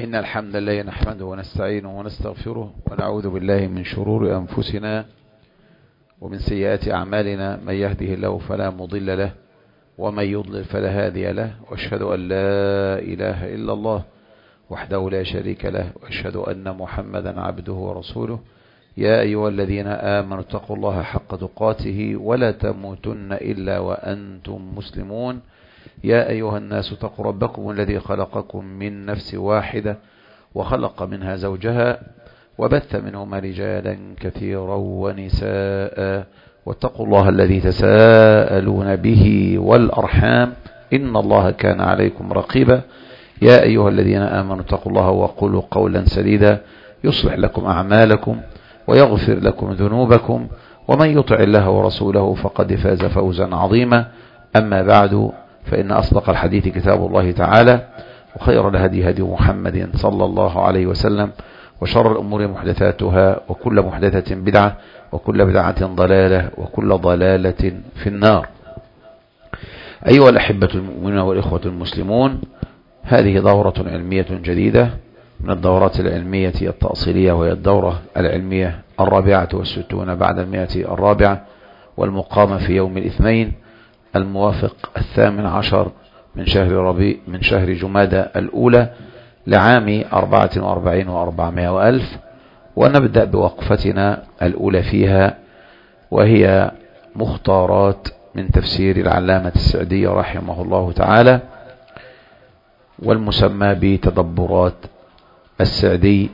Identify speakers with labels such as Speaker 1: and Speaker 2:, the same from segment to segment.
Speaker 1: إن الحمد لله نحمده ونستعينه ونستغفره ونعوذ بالله من شرور أنفسنا ومن سيئات أعمالنا. من يهده الله فلا مضل له ومن يضلل فلا هادي له، وأشهد أن لا إله إلا الله وحده لا شريك له، وأشهد أن محمدا عبده ورسوله. يا أيها الذين آمنوا اتقوا الله حق تقاته ولا تموتن إلا وأنتم مسلمون. يا أيها الناس اتقوا ربكم الذي خلقكم من نفس واحدة وخلق منها زوجها وبث منهما رجالا كثيرا ونساء، واتقوا الله الذي تساءلون به والأرحام إن الله كان عليكم رقيبا. يا أيها الذين آمنوا اتقوا الله وقولوا قولا سديدا يصلح لكم أعمالكم ويغفر لكم ذنوبكم، ومن يطع الله ورسوله فقد فاز فوزا عظيما. أما بعد، فإن أصدق الحديث كتاب الله تعالى، وخير الهدي هدي محمد صلى الله عليه وسلم، وشر الأمور محدثاتها، وكل محدثة بدعة، وكل بدعة ضلالة، وكل ضلالة في النار. أيها الأحبة المؤمنون والإخوة المسلمون، هذه دورة علمية جديدة من الدورات العلمية التأصيلية، وهي الدورة العلمية 64 بعد 100 والمقامة في يوم الاثنين الموافق 18 من شهر جمادى الأولى لعام 44 و400 وألف. ونبدأ بوقفتنا الأولى فيها، وهي مختارات من تفسير العلامة السعدي رحمه الله تعالى، والمسمى بتدبرات السعدي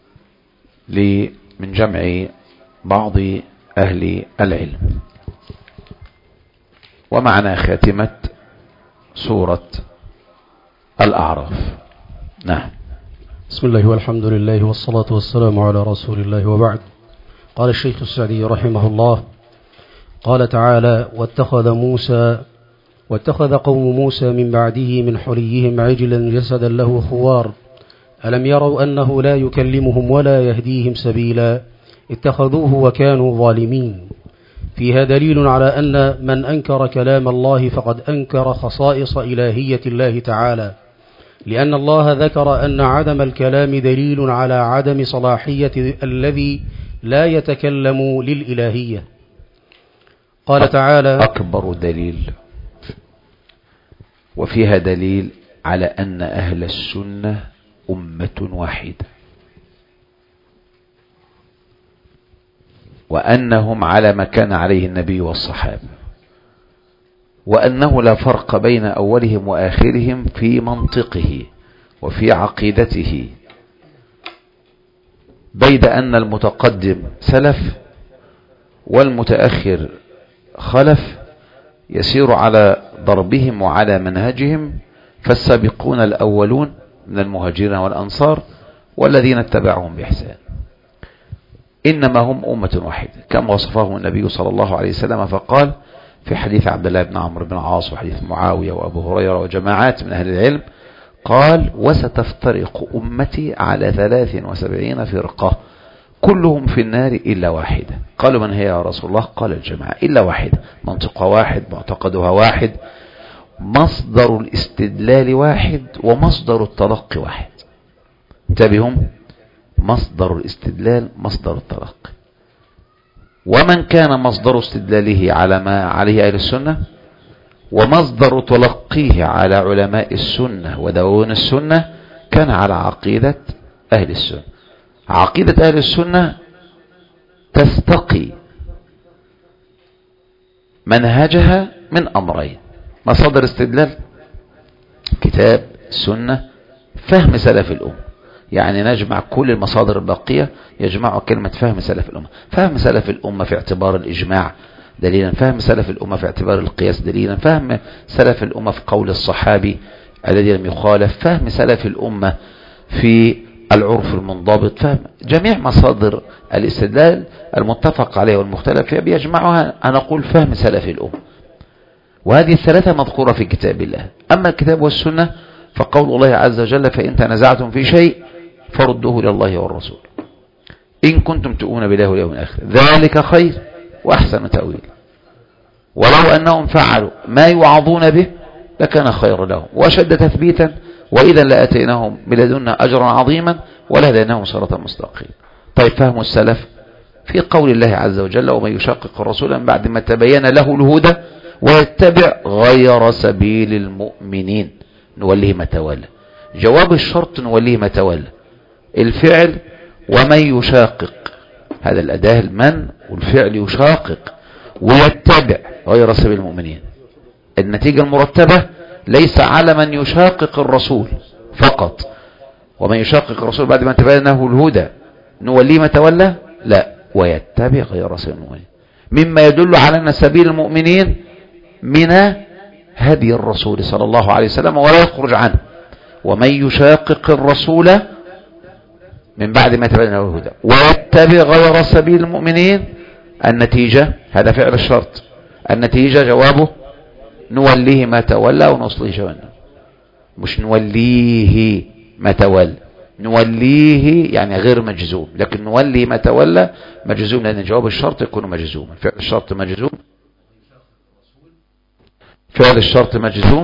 Speaker 1: من جمع بعض أهل العلم. ومعنا خاتمة سورة الأعراف. نعم.
Speaker 2: بسم الله والحمد لله والصلاة والسلام على رسول الله، وبعد. قال الشيخ السعدي رحمه الله: قال تعالى: واتخذ قوم موسى من بعده من حليهم عجلا جسدا له خوار ألم يروا أنه لا يكلمهم ولا يهديهم سبيلا اتخذوه وكانوا ظالمين. فيها دليل على أن من أنكر كلام الله فقد أنكر خصائص إلهية الله تعالى، لأن الله ذكر أن عدم الكلام دليل على عدم صلاحية الذي لا يتكلم للإلهية. قال تعالى:
Speaker 1: أكبر دليل. وفيها دليل على أن أهل السنة أمة واحدة، وأنهم على ما كان عليه النبي والصحابة، وأنه لا فرق بين أولهم وآخرهم في منطقه وفي عقيدته، بيد أن المتقدم سلف والمتأخر خلف، يسير على ضربهم وعلى منهجهم. فالسابقون الأولون من المهاجرين والأنصار والذين اتبعهم بإحسان إنما هم أمة واحدة، كما وصفهم النبي صلى الله عليه وسلم، فقال في حديث عبد الله بن عمرو بن العاص وحديث معاوية وأبو هريرة وجماعات من أهل العلم، قال: وستفترق أمتي على 73 فرقة كلهم في النار إلا واحدة. قالوا: من هي يا رسول الله؟ قال: الجماعة إلا واحدة، منطقها واحد، معتقدها واحد، مصدر الاستدلال واحد، ومصدر التلقي واحد. انتبهوا، مصدر الاستدلال مصدر التلقي. ومن كان مصدر استدلاله على ما عليه أهل السنة، ومصدر تلقيه على علماء السنة ودواوين السنة، كان على عقيدة أهل السنة. عقيدة أهل السنة تستقي منهجها من أمرين: مصادر استدلال كتاب السنة، فهم سلف الأمة. يعني نجمع كل المصادر الباقية، يجمع كلمة فهم سلف الأمة. فهم سلف الأمة في اعتبار الإجماع دليلا، فهم سلف الأمة في اعتبار القياس دليلا، فهم سلف الأمة في قول الصحابي الذي لم يخالف، فهم سلف الأمة في العرف المنضبط، فهم جميع مصادر الاستدلال المتفق عليه والمختلف فيها بيجمعها. أنا أقول فهم سلف الأمة، وهذه الثلاثة مذكورة في كتاب الله. أما الكتاب والسنة فقول الله عز وجل: فإن تنازعتم في شيء فردوه لله والرسول إن كنتم تؤمنون بالله واليوم الآخر ذلك خير وأحسن تأويل، ولو أنهم فعلوا ما يوعظون به لكان خيرا لهم وأشد تثبيتا وإذا لآتيناهم من لدنا أجرا عظيما ولهديناهم صراطا مستقيما. طيب فهم السلف في قول الله عز وجل ومن يشاقق الرسول من بعد ما تبين له الهدى ويتبع غير سبيل المؤمنين نوليه ما تولى. جواب الشرط نوليه ما تولى. الفعل ومن يشاقق، هذا الأداة المن، والفعل يشاقق ويتبع غير سبيل المؤمنين. النتيجة المرتبة ليس على من يشاقق الرسول فقط، ومن يشاقق الرسول بعد ما تبين له الهدى نوليه ما تولى، لا، ويتبع غير سبيل المؤمنين، مما يدل على أن سبيل المؤمنين من هدي الرسول صلى الله عليه وسلم ولا يخرج عنه. ومن يشاقق الرسول من بعد ما تبين له الهدى ويتبع غير سبيل المؤمنين، النتيجة هذا فعل الشرط، النتيجة جوابه نوليه ما تولى ونصليه جهنم. مش نوليه ما تولى، نوليه يعني غير مجزوم، لكن نولي ما تولى مجزوم، لأن جواب الشرط يكون مجزوما. فعل الشرط مجزوم، فعل الشرط مجزوم.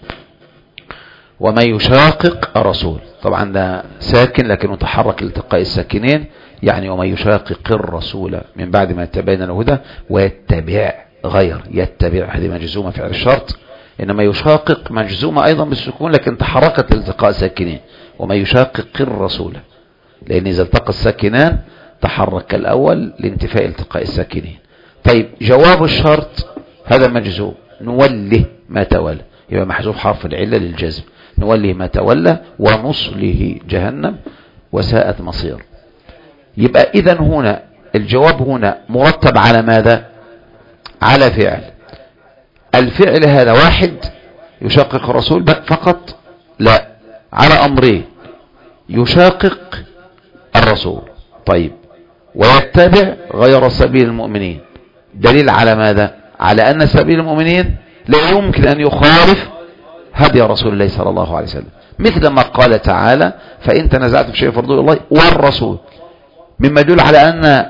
Speaker 1: ومن يشاقق الرسول، طبعا ده ساكن لكن متحرك لالتقاء الساكنين، يعني ومن يشاقق الرسول من بعد ما تبين الهدى ويتبع غير، يتبع هذه مجزومة فعل الشرط، إنما يشاقق مجزومة أيضا بالسكون لكن تحركت لالتقاء الساكنين. ومن يشاقق الرسول، لأن إذا التقى الساكنان تحرك الأول لانتفاء التقاء الساكنين. طيب جواب الشرط هذا مجزوم، نوله ما تولى، يبقى محذوف حرف العلة للجزم، نوله ما تولى ونصله جهنم وساءت مصير. يبقى إذن هنا الجواب هنا مرتب على ماذا؟ على فعل. الفعل هذا واحد يشاقق الرسول فقط؟ لا، على أمرين، يشاقق الرسول طيب ويتبع غير سبيل المؤمنين. دليل على ماذا؟ على أن سبيل المؤمنين لا يمكن أن يخالف هدي رسول الله صلى الله عليه وسلم، مثل ما قال تعالى فإن تنازعتم في شيء فارجعوه إلى الله والرسول، مما يدل على أن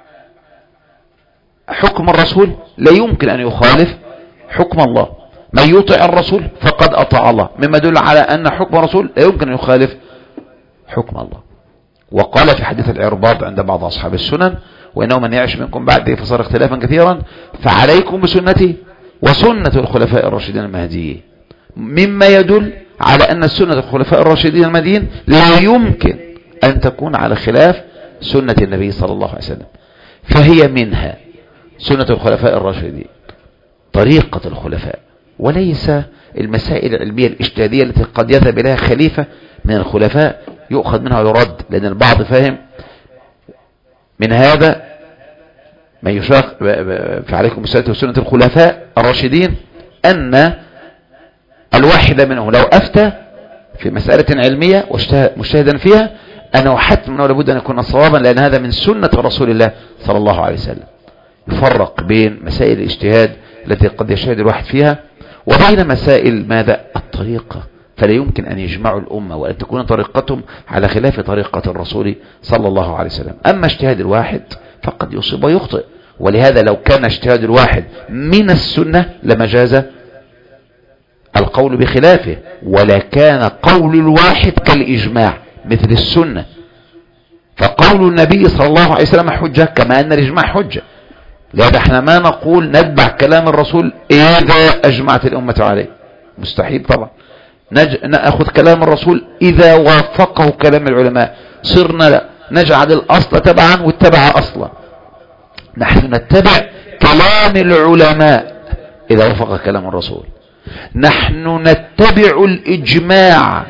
Speaker 1: حكم الرسول لا يمكن أن يخالف حكم الله. من يطع الرسول فقد أطاع الله، مما يدل على أن حكم الرسول لا يمكن أن يخالف حكم الله. وقال في حديث العرباض عند بعض أصحاب السنن وإنه من يعش منكم بعدي فصار اختلافا كثيرا فعليكم بسنتي وسنة الخلفاء الراشدين المهديين، مما يدل على أن سنة الخلفاء الراشدين المهديين لا يمكن أن تكون على خلاف سنة النبي صلى الله عليه وسلم، فهي منها سنة الخلفاء الراشدين طريقة الخلفاء، وليس المسائل العلمية الاجتهادية التي قد يذهب إليها خليفة من الخلفاء يؤخذ منها ويرد، لأن البعض فاهم من هذا ما يشاق فعليكم بسنة وسنة الخلفاء الراشدين أن الواحد منهم لو أفتى في مسألة علمية مجتهدا فيها أنه حتما لابد أن يكون صوابا، لأن هذا من سنة رسول الله صلى الله عليه وسلم. يفرق بين مسائل الاجتهاد التي قد يجتهد الواحد فيها وبين مسائل ماذا؟ الطريقة، فلا يمكن أن يجمعوا الأمة وأن تكون طريقتهم على خلاف طريقة الرسول صلى الله عليه وسلم. أما اجتهاد الواحد فقد يصيب ويخطئ، ولهذا لو كان اجتهاد الواحد من السنة لما جاز القول بخلافه، ولا كان قول الواحد كالإجماع مثل السنة، فقول النبي صلى الله عليه وسلم حجة كما أن الإجماع حجة. لهذا احنا ما نقول نتبع كلام الرسول إذا أجمعت الأمة عليه، مستحيل طبعا. نأخذ كلام الرسول إذا وافقه كلام العلماء، صرنا لا نجعل الأصل تبعا واتبع أصلا. نحن نتبع كلام العلماء إذا وافق كلام الرسول، نحن نتبع الإجماع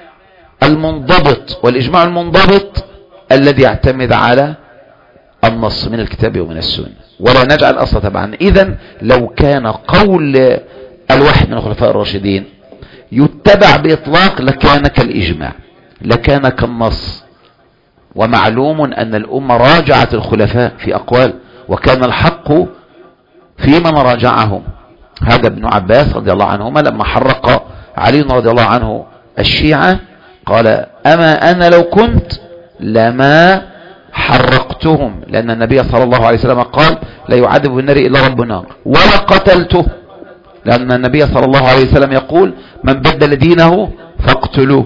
Speaker 1: المنضبط، والإجماع المنضبط الذي يعتمد على النص من الكتاب ومن السنة، ولا نجعل أصلا تبعا. إذن لو كان قول الواحد من الخلفاء الراشدين يتبع بإطلاق لكان كالإجماع، لكان كالنص. ومعلوم أن الأمة راجعت الخلفاء في أقوال، وكان الحق في من راجعهم. هذا ابن عباس رضي الله عنهما لما حرق علي رضي الله عنه الشيعة قال أما أنا لو كنت لما حرقتهم، لأن النبي صلى الله عليه وسلم قال لا يعذب بالنار إلا رب النار، ولا قتلته لأن النبي صلى الله عليه وسلم يقول من بدل دينه فاقتلوه،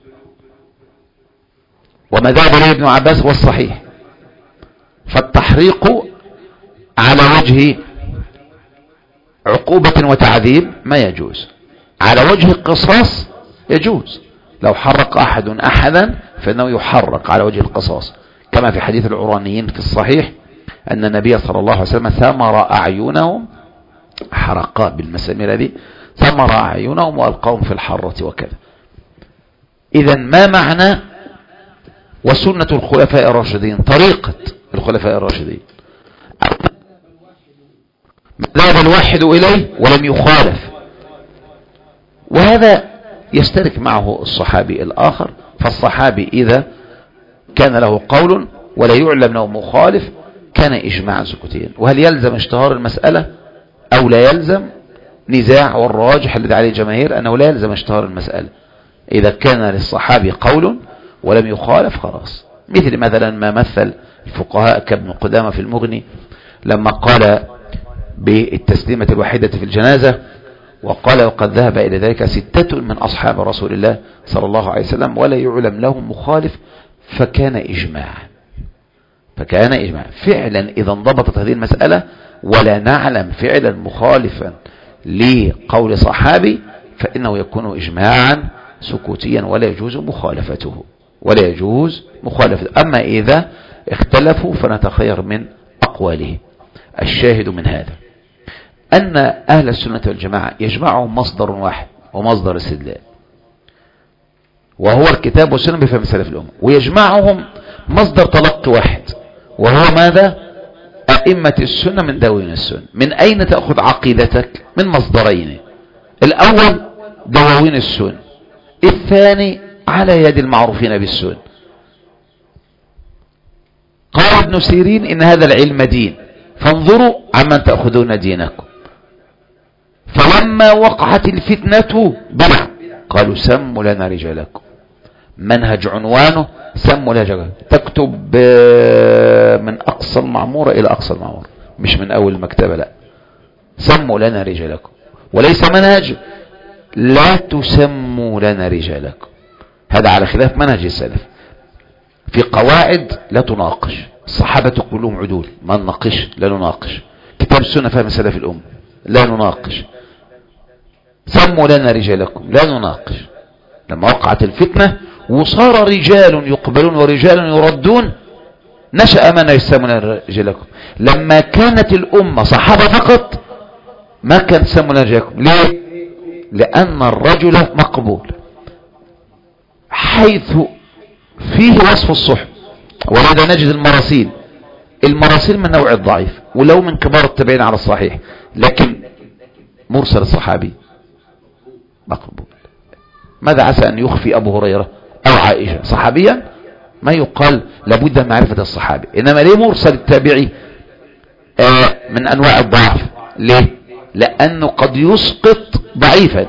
Speaker 1: وما ذهب إليه ابن عباس هو الصحيح. فالتحريق على وجه عقوبة وتعذيب ما يجوز، على وجه القصاص يجوز. لو حرق أحد أحدا فإنه يحرق على وجه القصاص، كما في حديث العرانيين في الصحيح أن النبي صلى الله عليه وسلم ثمر أعينهم، حرقاء بالمسامير هذه، ثمر أعينهم وألقاهم في الحرة وكذا. إذا ما معنى وسنة الخلفاء الراشدين؟ طريقة الخلفاء الراشدين ذهب الواحد إليه ولم يخالف، وهذا يشترك معه الصحابي الآخر. فالصحابي إذا كان له قول ولا يعلم له مخالف كان إجماعا سكوتيا. وهل يلزم اشتهار المسألة أو لا يلزم؟ نزاع، والراجح الذي عليه الجماهير أنه لا يلزم اشتهار المسألة. إذا كان للصحابي قول ولم يخالف خلاص. مثل مثلا ما مثل الفقهاء كابن قدامة في المغني لما قال بالتسليمة الوحيدة في الجنازة، وقال وقد ذهب إلى ذلك 6 من أصحاب رسول الله صلى الله عليه وسلم ولا يعلم لهم مخالف، فكان إجماعا. فعلا إذا انضبطت هذه المسألة ولا نعلم فعلا مخالفا لقول صحابي فإنه يكون إجماعا سكوتيا ولا يجوز مخالفته. أما إذا اختلفوا فنتخير من أقواله. الشاهد من هذا أن أهل السنة والجماعة يجمعهم مصدر واحد ومصدر استدلال، وهو الكتاب والسنة بفهم سلف الأمة، ويجمعهم مصدر تلقي واحد وهو ماذا؟ أئمة السنة من دواوين السنة. من أين تأخذ عقيدتك؟ من مصدرين: الأول دواوين السنة، الثاني على يد المعروفين بالسنة. قال ابن سيرين إن هذا العلم دين، فانظروا عمن تأخذون دينكم. فلما وقعت الفتنة بدع قالوا سموا لنا رجالكم. منهج عنوانه سموا لنا رجالكم، تكتب من أقصى المعمورة إلى أقصى المعمورة، مش من أول المكتبة، لا، سموا لنا رجالكم. وليس منهج لا تسموا لنا رجالكم، هذا على خلاف منهج السلف. في قواعد لا تناقش، الصحابة كلهم عدول، ما نناقش، لا نناقش. كتاب السنة فهم سلف الأمة لا نناقش. سموا لنا رجالكم لا نناقش. لما وقعت الفتنة وصار رجال يقبلون ورجال يردون نشأ من يسمون رجالكم. لما كانت الأمة صحابة فقط ما كان سموا لنا رجالكم. ليه؟ لأن الرجل مقبول حيث فيه وصف الصحب، ولذا نجد المراسيل من نوع الضعيف ولو من كبار التابعين على الصحيح، لكن مرسل الصحابي مقبول. ماذا عسى أن يخفي أبو هريرة أو عائشة صحابيا؟ ما يقال لابد من معرفة الصحابي. إنما ليه مرسل التابعي من أنواع الضعف؟ ليه؟ لأنه قد يسقط ضعيفا،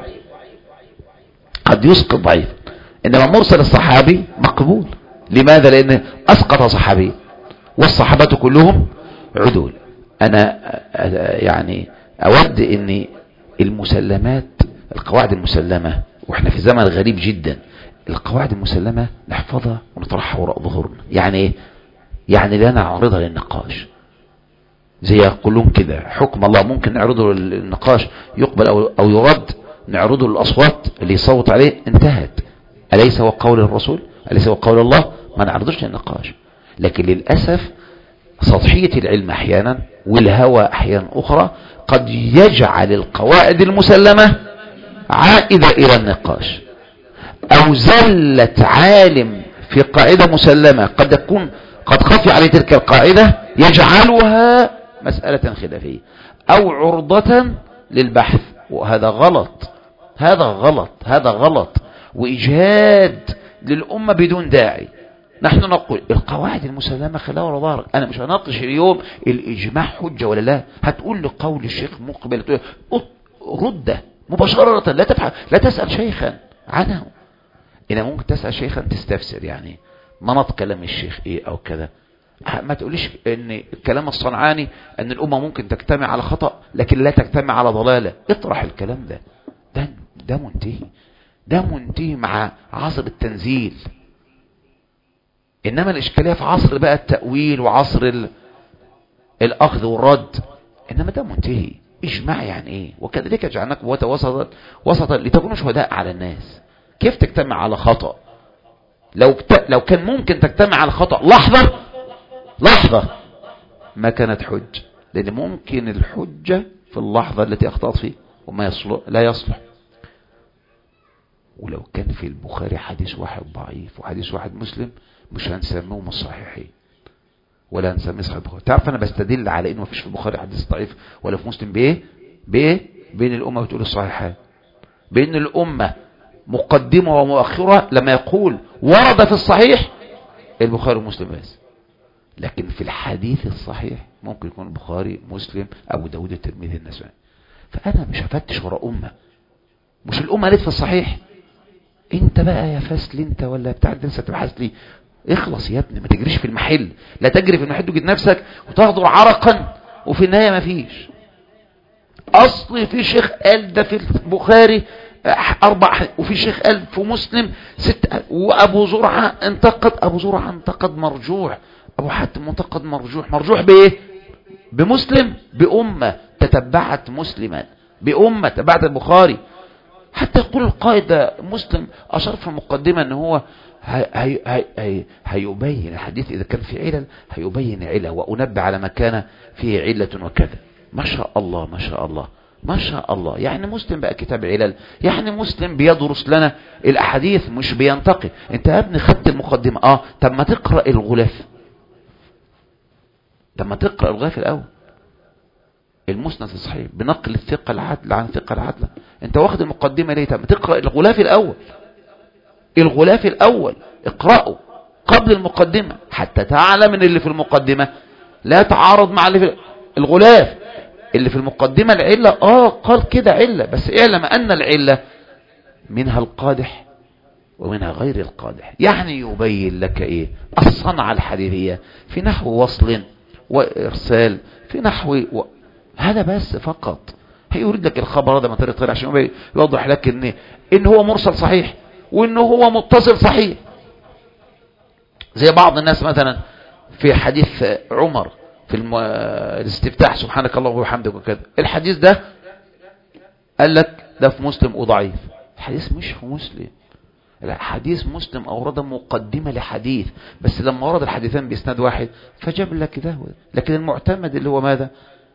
Speaker 1: إنما مرسل الصحابي مقبول. لماذا؟ لأن أسقط صحابي والصحابة كلهم عدول. أنا يعني أود أن المسلمات، القواعد المسلمة، وإحنا في زمن غريب جدا، القواعد المسلمة نحفظها ونطرحها وراء ظهورنا. يعني إيه؟ يعني لا نعرضها للنقاش زي يقولون كده حكم الله ممكن نعرضه للنقاش يقبل أو يرد، نعرضه للأصوات اللي يصوت عليه، انتهت. أليس هو قول الرسول؟ أليس هو قول الله؟ ما نعرضوش للنقاش. لكن للأسف سطحية العلم أحيانا والهوى أحيانا أخرى قد يجعل القواعد المسلمة عائدة إلى النقاش، أو زلة عالم في قاعدة مسلمة قد تكون قد خفي عليه تلك القاعدة يجعلها مسألة خلافية أو عرضة للبحث، وهذا غلط. هذا غلط وإجهاد للأمة بدون داعي. نحن نقول القواعد المسلمة خلاف ولا ظهر. أنا مش هناقش اليوم الإجماع حجة ولا لا. هتقول لقول الشيخ مقبل رده مباشرة، لا تسأل شيخا عنه. إذا ممكن تسأل شيخا تستفسر يعني منط كلام الشيخ إيه أو كذا. ما تقوليش إن الكلام الصنعاني أن الأمة ممكن تجتمع على خطأ لكن لا تجتمع على ضلالة. اطرح الكلام ده منتهي، ده منتهي مع عصر التنزيل. انما الاشكالية في عصر بقى التأويل وعصر الاخذ والرد، انما ده منتهي. اجماع يعني ايه؟ وكذلك جعلناكم وسطا لتكونوا شهداء على الناس. كيف تجتمع على خطأ؟ لو كان ممكن تجتمع على خطأ لحظة ما كانت حج، لان ممكن الحجة في اللحظة التي اخطأت فيه وما لا يصلح. ولو كان في البخاري حديث واحد ضعيف وحديث واحد مسلم مش هنسميهم الصحيحين ولا هنسميه صحيح البخاري. تعرف انا بستدل على انه مفيش في البخاري حديث ضعيف ولا في مسلم بايه بين الامه بتقول الصحيحين، بين الامه مقدمه ومؤخره. لما يقول ورد في الصحيح البخاري ومسلم بس، لكن في الحديث الصحيح ممكن يكون البخاري مسلم ابو داود الترمذي النسائي. فانا مش هفتش ورا امه، مش الامه قالت في الصحيح. انت بقى يا فاسل انت ولا بتاع انت لسه تبحث لي. اخلص يا ابني، ما تجريش في المحل. لا تجري في المحل وجد نفسك وتهدر عرقا وفي النهايه ما فيش. اصل في شيخ قال ده في البخاري 4 وفي شيخ قال في مسلم 6 وابو زرعه انتقد مرجوح، ابو حاتم منتقد مرجوح بايه؟ بمسلم، بامه تتبعت مسلما، بامه تبعت البخاري. حتى يقول القائد مسلم اشار في المقدمه ان هو هيبين الحديث اذا كان في علل، هيبين عله وانبه على ما كان فيه عله وكذا. ما شاء الله ما شاء الله ما شاء الله. يعني مسلم بقى كتاب علل، يعني مسلم بيدرس لنا الاحاديث مش بينتقي. انت يا ابني خدت المقدمه، طب ما تقرا الغلاف، الاول. المسند الصحيح بنقل الثقه العدل عن ثقه العدل. انت واخد المقدمه ليه؟ طب ما تقرا الغلاف الاول، اقراه قبل المقدمه حتى تعلم ان اللي في المقدمه لا تعارض مع اللي في الغلاف. اللي في المقدمه العله قال كده عله، بس اعلم ان العله منها القادح ومنها غير القادح. يعني يبين لك ايه الصنعه الحديثيه في نحو وصل وارسال، في نحو هذا بس فقط. هيريد لك الخبر هذا من طريق عشان يوضح لك ان هو مرسل صحيح وان هو متصل صحيح. زي بعض الناس مثلا في حديث عمر في الاستفتاح سبحانك اللهم وبحمدك وكذا، الحديث ده قال لك ده في مسلم وضعيف. الحديث مش في مسلم، الحديث مسلم أورد مقدمة لحديث، بس لما ورد الحديثان بإسناد واحد فجاب لك ده. لكن المعتمد اللي هو ماذا؟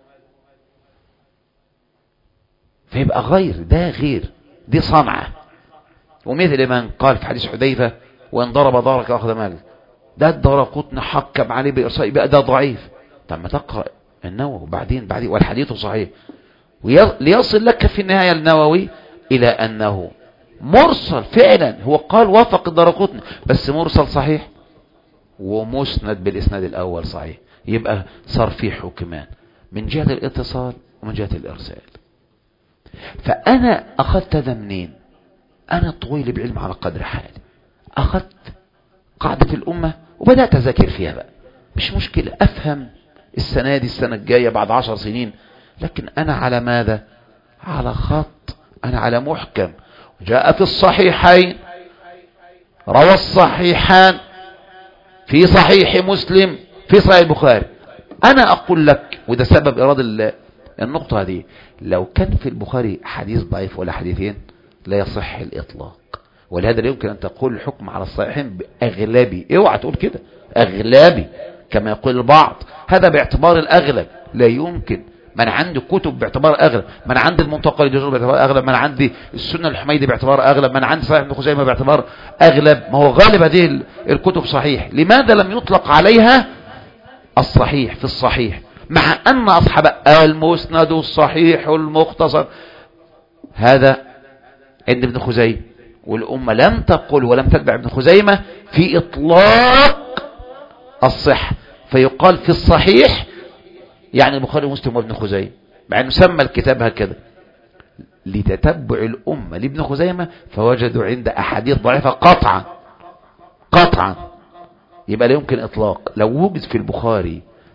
Speaker 1: فيبقى غير دي صنعة. ومثل من قال في حديث حذيفة وإن ضرب ضارك أخذ مالك، ده الدارقطني حكم عليه بإرسال، يبقى ده ضعيف. طب ما تقرأ النووي وبعدين والحديث صحيح، ليصل لك في النهاية النووي إلى أنه مرسل فعلا. هو قال وافق الدارقطني بس مرسل صحيح ومسند بالإسناد الأول صحيح. يبقى صار فيه حكمان من جهة الاتصال ومن جهة الإرسال. فأنا أخذت هذا منين؟ أنا طويل بعلم على قدر حالي، أخذت قاعدة الأمة وبدأت أذاكر فيها بقى. مش مشكلة أفهم السنة دي السنة الجاية بعد 10 سنين، لكن أنا على ماذا؟ على خط، أنا على محكم. جاء في الصحيحين، روى الصحيحان في صحيح مسلم في صحيح البخاري. أنا أقول لك، وده سبب إرادة النقطة هذه، لو كان في البخاري حديث ضعيف ولا حديثين لا يصح الإطلاق. ولهذا لا يمكن أن تقول الحكم على الصحيحين بأغلبي. اوعى تقول كده أغلبي كما يقول البعض، هذا باعتبار الأغلب. لا يمكن. من عندي كتب باعتبار أغلب، من عندي المنتقى للجزر باعتبار أغلب، من عندي السنة الحميدي باعتبار أغلب، من عندي صحيح ابن خزيمة باعتبار أغلب. ما هو غالب هذه الكتب صحيح. لماذا لم يطلق عليها الصحيح في الصحيح، مع أن أصحاب المسند الصحيح المختصر هذا عند ابن خزيمة، والأمة لم تقل ولم تتبع ابن خزيمة في إطلاق الصحة، فيقال في الصحيح يعني البخاري ومسلم وابن خزيمة، مع أنه سمى الكتاب هكذا لتتبع الأمة لابن خزيمة، فوجدوا عند أحاديث ضعيفة قطعا. يبقى لا يمكن إطلاق. لو وجد في البخاري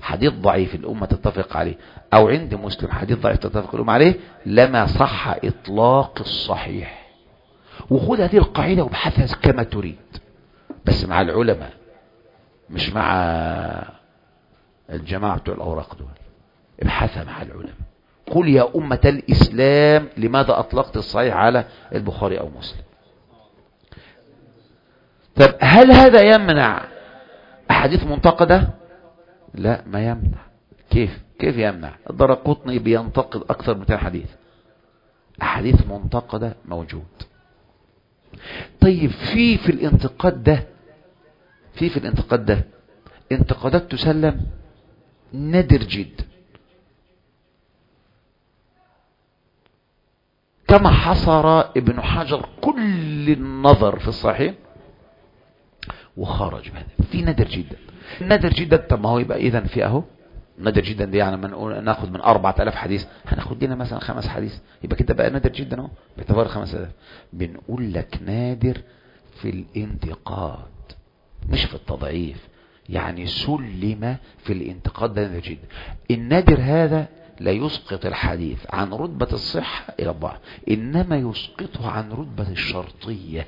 Speaker 1: حديث ضعيف الأمة تتفق عليه، أو عند مسلم حديث ضعيف تتفق الأمة عليه، لما صح إطلاق الصحيح. وخذ هذه القاعدة وابحثها كما تريد، بس مع العلماء مش مع الجماعة بتوع الأوراق دول. ابحثها مع العلماء. قل يا أمة الإسلام لماذا أطلقت الصحيح على البخاري أو مسلم؟ طب هل هذا يمنع أحاديث منتقدة؟ لا، ما يمنع. كيف يمنع؟ الدرقطني بينتقد أكثر من 200 حديث. أحاديث منتقدة موجود. طيب في الانتقاد ده انتقادات تسلم نادر جدا، كما حصر ابن حجر كل النظر في الصحيح وخرج بهذا. في نادر جدا. طب ما هو يبقى اذا في اهو نادر جدا دي، يعني ناخد من 4000 حديث هناخد لنا مثلا 5 حديث، يبقى كده بقى نادر جدا اهو باعتبار 5000. بنقول لك نادر في الانتقاد مش في التضعيف، يعني سلم في الانتقاد ده نادر جدا. النادر هذا لا يسقط الحديث عن رتبة الصحة إلى الضعف، إنما يسقطه عن رتبة الشرطية.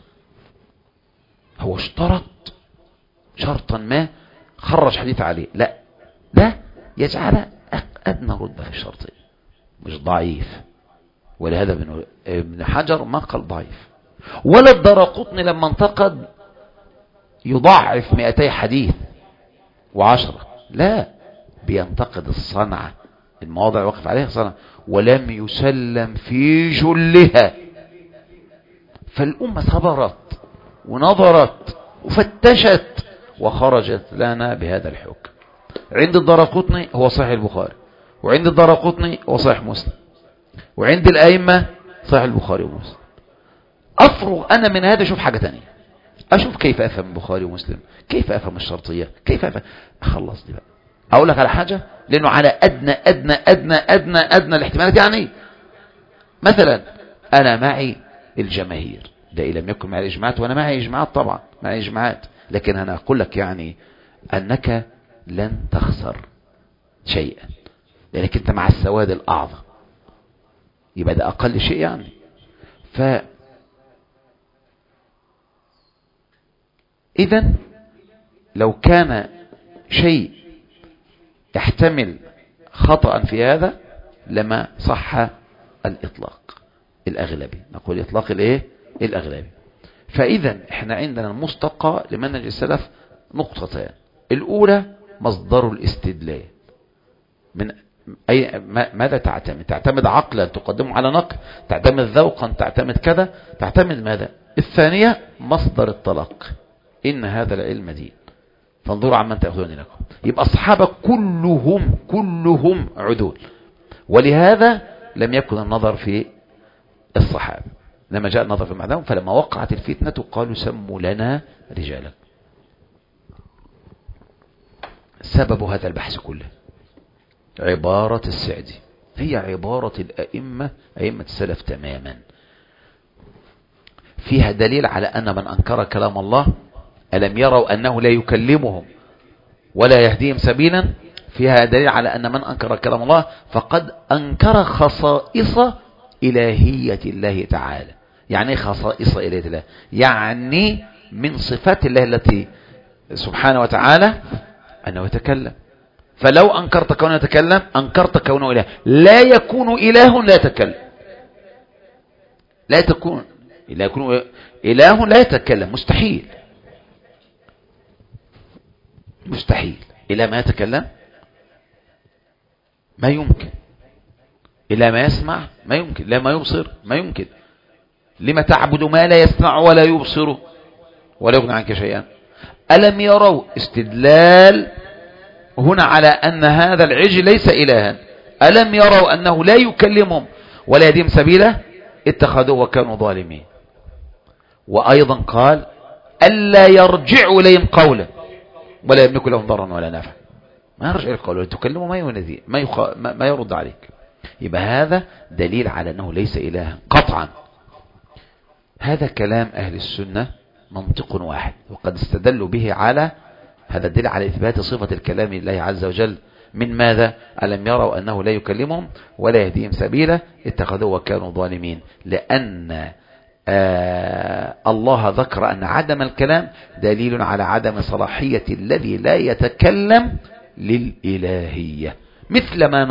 Speaker 1: هو اشترط شرطا ما خرج حديث عليه، لا، ده يجعل أدنى رتبة في الشرطية، مش ضعيف. ولهذا ابن حجر ما قال ضعيف. ولا الدرقطني لما انتقد يضعف 200 حديث و10، لا، بينتقد الصنعة، المواضع وقف عليها صنعة، ولم يسلم في جلها. فالأمة صبرت ونظرت وفتشت وخرجت لنا بهذا الحكم. عند الدرقطني هو صحيح البخاري، وعند الدرقطني هو صحيح مسلم، وعند الأئمة صحيح البخاري ومسلم. أفرغ أنا من هذا، أشوف حاجة تانية، أشوف كيف أفهم البخاري ومسلم، كيف أفهم الشرطية، كيف أفهم. أخلص دي بقى. أقول لك على حاجة، لأنه على أدنى الاحتمالات. يعني مثلا أنا معي الجماهير، ده إن لم يكن معي الإجماعات، وأنا معي إجماعات طبعا، معي إجماعات، لكن أنا أقول لك يعني أنك لن تخسر شيئا لأنك أنت مع السواد الأعظم، يبقى ده أقل شيء يعني. إذن لو كان شيء يحتمل خطأ في هذا لما صح الإطلاق الأغلبي، نقول إطلاق الأغلبي. فإذا احنا عندنا المستقى لمنهج السلف نقطتان. الأولى مصدر الاستدلال، من ماذا تعتمد عقلا تقدمه على نقل، تعتمد ذوقا، تعتمد كذا، تعتمد ماذا. الثانية مصدر التلقي، إن هذا العلم دين فانظروا عمن تأخذون لكم. يبقى الصحابة كلهم عدول، ولهذا لم يكن النظر في الصحابة، لما جاء النظر في المعدوم. فلما وقعت الفتنة قالوا سموا لنا رجالا. سبب هذا البحث كله عبارة السعدي، هي عبارة أئمة السلف تماما، فيها دليل على أن من أنكر كلام الله ألم يروا أنه لا يكلمهم ولا يهديهم سبيلا. فيها دليل على أن من أنكر كلام الله فقد أنكر خصائص إلهية الله تعالى. يعني خصائص إلهية الله، يعني من صفات الله التي سبحانه وتعالى أنه يتكلم. فلو أنكرت كونه يتكلم أنكرت كونه إله. لا يكون إله لا يتكلم، لا يكون إله لا يتكلم، مستحيل. إلى ما يتكلم ما يمكن، إلى ما يسمع ما يمكن، لا ما يبصر ما يمكن. لما تعبد ما لا يسمع ولا يبصر ولا يغني عنك شيئا. ألم يروا استدلال هنا على أن هذا العجل ليس إلها. ألم يروا أنه لا يكلمهم ولا يهديهم سبيلا اتخذوه وكانوا ظالمين. وأيضا قال ألا يرجعوا إليهم قولا ولا يملك لهم ضرا ولا نفع. ما يرجع القول ولا تكلمه ما ينذي ما يرد عليك. يبقى هذا دليل على أنه ليس إلها قطعا. هذا كلام أهل السنة منطق واحد، وقد استدلوا به على هذا دليل على إثبات صفة الكلام لله عز وجل. من ماذا؟ ألم يروا أنه لا يكلمهم ولا يهديهم سبيلا اتخذوه وكانوا ظالمين. لأن الله ذكر أن عدم الكلام دليل على عدم صلاحية الذي لا يتكلم للإلهية. مثل ما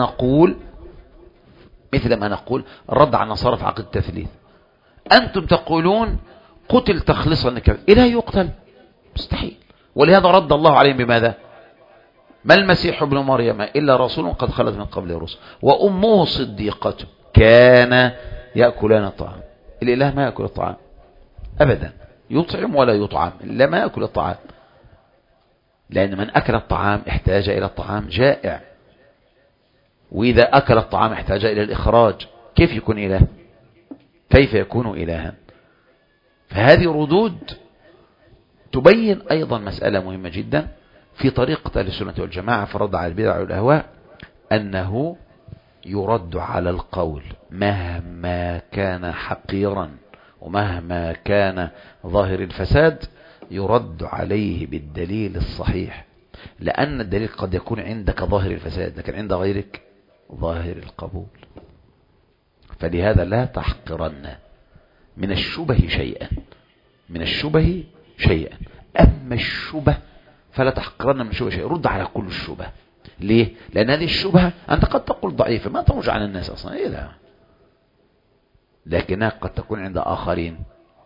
Speaker 1: نقول الرد على النصارى في عقيدة التثليث. أنتم تقولون قتل تخلصا لك، إله يقتل؟ مستحيل. ولهذا رد الله عليهم بماذا؟ ما المسيح ابن مريم إلا رسول قد خلت من قبل الرسل وأمه صديقة كان يأكلان الطعام. الإله ما يأكل الطعام أبدا، يطعم ولا يطعم، لا ما يأكل الطعام، لأن من أكل الطعام احتاج إلى الطعام جائع، وإذا أكل الطعام احتاج إلى الإخراج. كيف يكون إله؟ كيف يكون إلها؟ فهذه ردود تبين أيضا مسألة مهمة جدا في طريقة أهل السنة والجماعة في الرد على البدع والأهواء، أنه يرد على القول مهما كان حقيرا ومهما كان ظاهر الفساد يرد عليه بالدليل الصحيح، لأن الدليل قد يكون عندك ظاهر الفساد لكن عند غيرك ظاهر القبول. فلهذا لا تحقرن من الشبه شيئا، أما الشبه فلا تحقرن من الشبه شيئا، رد على كل الشبه. ليه؟ لأن هذه الشبهة أنت قد تقول ضعيفة ما ترجع عن الناس أصلا، إيه لا، لكنها قد تكون عند آخرين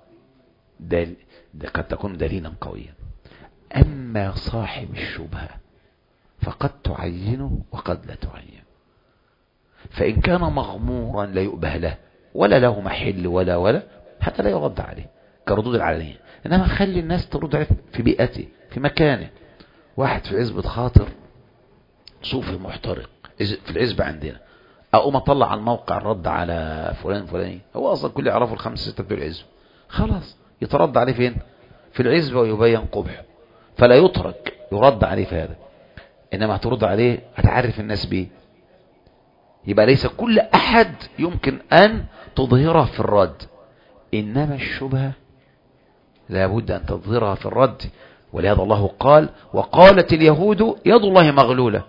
Speaker 1: قد تكون دليلا قويا. أما صاحب الشبهة فقد تعينه وقد لا تعين، فإن كان مغمورا لا يؤبه له ولا له محل ولا حتى لا يرد عليه كردود العلنية. إنما خلي الناس ترد في بيئته في مكانه. واحد في عزبة خاطر صوفي محترق في العزبة عندنا، أقوم أطلع على الموقع الرد على فلان فلاني، هو أصلا كل يعرفه الخمسة ستة بتوع العزبة، خلاص يترد عليه فين؟ في العزبة ويبين قبح، فلا يترك يرد عليه في هذا. إنما هترد عليه هتعرف الناس بيه. يبقى ليس كل أحد يمكن أن تظهره في الرد، إنما الشبهة لابد أن تظهرها في الرد. ولهذا الله قال وقالت اليهود يد الله مغلولة،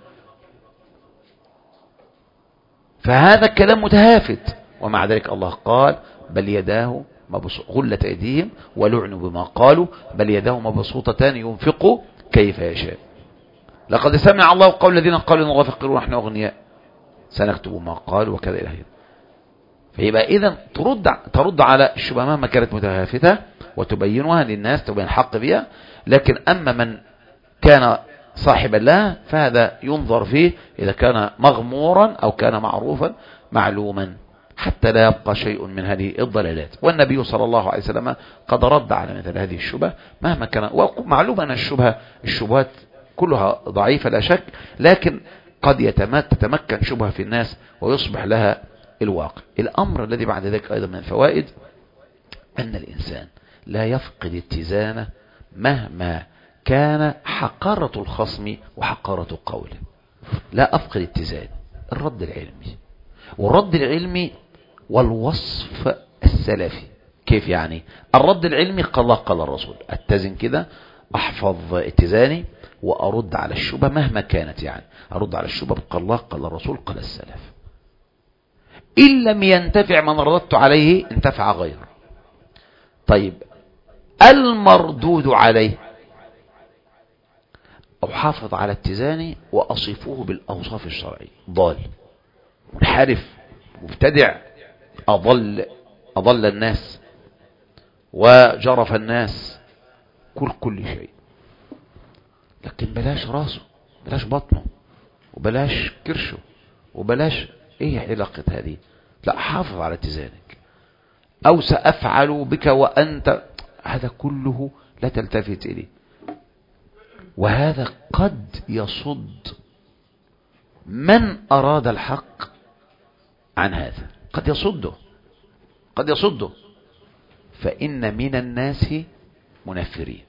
Speaker 1: فهذا الكلام متهافت، ومع ذلك الله قال بل يداه غلت أيديهم ولعنوا بما قالوا بل يداه مبسوطتان ينفق كيف يشاء. لقد سمع الله قول الذين قالوا إن الله فقير ونحن أغنياء سنكتب ما قالوا وكذا إلى آخره. فيبقى إذن ترد على الشبهة مهما كانت متهافتة وتبينها للناس، تبين الحق بها. لكن أما من كان صاحبا لها فهذا ينظر فيه إذا كان مغمورا أو كان معروفا معلوما حتى لا يبقى شيء من هذه الضلالات. والنبي صلى الله عليه وسلم قد رد على مثل هذه الشبهة مهما كان. ومعلوم أن الشبهات كلها ضعيفة لا شك، لكن قد تتمكن شبهة في الناس ويصبح لها الواقع. الأمر الذي بعد ذلك أيضا من الفوائد أن الإنسان لا يفقد اتزانه مهما كان حقارة الخصم وحقارة قوله. لا أفقد اتزان الرد العلمي، والرد العلمي والوصف السلفي. كيف يعني؟ الرد العلمي قال الله قال الرسول، اتزن كده احفظ اتزاني وارد على الشبهة مهما كانت، يعني ارد على الشبهة قال الله قال الرسول قال السلف. إن لم ينتفع من رددت عليه انتفع غيره. طيب المردود عليه أحافظ على اتزاني وأصفه بالأوصاف الشرعية. ضال منحرف مبتدع أضل الناس وجرف الناس كل شيء، لكن بلاش راسه بلاش بطنه وبلاش كرشه وبلاش ايه علاقة هذه. لا، حافظ على اتزانك. او سأفعل بك وانت، هذا كله لا تلتفت اليه. وهذا قد يصد من اراد الحق عن هذا، قد يصده. فإن من الناس منفرين،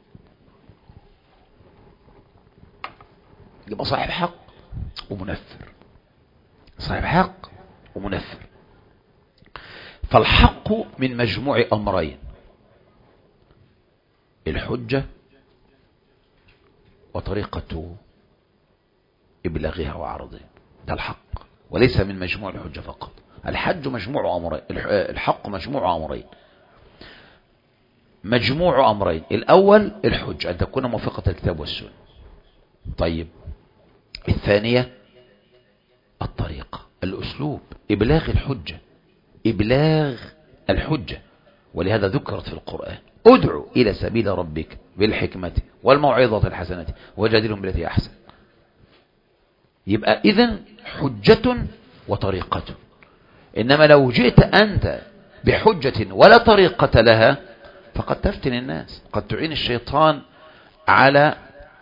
Speaker 1: يبقى صاحب حق ومنفر، صاحب حق ومنفر. فالحق من مجموع أمرين: الحجة وطريقة إبلاغها وعرضها. ده الحق، وليس من مجموع الحجة فقط. الحج مجموع أمرين، الحق مجموع أمرين. مجموع أمرين: الأول الحج، أن تكون موافقة الكتاب والسنة. طيب، الثانية الطريقة، الأسلوب، إبلاغ الحجة، إبلاغ الحجة. ولهذا ذكرت في القرآن: ادعو إلى سبيل ربك بالحكمة والموعظة الحسنة وجادلهم بالتي أحسن. يبقى إذن حجة وطريقة. إنما لو جئت أنت بحجة ولا طريقة لها فقد تفتن الناس، قد تعين الشيطان على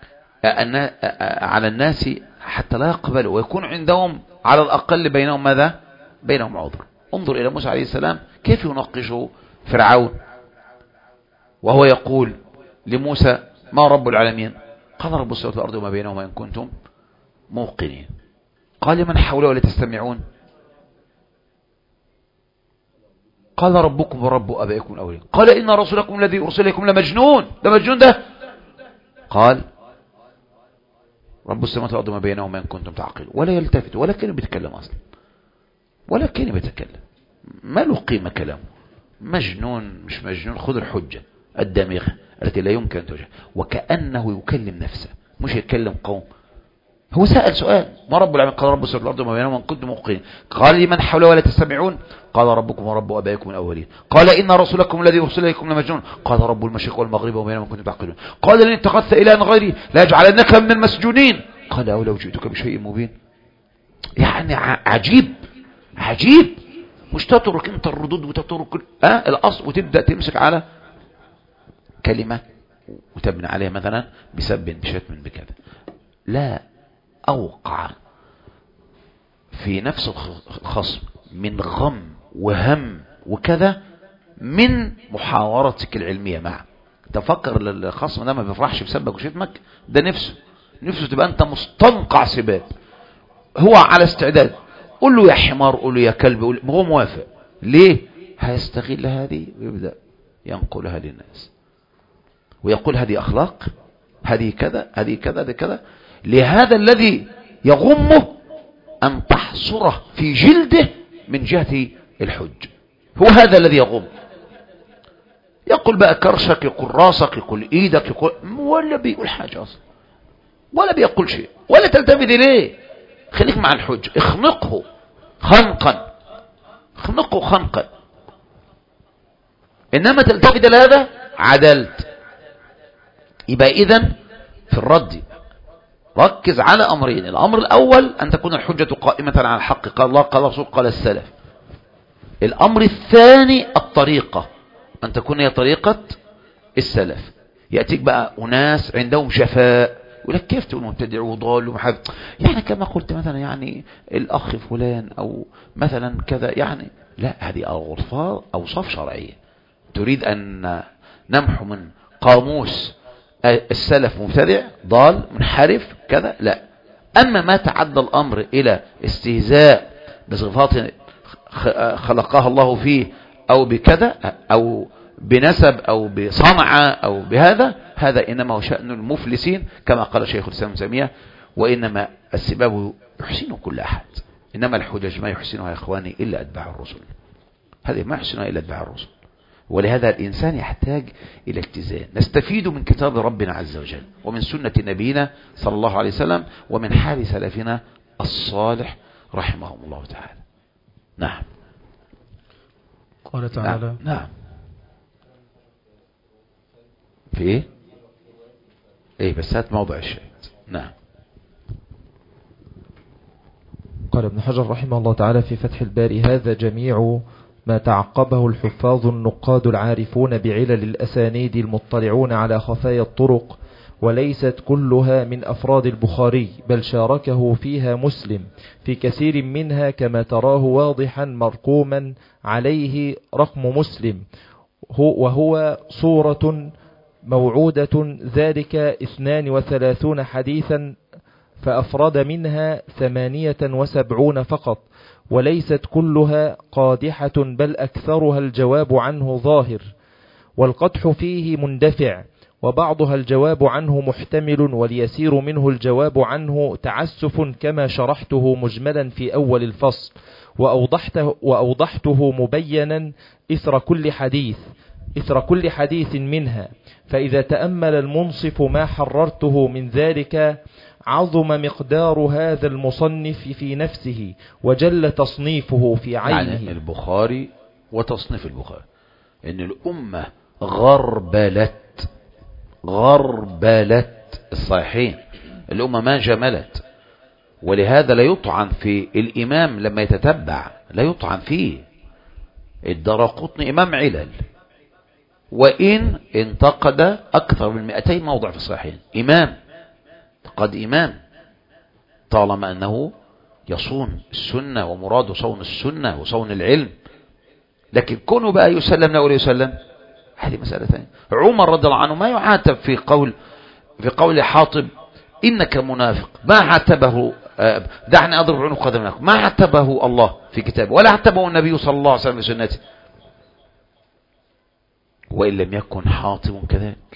Speaker 1: الناس حتى لا يقبلوا، ويكون عندهم على الأقل بينهم ماذا؟ بينهم عذر. انظر إلى موسى عليه السلام كيف يناقش فرعون وهو يقول لموسى: ما رب العالمين؟ قال: رب السماوات والأرض وما بينهما إن كنتم موقنين. قال: لمن حوله ولا تستمعون؟ قال: ربكم ورب أبائكم الأولين. قال: إن رسولكم الذي أرسل إليكم لمجنون. ده مجنون ده. قال: رب السماوات والأرض وما بينهما إن كنتم تعقلون. ولا يلتفت ولا كلمة بيتكلم أصلا، ولا كلمة بيتكلم، ما له قيمة كلامه. مجنون مش مجنون، خذ الحجة الدامغة التي لا يمكن أن توجه، وكأنه يكلم نفسه مش يتكلم قوم. هو سأل سؤال: ما رب العالمين؟ قال: رب السماوات والأرض وما بينهما إن كنتم موقنين. قال: لمن حوله ولا تستمعون؟ قال: ربكم ورب أبائكم الأولين. قال: إن رسولكم الذي أرسل إليكم لمجنون. قال: رب المشرق والمغرب وما بينهما إن كنتم تعقلون. قال: لئن اتخذت إلها غيري لأجعلنك من المسجونين. قال: أولو جئتك بشيء مبين. يعني عجيب عجيب. مش تترك انت الردود وتترك الأصل وتبدأ تمسك على كلمة وتبني عليها مثلا بسب بشتم بكذا. لا، أوقع في نفس الخصم من غم وهم وكذا من محاورتك العلمية معه. تفكر الخصم ده ما بيفرحش بسبك وشتمك، ده نفسه تبقى انت مستنقع سباب. هو على استعداد، قول له يا حمار، قول له يا كلب، هو موافق. ليه؟ هيستغل هذه ويبدأ ينقلها للناس ويقول: هذه أخلاق، هذه كذا، هذه كذا، هذه كذا. لهذا الذي يغمه أن تحصره في جلده من جهة الحج. هو هذا الذي يغم. يقول بقى كرشك، يقول راسك، يقول ايدك، يقول، ولا بيقول حاجة أصلا، ولا بيقول شيء، ولا تلتفت إليه. خليك مع الحج، اخنقه خنقا، اخنقه خنقا. إنما تلتفت إلى هذا عدلت. يبقى إذن في الرد ركز على أمرين: الأمر الأول أن تكون الحجة قائمة على الحق، قال الله قال رسول قال السلف. الأمر الثاني الطريقة، أن تكون هي طريقة السلف. يأتيك بقى أناس عندهم جفاء، يقول لك: كيف تقول مبتدع وضال ومحب؟ يعني كما قلت مثلا يعني الأخ فلان أو مثلا كذا، يعني لا، هذه أوصاف شرعية. تريد أن نمحو من قاموس السلف مبتدع ضال منحرف كذا؟ لا. أما ما تعدى الأمر إلى استهزاء بصفات خلقها الله فيه أو بكذا أو بنسب أو بصنعة أو بهذا، هذا إنما هو شأن المفلسين كما قال شيخ الإسلام ابن تيمية: وإنما السباب يحسن كل أحد، إنما الحجج ما يحسنها يا إخواني إلا أتباع الرسل. هذه ما يحسنها إلا أتباع الرسل. ولهذا الإنسان يحتاج إلى اتزان. نستفيد من كتاب ربنا عز وجل ومن سنة نبينا صلى الله عليه وسلم ومن حال سلفنا الصالح رحمهم الله تعالى. نعم.
Speaker 2: قال تعالى:
Speaker 1: نعم. في ايه بس هات موضع الشيء. نعم.
Speaker 3: قال ابن حجر رحمه الله تعالى في فتح الباري: هذا جميع ما تعقبه الحفاظ النقاد العارفون بعلل الأسانيد المطلعون على خفايا الطرق، وليست كلها من أفراد البخاري، بل شاركه فيها مسلم في كثير منها كما تراه واضحا مرقوما عليه رقم مسلم، وهو صورة موعودة ذلك 32 حديثا، فأفرد منها 78 فقط، وليست كلها قادحة بل أكثرها الجواب عنه ظاهر، والقدح فيه مندفع، وبعضها الجواب عنه محتمل واليسير منه الجواب عنه تعسف كما شرحته مجملا في أول الفصل وأوضحته مبينا إثر كل حديث منها. فإذا تأمل المنصف ما حررته من ذلك عظم مقدار هذا المصنف في نفسه وجل تصنيفه في عينه.
Speaker 1: يعني البخاري وتصنيف البخاري إن الأمة غربلت الصحيحين، الأمة ما جملت، ولهذا لا يطعن في الإمام لما يتتبع، لا يطعن فيه. الدارقطني إمام علل، وإن انتقد أكثر من 200 موضع في الصحيحين، إمام طالما أنه يصون السنة ومراده صون السنة وصون العلم. لكن كونه بقى يسلم لا ولا يسلم هذه مسألة ثانية. عمر رضي الله عنه ما يعاتب في قول حاطب إنك منافق، ما عاتبه دعني أضرب عنق قدمك، ما عاتبه الله في كتابه ولا عاتبه النبي صلى الله عليه وسلم في سنته، وإن لم يكن حاطب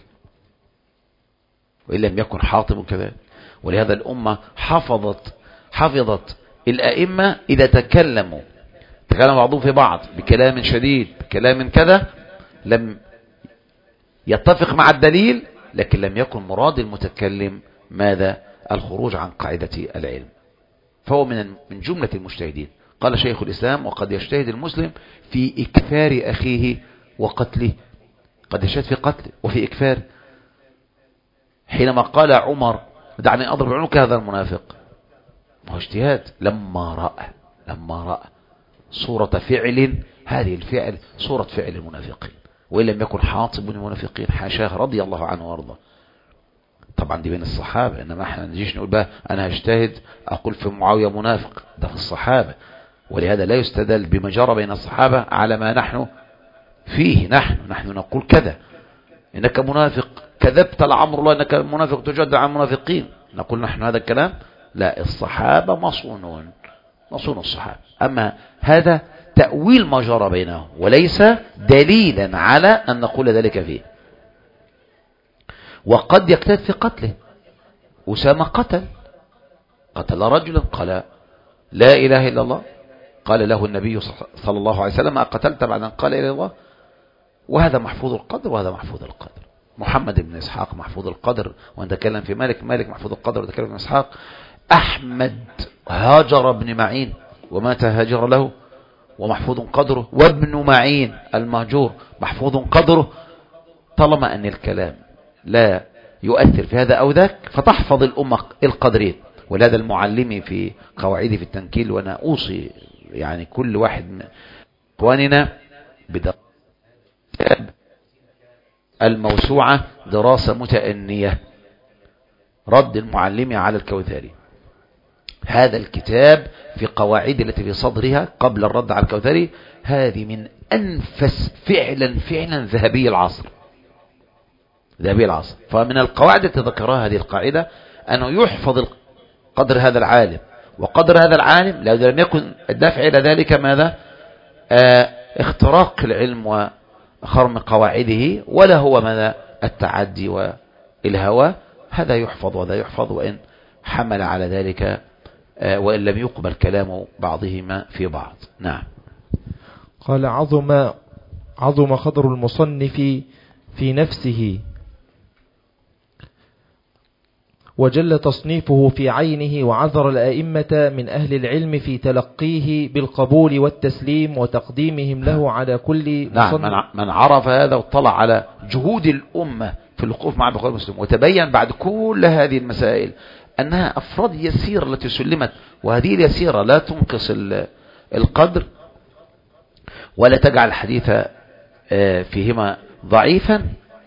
Speaker 1: كذلك. ولهذا الأمة حفظت الأئمة إذا تكلم بعضهم في بعض بكلام شديد، بكلام كذا لم يتفق مع الدليل، لكن لم يكن مراد المتكلم ماذا؟ الخروج عن قاعدة العلم. فهو من جملة المجتهدين. قال شيخ الإسلام: وقد يجتهد المسلم في إكفار أخيه وقتله، قد يجتهد في قتله وفي إكفار. حينما قال عمر دعني أضرب عنق هذا المنافق، ما هو اجتهاد لما رأى صورة فعل، هذه الفعل صورة فعل المنافقين، وإن لم يكن حاطب المنافقين حاشاه رضي الله عنه وارضاه. طبعا دي بين الصحابة، إنما احنا نجيش نقول بقى أنا هجتهد أقول في معاوية منافق، ده في الصحابة. ولهذا لا يستدل بما جرى بين الصحابة على ما نحن فيه. نحن نقول كذا، إنك منافق، كذبت لعمر الله إنك منافق، تجد عن المنافقين، نقول نحن هذا الكلام؟ لا، الصحابة مصون الصحابة. أما هذا تأويل ما جرى بينهم وليس دليلا على أن نقول ذلك فيه. وقد يجتهد في قتله. أسامة قتل رجلا، قال لا إله إلا الله، قال له النبي صلى الله عليه وسلم: أقتلت بعد أن قال إلى الله؟ وهذا محفوظ القدر وهذا محفوظ القدر. محمد بن إسحاق محفوظ القدر ونتكلم في مالك محفوظ القدر ونتكلم في إسحاق. أحمد هاجر بن معين ومات هاجر له ومحفوظ قدره، وابن معين المهجور محفوظ قدره. طالما أن الكلام لا يؤثر في هذا أو ذاك فتحفظ الأمة القدرين. ولهذا المعلمي في قواعدي في التنكيل، وأنا أوصي يعني كل واحد من إخواننا بدراسة الموسوعة دراسة متأنية، رد المعلمي على الكوثري. هذا الكتاب في قواعد التي في صدرها قبل الرد على الكوثري، هذه من أنفس فعلا ذهبي العصر. فمن القواعد التي ذكرها هذه القاعدة أنه يحفظ قدر هذا العالم، وقدر هذا العالم لو لم يكن الدافع إلى ذلك ماذا؟ اختراق العلم وخرم قواعده، ولا هو ماذا؟ التعدي والهوى. هذا يحفظ وهذا يحفظ، وإن حمل على ذلك وإن لم يقبل كلام بعضهما في بعض. نعم.
Speaker 3: قال: عظم خطر المصنف في نفسه وجل تصنيفه في عينه، وعذر الأئمة من أهل العلم في تلقيه بالقبول والتسليم وتقديمهم له على كل مصنف.
Speaker 1: نعم، من عرف هذا واطلع على جهود الأمة في الوقوف مع البخاري ومسلم، وتبين بعد كل هذه المسائل أنها أفراد يسيرة التي سلمت، وهذه اليسيرة لا تنقص القدر ولا تجعل الحديث فيهما ضعيفا.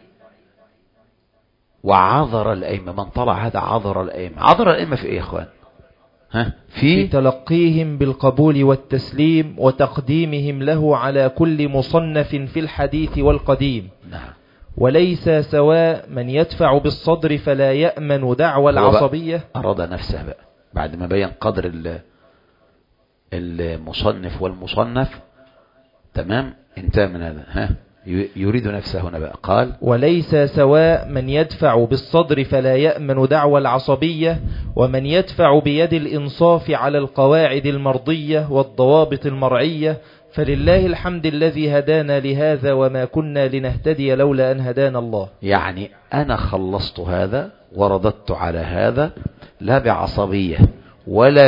Speaker 1: وعذر الأئمة، من طلع هذا عذر الأئمة في إيه يا إخوان؟
Speaker 3: في تلقيهم بالقبول والتسليم وتقديمهم له على كل مصنف في الحديث والقديم.
Speaker 1: نعم.
Speaker 3: وليس سواء من يدفع بالصدر فلا يأمن دعوى العصبية.
Speaker 1: أراد نفسه بقى بعد ما بين قدر المصنف والمصنف، تمام، انتهى من هذا. يريد نفسه هنا بقى. قال
Speaker 3: وليس سواء من يدفع بالصدر فلا يأمن دعوى العصبية ومن يدفع بيد الإنصاف على القواعد المرضية والضوابط المرعية، فلله الحمد الذي هدانا لهذا وما كنا لنهتدي لولا أن هدانا الله.
Speaker 1: يعني أنا خلصت هذا ورددت على هذا لا بعصبية ولا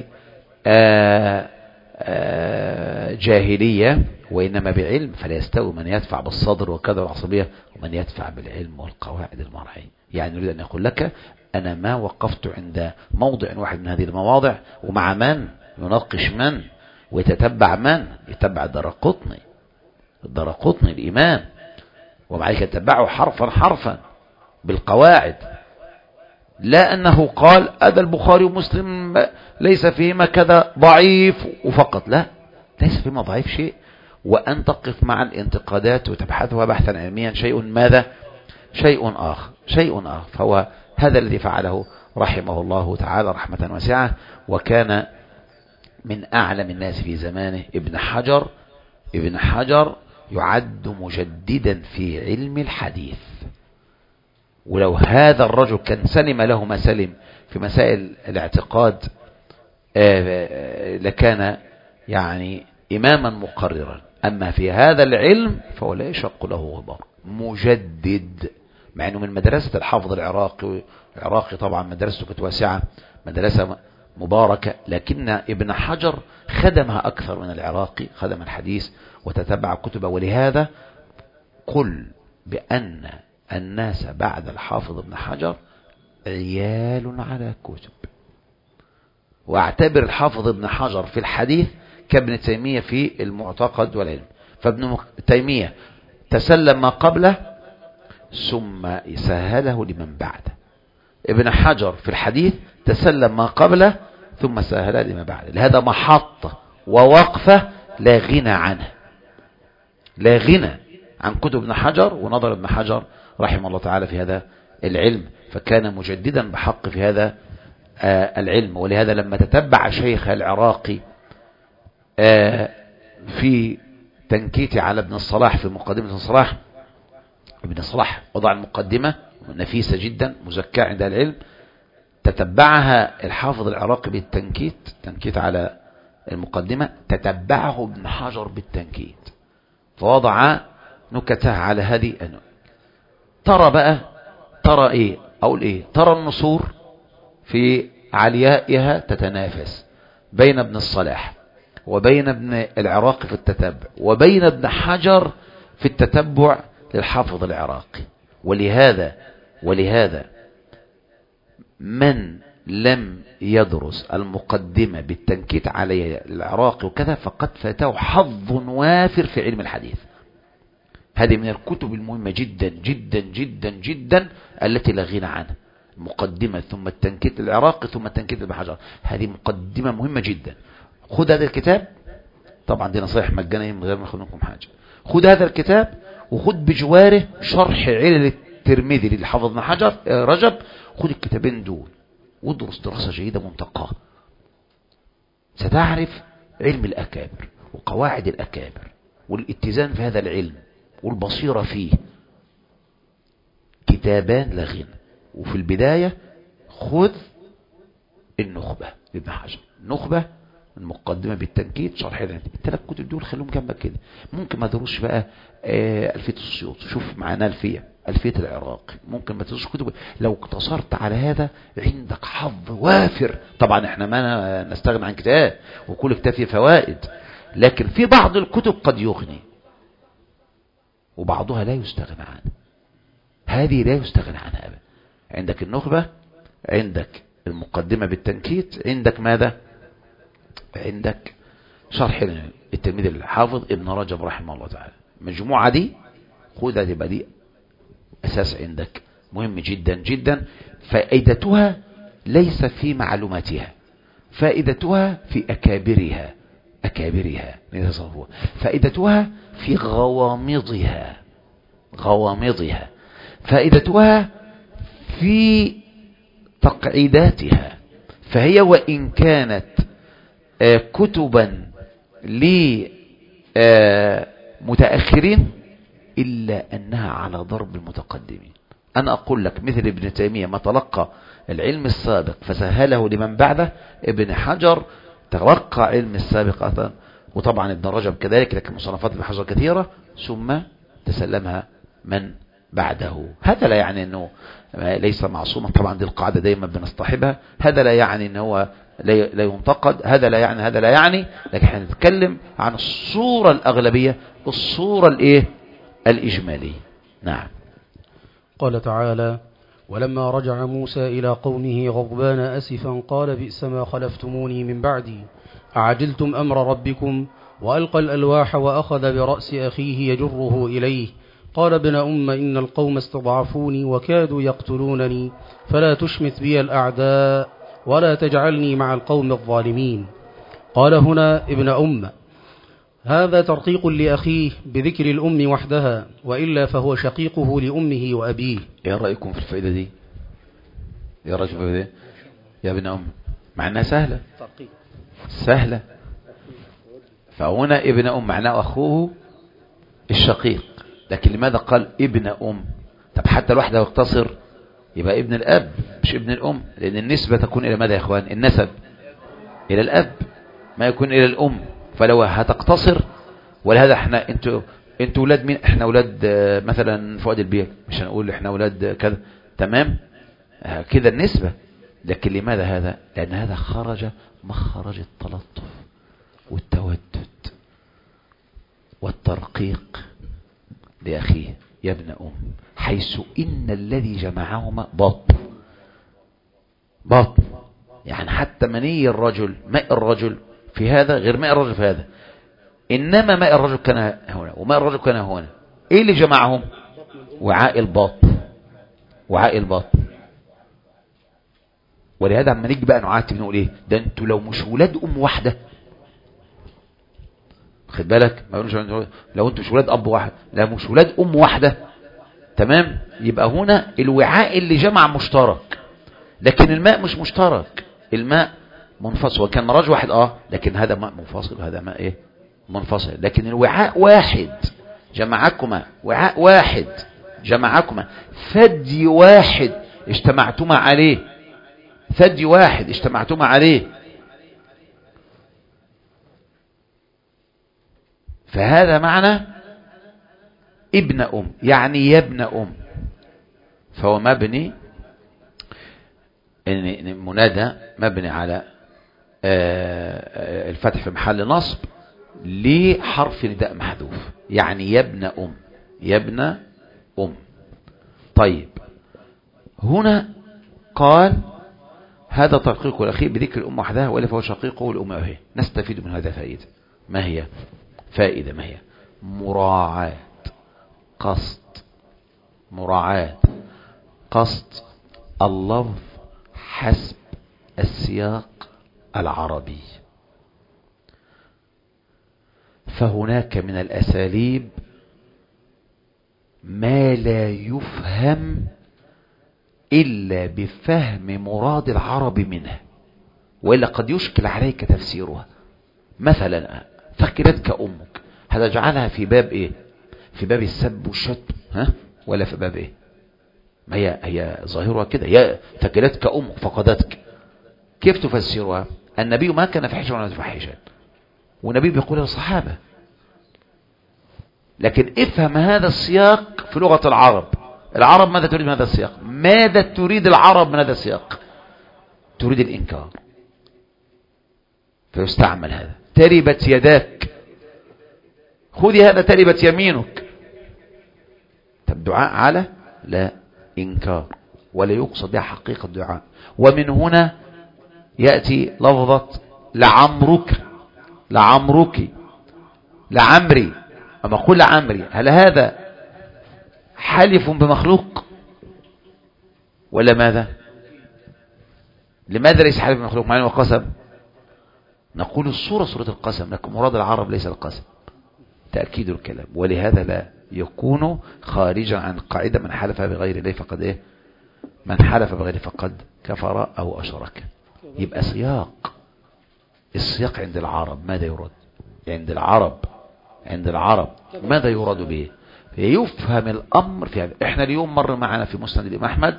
Speaker 1: بجاهلية، وإنما بعلم. فلا يستوي من يدفع بالصدر وكذا العصبية ومن يدفع بالعلم والقواعد المرعية. يعني نريد أن يقول لك أنا ما وقفت عند موضع واحد من هذه المواضع، ومع من يناقش من ويتتبع من يتبع الدرقطني الإمام، ومع ذلك يتبعه حرفا حرفا بالقواعد، لا أنه قال هذا البخاري ومسلم ليس فيهما كذا ضعيف وفقط، لا، ليس فيهما ضعيف شيء. وأن تقف مع الانتقادات وتبحثها بحثا علميا شيء آخر. فهو هذا الذي فعله رحمه الله تعالى رحمة واسعة. وكان من أعلم الناس في زمانه ابن حجر يعد مجددا في علم الحديث. ولو هذا الرجل كان سلم له ما سلم في مسائل الاعتقاد لكان يعني إماما مقررا. أما في هذا العلم فهو لا يشق له غبار، مجدد، مع أنه من مدرسة الحافظ العراقي طبعا مدرسته كانت واسعة، مدرسة مباركة، لكن ابن حجر خدمها أكثر من العراقي، خدم الحديث وتتبع كتبه. ولهذا قل بأن الناس بعد الحافظ ابن حجر عيال على كتب. واعتبر الحافظ ابن حجر في الحديث كابن تيمية في المعتقد والعلم. فابن تيمية تسلم ما قبله ثم سهله لمن بعده. ابن حجر في الحديث تسلم ما قبله ثم سهله لمن بعده. لهذا محطة ووقفة لا غنى عنها، لا غنى عن كتب ابن حجر ونظر ابن حجر رحمه الله تعالى في هذا العلم. فكان مجددا بحق في هذا العلم. ولهذا لما تتبع شيخ العراقي في تنكيته على ابن الصلاح في مقدمة الصلاح، ابن الصلاح وضع المقدمة نفيسة جدا مزكاة عند العلم، تتبعها الحافظ العراقي تنكيت على المقدمة، تتبعه ابن حجر بالتنكيت، فوضع نكتها على هذه. ترى ايه اقول ايه؟ ترى النصور في عليائها تتنافس بين ابن الصلاح وبين ابن العراقي في التتبع وبين ابن حجر في التتبع للحافظ العراقي. ولهذا من لم يدرس المقدمة بالتنكيت على العراقي وكذا فقد فاته حظ وافر في علم الحديث. هذه من الكتب المهمة جدا جدا جدا جدا التي لا غنى عنها. مقدمة ثم التنكيت العراقي ثم التنكيت ابن حجر، هذه مقدمة مهمة جدا. خذ هذا الكتاب، طبعا دي نصائح مجانية من غير ما اخذ منكم حاجة. خذ هذا الكتاب وخذ بجواره شرح علل الترمذي للحافظ ابن حجر رجب، خذ الكتابين دول وادرس دراسة جيدة منتقاة، ستعرف علم الأكابر وقواعد الأكابر والاتزان في هذا العلم والبصيرة فيه. كتابان لا غنى. وفي البداية خذ النخبة لابن حجر، نخبة المقدمة بالتنكيت شرح الثلاث كتب دول خليهم جنبك كده. ممكن ما تدرسش بقى ألفية السيوطي، شوف معنا ألفية العراقي، ممكن ما تدرسش كتب. لو اقتصرت على هذا عندك حظ وافر. طبعا احنا ما نستغنى عن كتاب وكل كتاب فيه فوائد، لكن في بعض الكتب قد يغني وبعضها لا يستغنى عنه. هذه لا يستغنى عنها أبدا. عندك النخبة، عندك المقدمة بالتنكيت، عندك ماذا؟ عندك شرح التلميذ الحافظ ابن رجب رحمه الله تعالى. مجموعة دي خذها، تبقى دي أساس عندك مهم جدا جدا. فائدتها ليس في معلوماتها، فائدتها في أكابرها فائدتها في غوامضها، فائدتها في تقعيداتها. فهي وإن كانت كتبا لمتأخرين إلا أنها على ضرب المتقدمين. أنا أقول لك مثل ابن تيمية ما تلقى العلم السابق فسهله لمن بعده، ابن حجر تلقى علم السابق، وطبعا ابن رجب كذلك، لكن مصنفات ابن حجر كثيرة، ثم تسلمها من بعده. هذا لا يعني أنه ليس معصوما، طبعا دي القاعدة دايما بنصطحبها. هذا لا يعني أنه لا ينتقد، هذا لا يعني، لكن احنا نتكلم عن الصورة الأغلبية، الصورة الإجمالية. نعم.
Speaker 2: قال تعالى: ولما رجع موسى إلى قومه غضبان أسفا قال بئس ما خلفتموني من بعدي أعجلتم أمر ربكم، وألقى الألواح وأخذ برأس أخيه يجره إليه قال ابن إن القوم استضعفوني وكادوا يقتلونني فلا تشمت بي الأعداء ولا تجعلني مع القوم الظالمين. قال هنا ابن هذا ترقيق لأخيه بذكر الأم وحدها، وإلا فهو شقيقه لأمه وأبيه.
Speaker 1: ايه رأيكم في الفائدة دي؟ يا رجل يا ابن مع انها سهلة. فهنا ابن معناه أخوه الشقيق، لكن لماذا قال ابن طب حتى الواحدة يقتصر يبقى ابن الأب مش ابن الأم، لأن النسبة تكون إلى ماذا يا إخوان؟ النسب إلى الأب ما يكون إلى الأم. فلو هتقتصر، ولهذا احنا انتوا ولاد مين؟ احنا ولاد مثلا فؤاد البيع، مش هنقول احنا ولاد كذا، تمام كده النسبة. لكن لماذا هذا؟ لأن هذا خرج مخرج التلطف والتودد والترقيق لأخيه يا ابن حيث إن الذي جمعهما باطن، يعني حتى مني الرجل ماء الرجل في هذا غير ماء الرجل في هذا، إنما ماء الرجل كان هنا وماء الرجل كان هنا. إيه اللي جمعهم؟ وعاء الباطن. ولهذا عما نيجي بقى نعاتب نقول ايه؟ ده انتوا لو مش ولاد واحده، خد بالك، ما يقولوش لو انتوا مش ولاد اب واحد، لا مش ولاد واحده، تمام، يبقى هنا الوعاء اللي جمع مشترك، لكن الماء مش مشترك، الماء منفصل. وكان مراج واحد لكن هذا ماء منفصل وهذا ماء منفصل، لكن الوعاء واحد جمعكما، وعاء واحد جمعكما، ثدي واحد اجتمعتما عليه، فهذا معنى ابن يعني يا ابن فهو مبني، منادى مبني على الفتح في محل نصب لحرف نداء محذوف، يعني يا ابن طيب هنا قال هذا ترقيق الأخير بذكر الأم وحدها، وإلا فهو شقيقه الأم وهي. نستفيد من هذا فائدة. ما هي؟ مراعاة قصد اللفظ حسب السياق العربي. فهناك من الأساليب ما لا يفهم إلا بفهم مراد العرب منها، وإلا قد يشكل عليك تفسيرها. مثلا ثكلتك أمك، هذا جعلها في باب إيه؟ في باب السب والشتم، ولا في باب إيه؟ ما هي ظاهرها كده، يا ثكلتك أمك فقدتك. كيف تفسرها؟ النبي ما كان فحشا ولا فحشا، والنبي بيقول للصحابة، لكن افهم هذا السياق في لغة العرب ماذا تريد من هذا السياق؟ ماذا تريد العرب من هذا السياق؟ تريد الإنكار، فيستعمل هذا. تربت يداك، خذي هذا تربت يمينك. طب دعاء على؟ لا، إنكار، ولا يقصد بها حقيقة الدعاء. ومن هنا يأتي لفظة لعمرك، لعمري. أما أقول لعمري، هل هذا حلف بمخلوق ولا ماذا؟ لماذا ليس حلف بمخلوق معنى وقسم؟ نقول الصورة صورة القسم، لكن مراد العرب ليس القسم، تأكيد الكلام. ولهذا لا يكون خارجا عن قاعدة من حلف بغير الله فقد إيه؟ من حلف بغير فقد كفر أو أشرك. يبقى السياق عند العرب ماذا يراد؟ عند العرب ماذا يراد به؟ يفهم الأمر في هذا. احنا اليوم مر معنا في مسند الإمام أحمد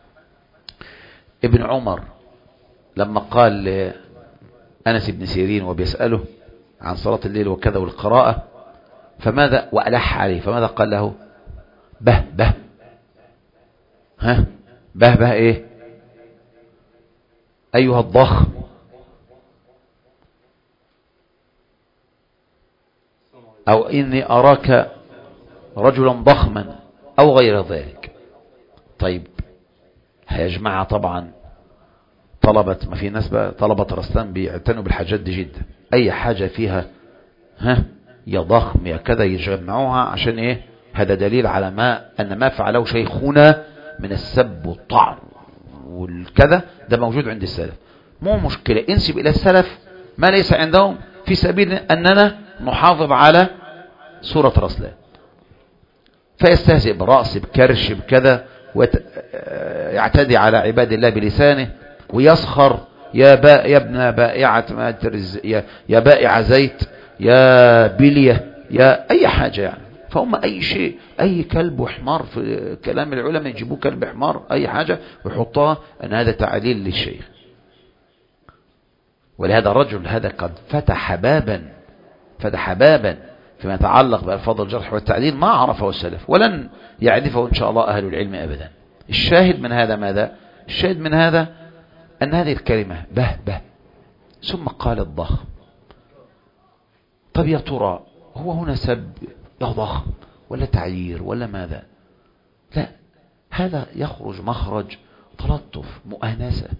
Speaker 1: ابن عمر لما قال لأنس بن سيرين وبيسأله عن صلاة الليل وكذا والقراءة، فماذا وألح عليه، فماذا قال له؟ به به. ها به به ايه؟ أيها الضخم، أو إني أراك رجلا ضخما أو غير ذلك. طيب يا جماعة طبعا طلبة، ما في ناس بقى طلبة رسلان بيعتنوا بالحاجات دي جدا، أي حاجة فيها يا ضخم يا كذا يجمعوها عشان إيه؟ هذا دليل على أن ما فعله شيخنا من السب والطعن والكذا ده موجود عند السلف. مو مشكلة، انسب إلى السلف ما ليس عندهم في سبيل أننا نحافظ على سورة رسلان. فيستهزئ برأس بكرش بكذا ويعتدي على عباد الله بلسانه ويسخر يا ابن بائعة يا بائع زيت يا بلية يا أي حاجة يعني. فهم أي شيء، أي كلب وحمار في كلام العلماء يجيبوا كلب حمار أي حاجة ويحطها أن هذا تعليل للشيخ. ولهذا الرجل هذا قد فتح بابا فيما يتعلق بألفاظ الجرح والتعديل ما عرفه السلف ولن يعرفه إن شاء الله أهل العلم أبدا. الشاهد من هذا ماذا؟ الشاهد من هذا أن هذه الكلمة به به ثم قال الضخم. طب يا ترى هو هنا سب يا ضخم ولا تعيير ولا ماذا؟ لا، هذا يخرج مخرج تلطف مؤانسة.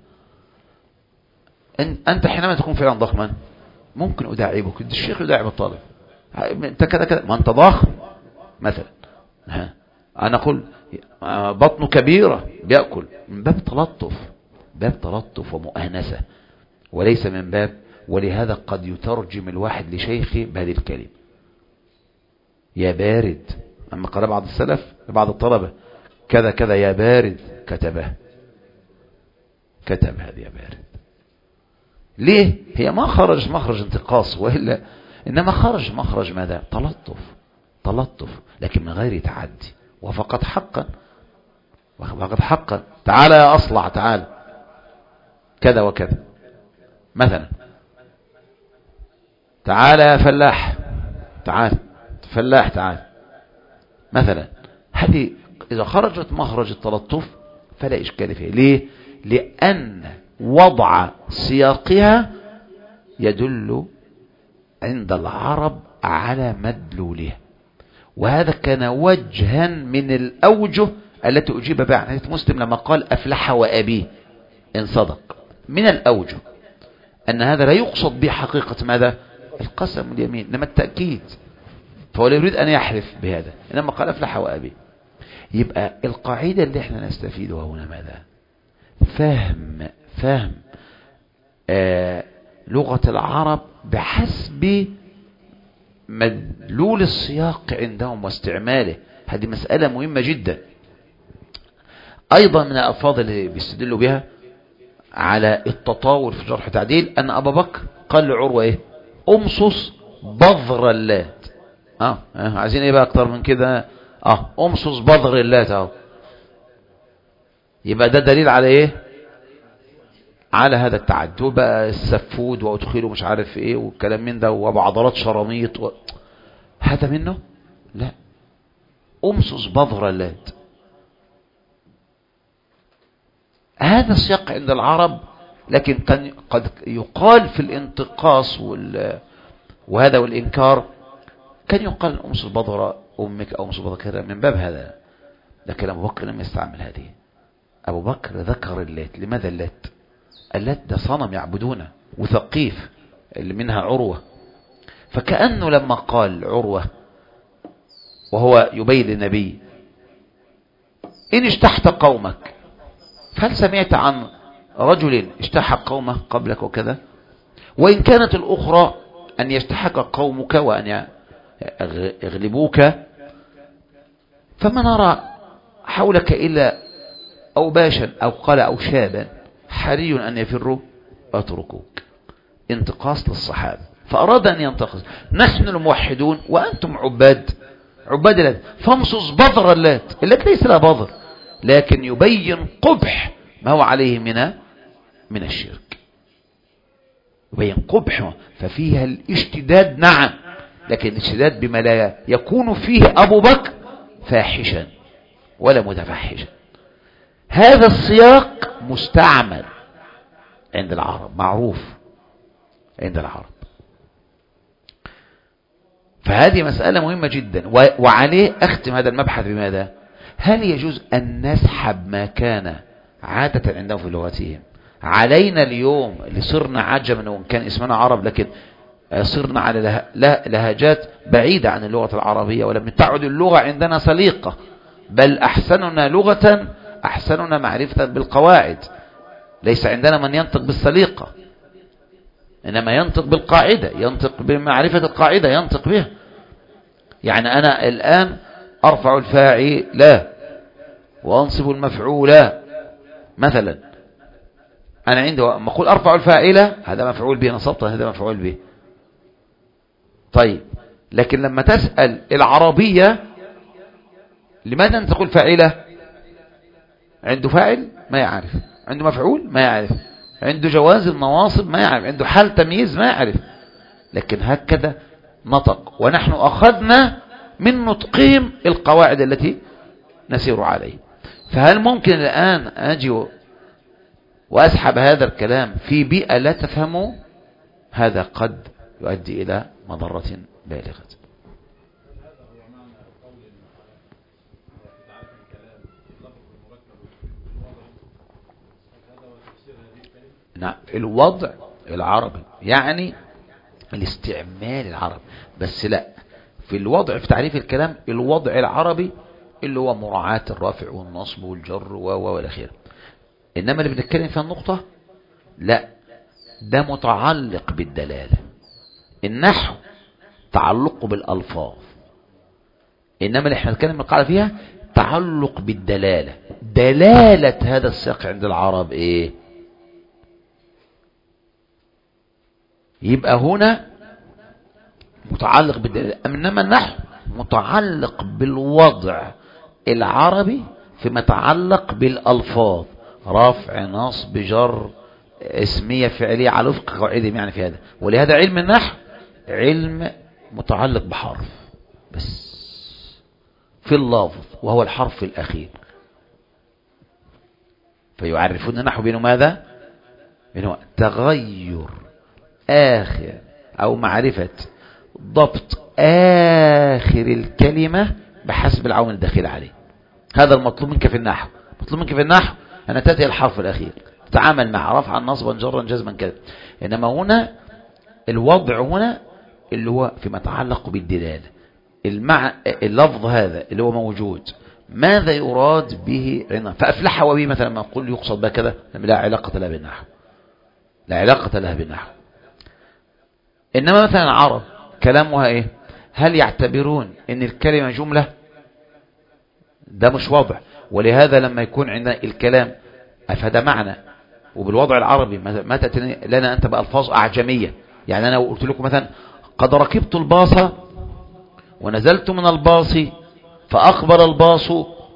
Speaker 1: أنت حينما تكون فعلا ضخما ممكن أداعبك، الشيخ يداعب الطالب، أنت كذا كذا، ما أنت ضخم مثلا. أنا أقول بطنه كبيرة بيأكل، من باب تلطف ومؤانسة وليس من باب. ولهذا قد يترجم الواحد لشيخه بهذه الكلمة يا بارد. أما قال بعض السلف لبعض الطلبة كذا كذا يا بارد، كتب هذه يا بارد. ليه؟ هي ما خرج مخرج انتقاص وإلا، إنما خرج مخرج ماذا؟ تلطف لكن من غير تعدي. وفقط حقا تعالى يا أصلع، تعال كذا وكذا مثلا، تعالى يا فلاح، تعال مثلا. هذه إذا خرجت مخرج التلطف فلا إشكال فيه. ليه؟ لأن وضع سياقها يدل عند العرب على مدلولها، وهذا كان وجها من الأوجه التي أجيب بها عن حديث مسلم لما قال أفلح وأبيه إن صدق. من الأوجه أن هذا لا يقصد به حقيقة ماذا؟ القسم واليمين، إنما التأكيد. فهو لا يريد أن يحلف بهذا، إنما قال أفلح وأبيه. يبقى القاعدة اللي احنا نستفيدها هنا ماذا؟ فهم لغة العرب بحسب مدلول السياق عندهم واستعماله. هذه مسألة مهمة جدا. أيضا من الألفاظ اللي بيستدلوا بها على التطاول في جرح تعديل أن أبا بكر قال لعروة إيه؟ أمصص بذر اللات. عايزين إيه بقى أكتر من كده؟ أمصص بذر اللات. يبقى ده دليل على إيه؟ على هذا التعدي. وبقى السفود وأدخله مش عارف إيه والكلام من ده وبعضلات شراميط هذا منه؟ لا، أمصص بذر اللات. هذا السياق عند العرب، لكن كان قد يقال في الانتقاص وهذا والإنكار كان يقال أمصص بذر أمك أو أمصص بذر كذا من باب هذا. لكن أبو بكر لم يستعمل هذه. أبو بكر ذكر اللات. لماذا اللات؟ اللات ده صنم يعبدونه وثقيف اللي منها عروة. فكأنه لما قال عروة وهو يبين للنبي إن اشتحت قومك، فهل سمعت عن رجل اشتحى قومه قبلك وكذا؟ وإن كانت الأخرى أن يشتحك قومك وأن يغلبوك، فما نرى حولك إلا أوباشا أو قال أو شابا حري أن يفروا أتركوك. انتقاص للصحابة. فأراد أن ينتقص. نحن الموحدون وأنتم عباد اللات. فامصص بذر اللات ليس لها بذر، لكن يبين قبح ما هو عليه من الشرك، يبين قبح. ففيها الاشتداد نعم، لكن الاشتداد بما لا يكون فيه أبو بكر فاحشا ولا متفحشا. هذا السياق مستعمل عند العرب، معروف عند العرب. فهذه مسألة مهمة جدا، وعليه أختم هذا المبحث بماذا؟ هل يجوز أن نسحب ما كان عادة عندهم في لغتهم علينا اليوم اللي صرنا عجما، وإن كان اسمنا عرب لكن صرنا على لهجات بعيدة عن اللغة العربية، ولم تعد اللغة عندنا سليقة، بل أحسننا لغة أحسننا معرفة بالقواعد. ليس عندنا من ينطق بالسليقة، إنما ينطق بالقاعدة، ينطق بمعرفة القاعدة، ينطق بها. يعني أنا الآن أرفع الفاعل لا وأنصب المفعول مثلا. أنا عندي ما أقول أرفع الفاعل هذا مفعول به، نصبت هذا مفعول به. طيب، لكن لما تسأل العربية لماذا أنت تقول فاعلة؟ عنده فاعل ما يعرف، عنده مفعول ما يعرف، عنده جواز النواصب ما يعرف، عنده حال تمييز ما يعرف، لكن هكذا نطق. ونحن أخذنا من نطقهم القواعد التي نسير عليه. فهل ممكن الآن أجي وأسحب هذا الكلام في بيئة لا تفهمه؟ هذا قد يؤدي إلى مضرة بالغة. نعم، الوضع العربي يعني الاستعمال العربي، بس لا، في الوضع في تعريف الكلام الوضع العربي اللي هو مراعاة الرافع والنصب والجر والأخير. إنما اللي بنتكلم فيها النقطة لا، ده متعلق بالدلالة. النحو تعلقه بالألفاظ، إنما اللي احنا نتكلم القاعدة فيها تعلق بالدلالة. دلالة هذا السياق عند العرب ايه؟ يبقى هنا متعلق بالدلالة، إنما النحو متعلق بالوضع العربي فيما يتعلق بالألفاظ، رفع نصب جر اسمية فعلية على وفق قواعدهم يعني في هذا. ولهذا علم النحو علم متعلق بحرف بس في اللفظ، وهو الحرف الأخير. فيعرفون النحو بينه ماذا؟ بينه تغير آخر أو معرفة ضبط آخر الكلمة بحسب العون الداخل عليه. هذا المطلوب منك في النحو. مطلوب منك في النحو أن تأتي الحرف الأخير، تتعامل مع رفعا نصبا جرا جزما كذا. إنما هنا الوضع هنا اللي هو فيما يتعلق بالدلالة، اللفظ هذا اللي هو موجود ماذا يراد به عنا. فأفلح وبه مثلا ما نقول يقصد بها كذا لا علاقة لها بالنحو، لا علاقة لها بالنحو. إنما مثلا العرب كلامها إيه؟ هل يعتبرون إن الكلمة جملة؟ ده مش وضع. ولهذا لما يكون عندنا الكلام فده معنى، وبالوضع العربي ما تأتي لنا أنت بألفاظ أعجمية. يعني أنا قلت لكم مثلا قد ركبت الباص ونزلت من الباص فأقبل الباص.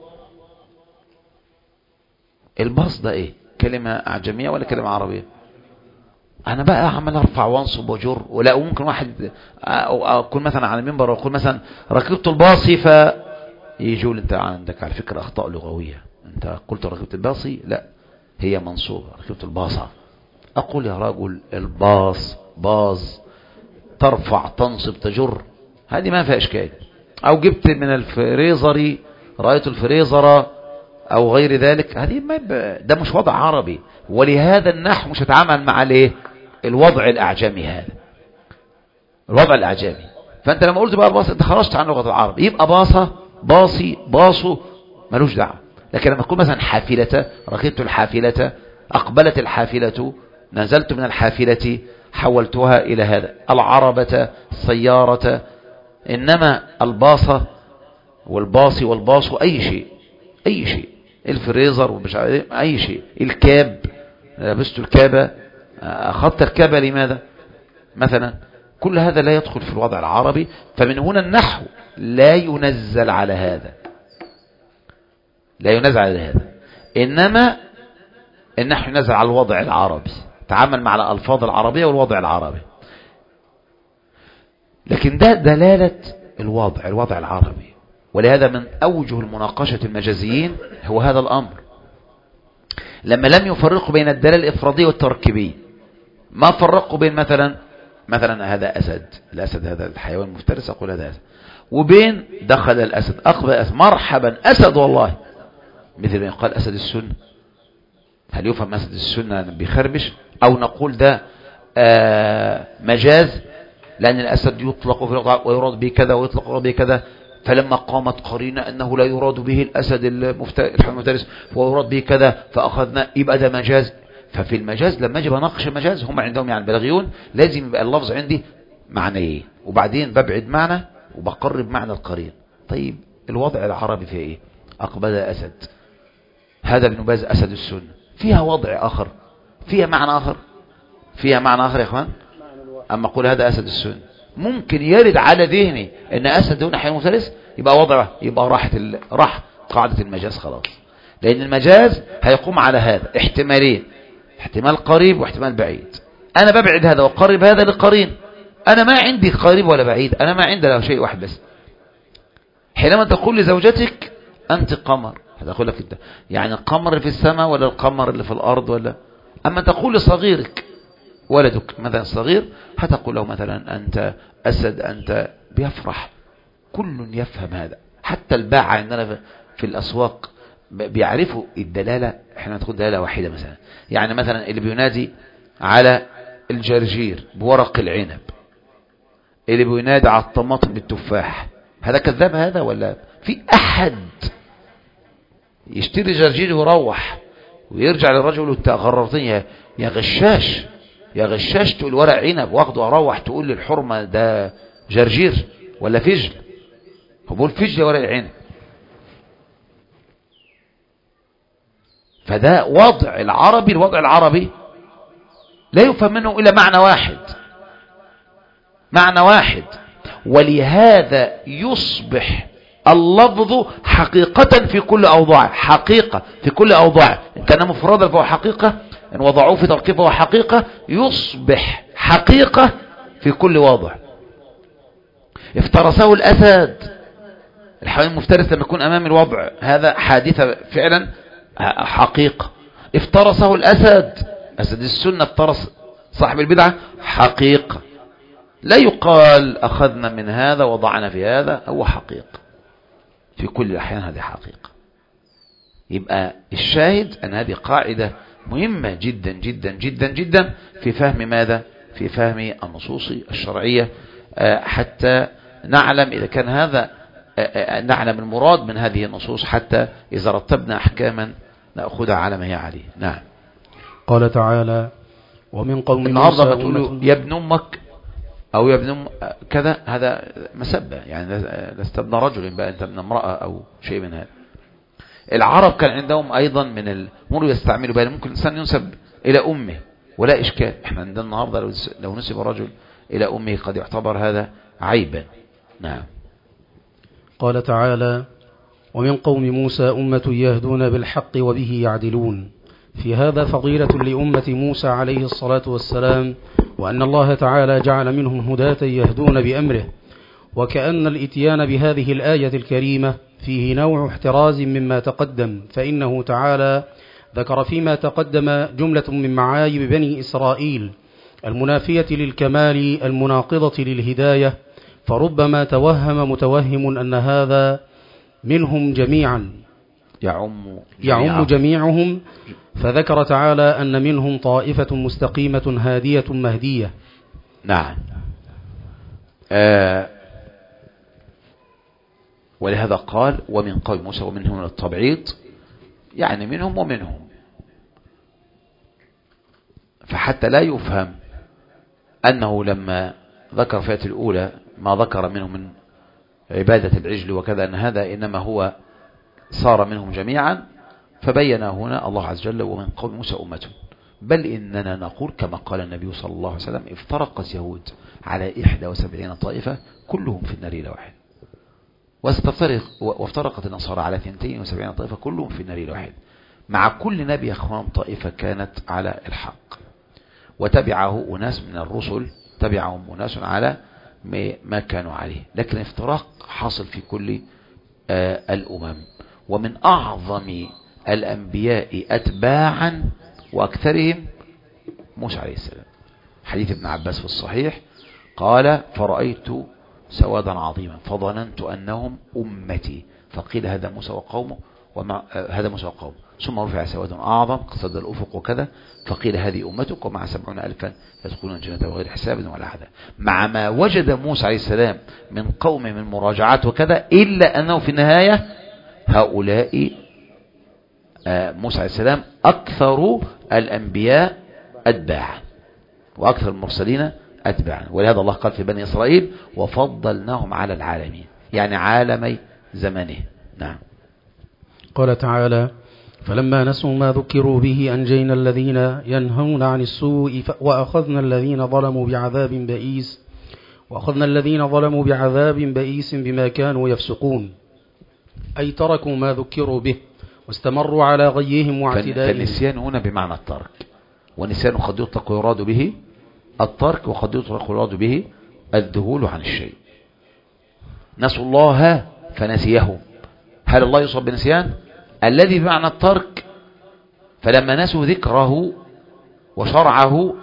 Speaker 1: الباص ده إيه؟ كلمة أعجمية ولا كلمة عربية؟ أنا بقى عمال أرفع وانصب وجر. ولا ممكن واحد أكون مثلا على المنبر وأقول مثلا ركبت الباص يجول أنت عندك على فكرة أخطاء لغوية، أنت قلت ركبت الباصي، لا هي منصوبة ركبت الباصة. أقول يا رجل الباص باص، ترفع تنصب تجر، هذه ما فيها إشكال. أو جبت من الفريزر رأيت الفريزر أو غير ذلك، هذه ما ده مش وضع عربي. ولهذا النحو مش هتعامل مع الايه؟ الوضع الأعجمي. هذا الوضع الأعجمي. فأنت لما قلت بقى الباص أنت خرجت عن لغة العرب، يبقى باصة باصي باصو ملوش دعوة. لكن لما تقول مثلا حافلة، ركبت الحافلة، أقبلت الحافلة، نزلت من الحافلة، حولتها إلى هذا العربة السيارة. إنما الباصة والباصي والباص أي شيء، أي شيء، الفريزر ومش عارف أي شيء، الكاب، لبست الكابة، أخذت الكابة لماذا مثلا؟ كل هذا لا يدخل في الوضع العربي. فمن هنا النحو لا ينزل على هذا، لا ينزل على هذا، إنما النحو ينزل على الوضع العربي، تعامل مع الألفاظ العربية والوضع العربي. لكن ده دلالة الوضع العربي. ولهذا من أوجه المناقشة المجازيين هو هذا الأمر، لما لم يفرقوا بين الدلالة الإفرادية والتركيبية. ما فرقوا بين مثلا هذا أسد، الأسد هذا الحيوان المفترس، أقول هذا أسد، وبين دخل الأسد أقبل أسد، مرحبا أسد والله، مثل ما يقال أسد السنة. هل يفهم أسد السنة بيخربش، أو نقول ده مجاز لأن الأسد يطلق ويراد به كذا ويطلق ويراد به كذا، فلما قامت قرينة أنه لا يراد به الأسد المفترس ويراد به كذا فأخذنا، يبقى ده مجاز. ففي المجاز لما اجي بناقش المجاز، هم عندهم يعني البلاغيون لازم يبقى اللفظ عندي معنيين، وبعدين ببعد معنى وبقرب معنى القرين. طيب الوضع العربي فيه ايه؟ أقبل أسد، هذا ابن باز أسد السنة، فيها وضع آخر، فيها معنى آخر، فيها معنى آخر يا إخوان. أما أقول هذا أسد السنة، ممكن يرد على ذهني أن أسد دون حيوان مفترس، يبقى وضعه، يبقى راح قاعدة المجاز خلاص. لأن المجاز هيقوم على هذا احتمالين، احتمال قريب واحتمال بعيد. أنا ببعد هذا وقرب هذا لقرين، أنا ما عندي قريب ولا بعيد، أنا ما عندي له شيء واحد بس. حينما تقول لزوجتك أنت قمر، هتقول لك انت يعني القمر في السماء ولا القمر اللي في الأرض ولا. أما تقول لصغيرك ولدك مثلا صغير، هتقول له مثلا أنت أسد، أنت، بيفرح، كل يفهم هذا. حتى الباعة عندنا في الأسواق بيعرفوا الدلالة. احنا تقول دلالة واحدة مثلا، يعني مثلا اللي بينادي على الجرجير بورق العنب، اللي بينادي على الطماطم بالتفاح، هذا كذاب هذا ولا؟ في أحد يشتري جرجير ويروح ويرجع للرجل وانت غررتني يا غشاش، يا غشاش، تقول ورق عنب واخده اروح تقول للحرمة ده جرجير ولا فجل؟ هو بيقول فجل ورق العنب. فده وضع العربي، الوضع العربي لا يفهم منه إلا معنى واحد، معنى واحد. ولهذا يصبح اللفظ حقيقة في كل أوضاع، حقيقة في كل أوضاع، إن كان مفردا فهو حقيقة، إن وضعوه في تركيب فهو حقيقة، يصبح حقيقة في كل وضع. افترسه الأسد، الحيوان المفترس لما يكون أمام الوضع هذا حادثة فعلا حقيقة. افترسه الأسد، أسد السنة افترس صاحب البدعة، حقيقة. لا يقال أخذنا من هذا وضعنا في هذا، هو حقيقة في كل الأحيان، هذه حقيقة. يبقى الشاهد أن هذه قاعدة مهمة جدا جدا جدا جدا في فهم ماذا؟ في فهم النصوص الشرعية، حتى نعلم إذا كان هذا، نعلم المراد من هذه النصوص، حتى إذا رتبنا أحكاما نأخذها على ما هي عليه. نعم.
Speaker 2: قال تعالى: ومن قوم
Speaker 1: النهارده ما تقولوا يا ابن أمك أو يا ابن كذا، هذا مسبة، يعني لست ابن رجل بقى، أنت ابن امرأة أو شيء من هذا. العرب كان عندهم أيضا من الأمور يستعملوا بها، ممكن الإنسان ينسب إلى أمه ولا إشكال. احنا عندنا النهارده لو نسب رجل إلى أمه قد يعتبر هذا عيبا. نعم.
Speaker 2: قال تعالى: ومن قوم موسى أمة يهدون بالحق وبه يعدلون. في هذا فضيلة لأمة موسى عليه الصلاة والسلام، وأن الله تعالى جعل منهم هداة يهدون بأمره. وكأن الإتيان بهذه الآية الكريمة فيه نوع احتراز مما تقدم، فإنه تعالى ذكر فيما تقدم جملة من معايب بني إسرائيل المنافية للكمال المناقضة للهداية، فربما توهم متوهم أن هذا منهم جميعا، يعم جميعهم، فذكر تعالى أن منهم طائفة مستقيمة هادية مهدية.
Speaker 1: نعم. ولهذا قال ومن قوم موسى، ومنهم من التبعيض، يعني منهم ومنهم، فحتى لا يفهم أنه لما ذكر في الآية الأولى ما ذكر منهم من عبادة العجل وكذا، أن هذا إنما هو صار منهم جميعا، فبين هنا الله عز وجل ومن قوم موسى أمة، بل إننا نقول كما قال النبي صلى الله عليه وسلم افترقت اليهود على 71 طائفة كلهم في النار إلى واحد، وافترقت النصارى على 72 طائفة كلهم في النار إلى واحد. مع كل نبي يا أخوان طائفة كانت على الحق، وتبعه أناس من الرسل تبعهم أناس على ما كانوا عليه، لكن افتراق حاصل في كل الأمم. ومن أعظم الأنبياء أتباعا وأكثرهم موسى عليه السلام. حديث ابن عباس في الصحيح قال فرأيت سوادا عظيما فظننت أنهم أمتي، فقيل هذا موسى وقومه هذا موسى وقومه، ثم رفع سواد أعظم قصد الأفق وكذا، فقيل هذه أمتك ومع 70,000 يدخلون الجنة بغير حساب ولا عذاب. مع ما وجد موسى عليه السلام من قوم من مراجعات وكذا، إلا أنه في النهاية هؤلاء موسى عليه السلام أكثر الأنبياء أتباعا وأكثر المرسلين أتباعا. ولهذا الله قال في بني إسرائيل وفضلناهم على العالمين، يعني عالمي زمنه. نعم.
Speaker 2: قال تعالى فلما نسوا ما ذكروا به أنجينا الذين ينهون عن السوء وأخذنا الذين ظلموا بعذاب بئيس بما كانوا يفسقون، أي تركوا ما ذكروا به واستمروا على غيهم واعتدائهم.
Speaker 1: فالنسيان هنا بمعنى الترك، والنسيان قد يطلق ويراد به الترك، وقد يطلق ويراد به الذهول عن الشيء. نسوا الله فنسيهم، هل الله يصاب بنسيان؟ الذي بمعنى الترك، فلما نسوا ذكره وشرعه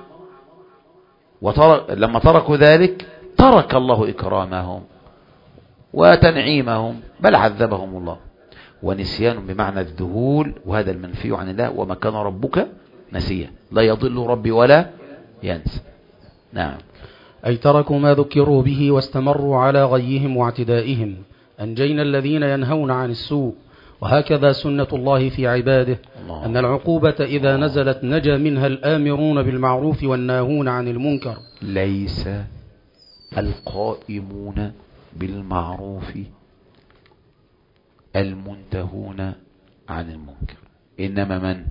Speaker 1: لما تركوا ذلك ترك الله إكرامهم وتنعيمهم بل عذبهم الله. ونسيان بمعنى الذهول، وهذا المنفي عن الله، وما كان ربك نسيا، لا يضل ربي ولا ينسى. نعم.
Speaker 2: أي تركوا ما ذكروا به واستمروا على غيهم واعتدائهم. أنجينا الذين ينهون عن السوء، وهكذا سنة الله في عباده أن العقوبة إذا نزلت نجا منها الآمرون بالمعروف والناهون عن المنكر.
Speaker 1: ليس القائمون بالمعروف المنتهون عن المنكر، إنما من؟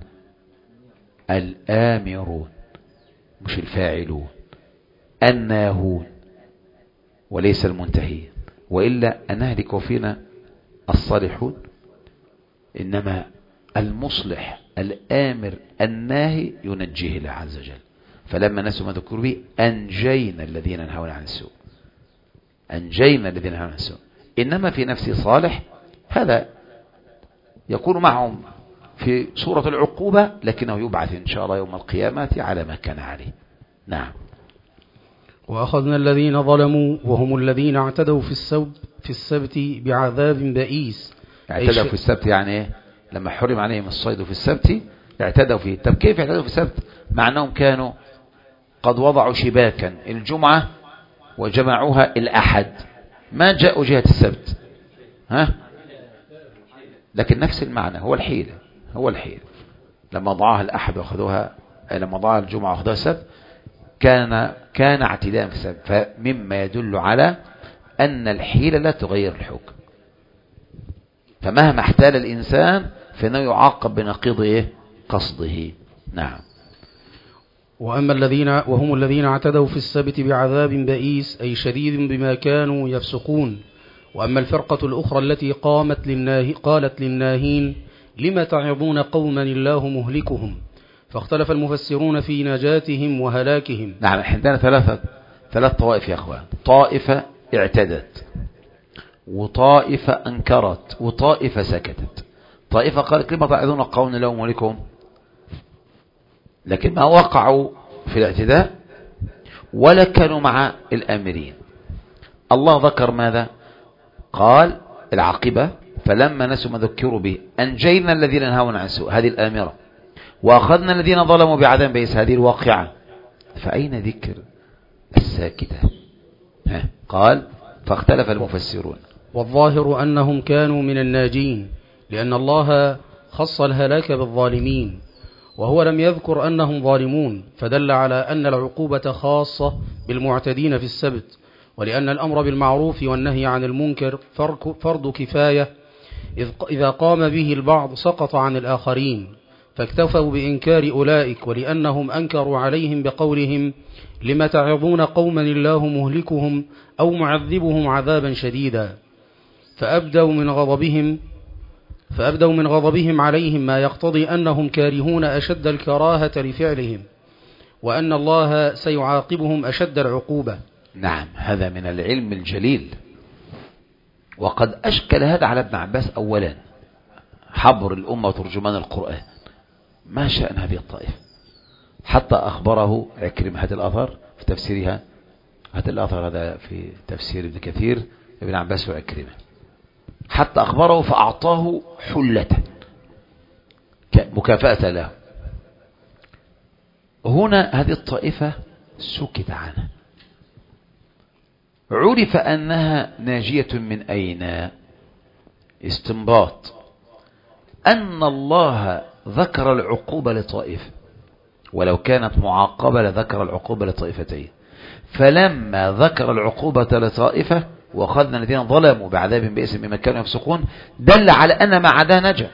Speaker 1: الآمرون، مش الفاعلون، الناهون وليس المنتهين، وإلا أنهلك فينا الصالحون. إنما المصلح الآمر الناهي ينجيه الله عز وجل. فلما نسوا ما ذكروا به أنجينا الذين ينهون عن السوء، أنجينا الذين ينهون عن السوء. إنما في نفسه صالح هذا يكون معهم في صورة العقوبة، لكنه يبعث إن شاء الله يوم القيامة على ما كان عليه. نعم.
Speaker 2: وأخذنا الذين ظلموا وهم الذين اعتدوا في السبت بعذاب بئيس.
Speaker 1: اعتدوا في السبت يعني ايه؟ لما حرم عليهم الصيد في السبت اعتدوا فيه. طب كيف اعتدوا في السبت؟ مع أنهم كانوا قد وضعوا شباكا الجمعة وجمعوها الأحد، ما جاءوا جهة السبت، لكن نفس المعنى هو الحيلة، لما ضعها الأحد وأخذوها، لما ضعها الجمعة وأخذوها السبت كان اعتداء في السبت، فمما يدل على أن الحيلة لا تغير الحكم، فمهما احتال الإنسان فإنه يعاقب بنقيض قصده. نعم.
Speaker 2: وهم الذين اعتدوا في السبت بعذاب بئيس، أي شديد بما كانوا يفسقون. وأما الفرقة الأخرى التي قالت للناهين لم تعظون قوما الله مهلكهم، فاختلف المفسرون في نجاتهم وهلاكهم.
Speaker 1: نعم. عندنا ثلاث طوائف يا أخوان، طائفة اعتدت، وطائفة أنكرت، وطائفة سكتت. طائفة قالت لما تعظون قوم الله مهلكهم، لكن ما وقعوا في الاعتداء ولا كانوا مع الآمرين. الله ذكر ماذا؟ قال العاقبة فلما نسوا ما ذكروا به أنجينا الذين ينهون عن السوء، هذه الآمرة، وأخذنا الذين ظلموا بعذاب بئيس، هذه الواقعة. فأين ذكر الساكتة؟ قال فاختلف المفسرون.
Speaker 2: والظاهر أنهم كانوا من الناجين، لأن الله خص الهلاك بالظالمين، وهو لم يذكر أنهم ظالمون، فدل على أن العقوبة خاصة بالمعتدين في السبت. ولأن الأمر بالمعروف والنهي عن المنكر فرض كفاية، إذا قام به البعض سقط عن الآخرين، فاكتفوا بإنكار أولئك، ولأنهم أنكروا عليهم بقولهم: لم تعظون قوما الله مهلكهم أو معذبهم عذابا شديدا، فأبدوا من غضبهم عليهم ما يقتضي أنهم كارهون أشد الكراهة لفعلهم، وأن الله سيعاقبهم أشد العقوبة.
Speaker 1: نعم، هذا من العلم الجليل، وقد أشكل هذا على ابن عباس أولا، حبر الأمة وترجمان القرآن، ما شأن هذه الطائفة؟ حتى أخبره عكرمة، هذا الأثر في تفسيرها، هذا الأثر هذا في تفسير ابن كثير، ابن عباس وعكرمة، حتى أخبره فأعطاه حلة مكافأة له. هنا هذه الطائفة سكت عنها، عرف أنها ناجية من أين؟ استنباط أن الله ذكر العقوبة لطائفة، ولو كانت معاقبة لذكر العقوبة لطائفتين، فلما ذكر العقوبة لطائفة وأخذنا الذين ظلموا بعذاب بئس بما كانوا يفسقون، دل على أن ما عداه نجا.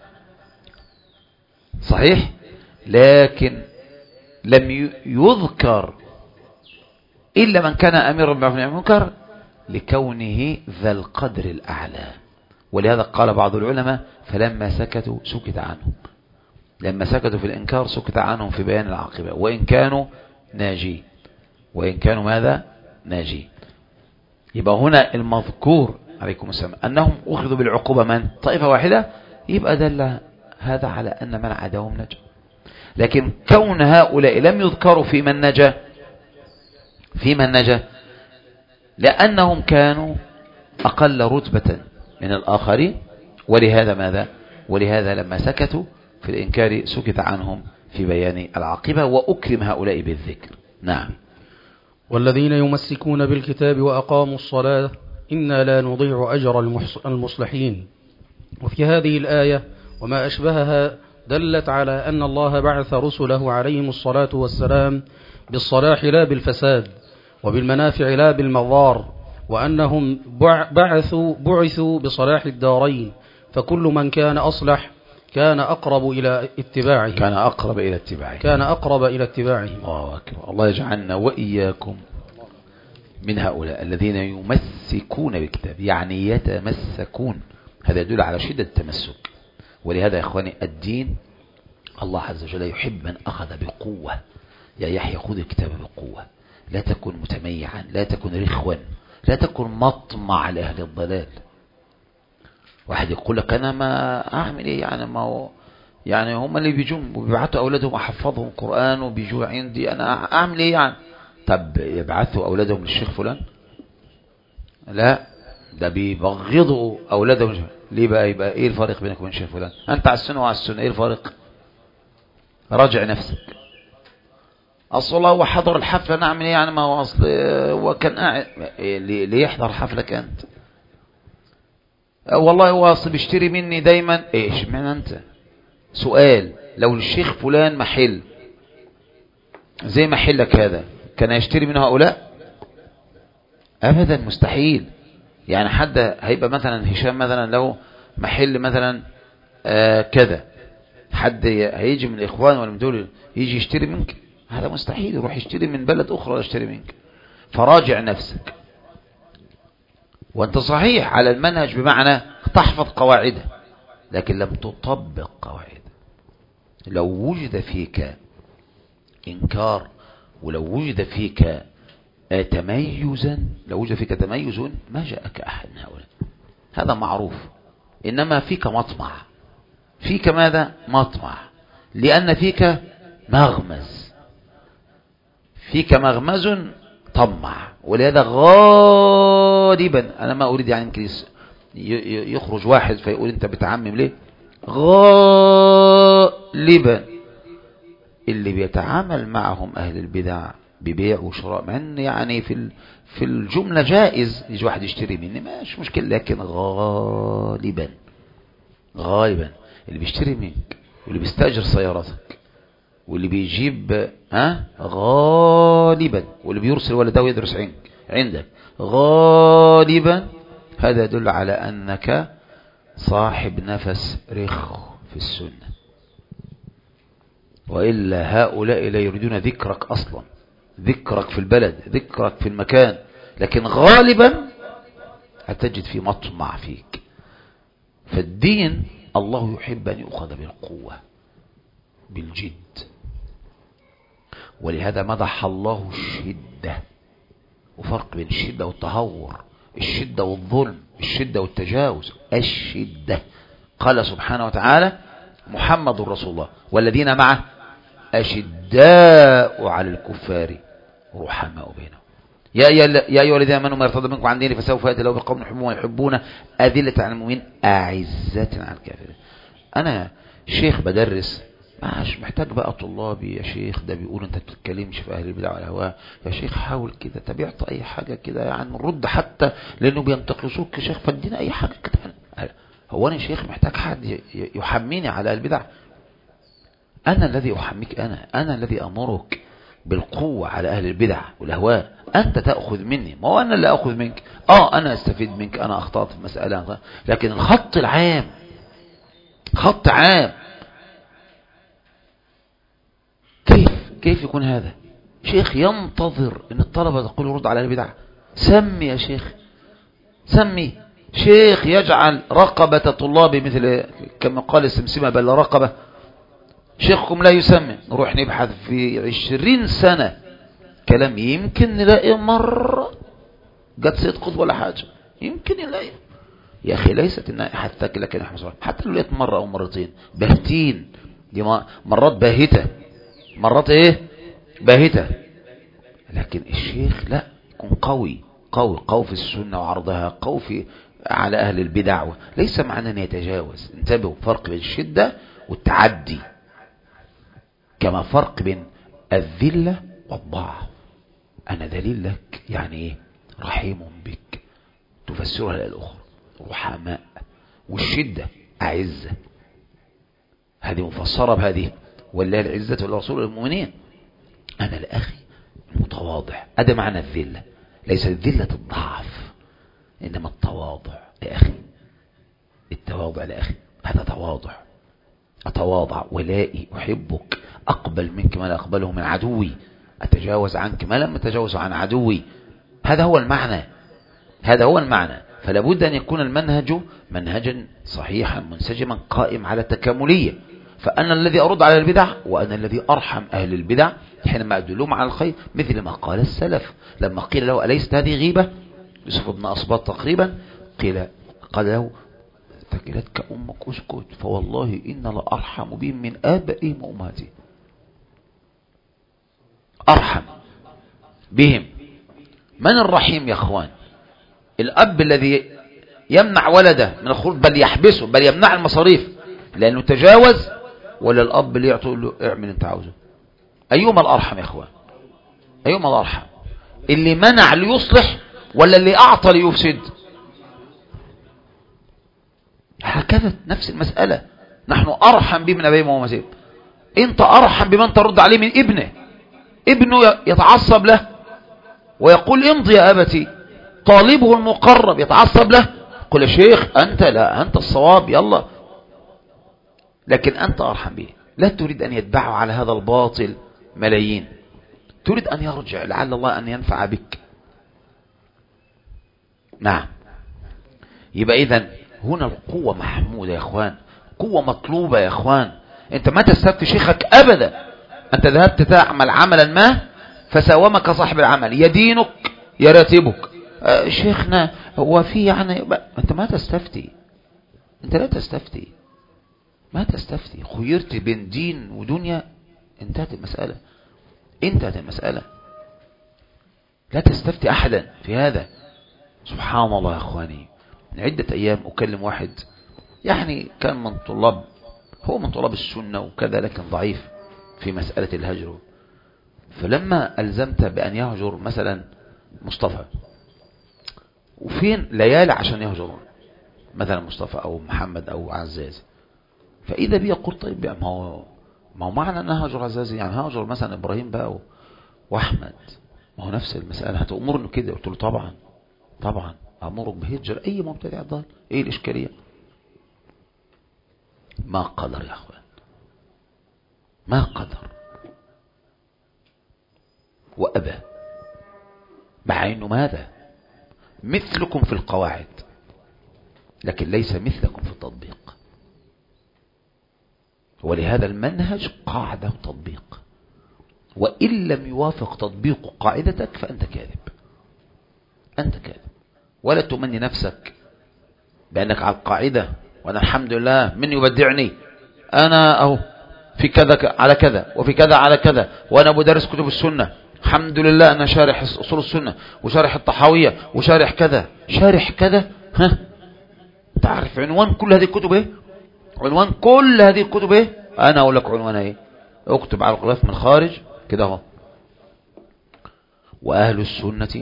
Speaker 1: صحيح، لكن لم يذكر إلا من كان أميرا بالمعروف والنهي عن المنكر لكونه ذا القدر الأعلى. ولهذا قال بعض العلماء: فلما سكتوا سكت عنهم، لما سكتوا في الإنكار سكت عنهم في بيان العاقبة، وإن كانوا ناجين، وإن كانوا ماذا؟ ناجين. يبقى هنا المذكور عليكم السلام أنهم أخذوا بالعقوبة من؟ طائفة واحدة، يبقى دل هذا على أن من عداهم نجا. لكن كون هؤلاء لم يذكروا في من نجا، في من نجا لأنهم كانوا أقل رتبة من الآخرين، ولهذا ماذا؟ ولهذا لما سكتوا في الإنكار سكت عنهم في بيان العاقبة، وأكرم هؤلاء بالذكر. نعم.
Speaker 2: والذين يمسكون بالكتاب وأقاموا الصلاة إنا لا نضيع أجر المصلحين. وفي هذه الآية وما أشبهها دلت على أن الله بعث رسله عليهم الصلاة والسلام بالصلاح لا بالفساد، وبالمنافع لا بالمضار، وأنهم بعثوا بصلاح الدارين، فكل من كان أصلح كان أقرب إلى اتباعه.
Speaker 1: الله أكبر. الله يجعلنا وإياكم من هؤلاء الذين يمسكون بالكتاب، يعني يتمسكون. هذا يدل على شدة التمسك. ولهذا يا إخواني الدين الله عز وجل يحب من أخذ بقوة. يا يحيى خذ الكتاب بقوة، لا تكن متميعا، لا تكن رخوا، لا تكن مطمع لأهل الضلال. واحد يقول لك أنا ما أعمل إيه يعني، ما هو يعني هم اللي بيجوا وبيبعتوا أولادهم أحفظهم قرآن وبيجوا عندي، أنا أعمل إيه يعني؟ طب يبعثوا أولادهم للشيخ فلان؟ لا، ده بيبغضوا أولادهم. ليه بقى؟ يبقى إيه الفرق بينك وبين الشيخ فلان؟ أنت على السنة وعلى السنة، إيه الفرق؟ راجع نفسك. أصل الله هو حضر الحفلة، نعمل إيه يعني؟ ما هو أصل هو كان قاعد. ليه يحضر حفلك أنت؟ والله هو أصل بيشتري مني دايما. إيش معنى أنت؟ سؤال: لو الشيخ فلان محل زي محلك هذا كان يشتري منه هؤلاء؟ أبدا، مستحيل. يعني حد هيبقى مثلا هشام مثلا لو محل مثلا كذا، حد هيجي من الإخوان ولا من دول يجي يشتري منك؟ هذا مستحيل. يروح يشتري من بلد أخرى ولا يشتري منك. فراجع نفسك. وأنت صحيح على المنهج بمعنى تحفظ قواعده، لكن لم تطبق قواعده. لو وجد فيك إنكار، ولو وجد فيك تميز ما جاءك أحد من هؤلاء، هذا معروف. إنما فيك مطمع. فيك ماذا؟ مطمع، لأن فيك مغمز، فيك مغمز طمع. ولهذا غالبا، أنا ما أريد يعني يمكن يخرج واحد فيقول أنت بتعمم ليه، غالبا اللي بيتعامل معهم أهل البدع ببيع وشراء، مع أن يعني في الجملة جائز يجي واحد يشتري مني مش مشكلة، لكن غالبا اللي بيشتري منك واللي بيستأجر سيارتك واللي بيجيب غالبا واللي بيرسل ولده ويدرس عندك غالبا، هذا يدل على أنك صاحب نفس رخ في السنة. وإلا هؤلاء لا يريدون ذكرك أصلا، ذكرك في البلد، ذكرك في المكان، لكن غالبا هتجد في مطمع فيك. فالدين الله يحب أن يؤخذ بالقوة بالجد، ولهذا مدح الله الشدة، وفرق بين الشدة والتهور، الشدة والظلم، الشدة والتجاوز. الشدة قال سبحانه وتعالى محمد رسول الله والذين معه أشداء على الكفار رحماء بينهم. يا أيها الذين آمنوا ما يرتضى منكم عن دينه فسوف يأتي الله بقوم يحبون ويحبون أذلة على المؤمنين أعزة على الكافرين. أنا شيخ بدرس، مش محتاج بقى طلابي يا شيخ ده بيقول انت بتتكلمش في اهل البدع والهواء، يا شيخ حاول كده تبعت اي حاجه كده يعني نرد، حتى لانه بينتقصوك يا شيخ فادينا اي حاجه كده. هو انا شيخ محتاج حد يحميني على البدع؟ انا الذي احميك، انا الذي امرك بالقوه على اهل البدع والهواء. انت تاخذ مني، ما هو انا اللي اخذ منك. انا استفيد منك، انا اخطات في مساله، لكن الخط العام خط عام. كيف يكون هذا؟ شيخ ينتظر ان الطلبة تقول رد على البدع؟ سمي يا شيخ، سمي. شيخ يجعل رقبة طلابي مثل كما قال السمسمة بل رقبة. شيخكم لا يسمي. نروح نبحث في 20 سنة كلام، يمكن نلاقي مرة قد سيد قطب ولا حاجة، يمكن نلاقي. يا أخي ليست النائحة الثاكلة كان يحمص، حتى لو لقيت مرة أو مرتين باهتين، دي مرات باهتة، مرات باهتة. لكن الشيخ لا، يكون قوي في السنة وعرضها، قوي على أهل البدع. ليس معنى أن يتجاوز. انتبهوا، فرق بين الشدة والتعدي، كما فرق بين الذلة والضعف. أنا ذليل لك يعني رحيم بك، تفسرها للأخرى رحماء. والشدة أعزة، هذه مفسرة بهذه، والله العزة والرسول المؤمنين. أنا الأخي المتواضع، هذا معنى الذلة. ليس الذلة الضعف، إنما التواضع يا أخي. التواضع يا أخي، هذا تواضع. أتواضع، ولائي، أحبك، أقبل منك ما لا أقبله من عدوي، أتجاوز عنك ما لم أتجاوز عن عدوي. هذا هو المعنى، هذا هو المعنى. فلا بد أن يكون المنهج منهجا صحيحا منسجما قائم على التكاملية. فأنا الذي أرد على البدع، وأنا الذي أرحم أهل البدع حينما أدلهم على الخير، مثل ما قال السلف لما قيل له أليست هذه غيبة؟ يوسف بن أصباط تقريبا قال له ثكلتك أمك اسكت، فوالله إن لأرحم بهم من آبائهم وأمهاتهم. أرحم بهم. من الرحيم يا أخوان؟ الأب الذي يمنع ولده من الخروج، بل يحبسه، بل يمنع المصاريف لأنه تجاوز، ولا الأب اللي يعطيه له اعمل انت عاوزه؟ أيهما الأرحم يا أخوان؟ أيهما الأرحم؟ اللي منع ليصلح ولا اللي أعطى ليفسد؟ هكذا نفس المسألة. نحن أرحم به من أبيه وأمه. أنت أرحم بمن ترد عليه من ابنه يتعصب له ويقول امضي يا أبتي. طالبه المقرب يتعصب له، قل يا شيخ أنت لا، أنت الصواب يلا. لكن أنت أرحم به، لا تريد أن يتبعه على هذا الباطل ملايين، تريد أن يرجع لعل الله أن ينفع بك. نعم. يبقى إذن هنا القوة محمودة يا أخوان، قوة مطلوبة يا أخوان. أنت ما تستفتي شيخك أبدا. أنت ذهبت تعمل عملا ما فساومك صاحب العمل، يدينك يراتبك. شيخنا هو في يعني، أنت ما تستفتي، أنت لا تستفتي، ما تستفتي. خيرت بين دين ودنيا، انتهت المسألة، انتهت المسألة. لا تستفتي أحدا في هذا. سبحان الله يا أخواني. من عدة أيام أكلم واحد يعني كان من طلاب، هو من طلاب السنة وكذا، لكن ضعيف في مسألة الهجر. فلما ألزمت بأن يهجر مثلا مصطفى، وفين ليالي عشان يهجر مثلا مصطفى أو محمد أو عزازي، فإذا بي يقول طيب ما هو معنى أن هاجر عزازي يعني هاجر مثلا إبراهيم بقى وأحمد، ما هو نفس المسألة. هتأمرني كده؟ قلت له طبعا أمرك بهجر أي مبتدع ضال. إيه الإشكالية؟ ما قدر يا أخوان، ما قدر وأبى، مع أنه ماذا؟ مثلكم في القواعد لكن ليس مثلكم في التطبيق. ولهذا المنهج قاعدة وتطبيق، وإن لم يوافق تطبيق قاعدتك فأنت كاذب، أنت كاذب. ولا تمني نفسك بأنك على القاعدة، وأنا الحمد لله من يبدعني أنا أهو في كذا على كذا وفي كذا على كذا، وأنا بدرس كتب السنة الحمد لله، أنا شارح أصول السنة وشارح الطحاوية وشارح كذا شارح كذا. ها، تعرف عنوان كل هذه الكتب ايه؟ عنوان كل هذه الكتب ايه؟ أنا أقول لك عنوانها ايه؟ اكتب على الغلاف من خارج كده اهو: وأهل السنة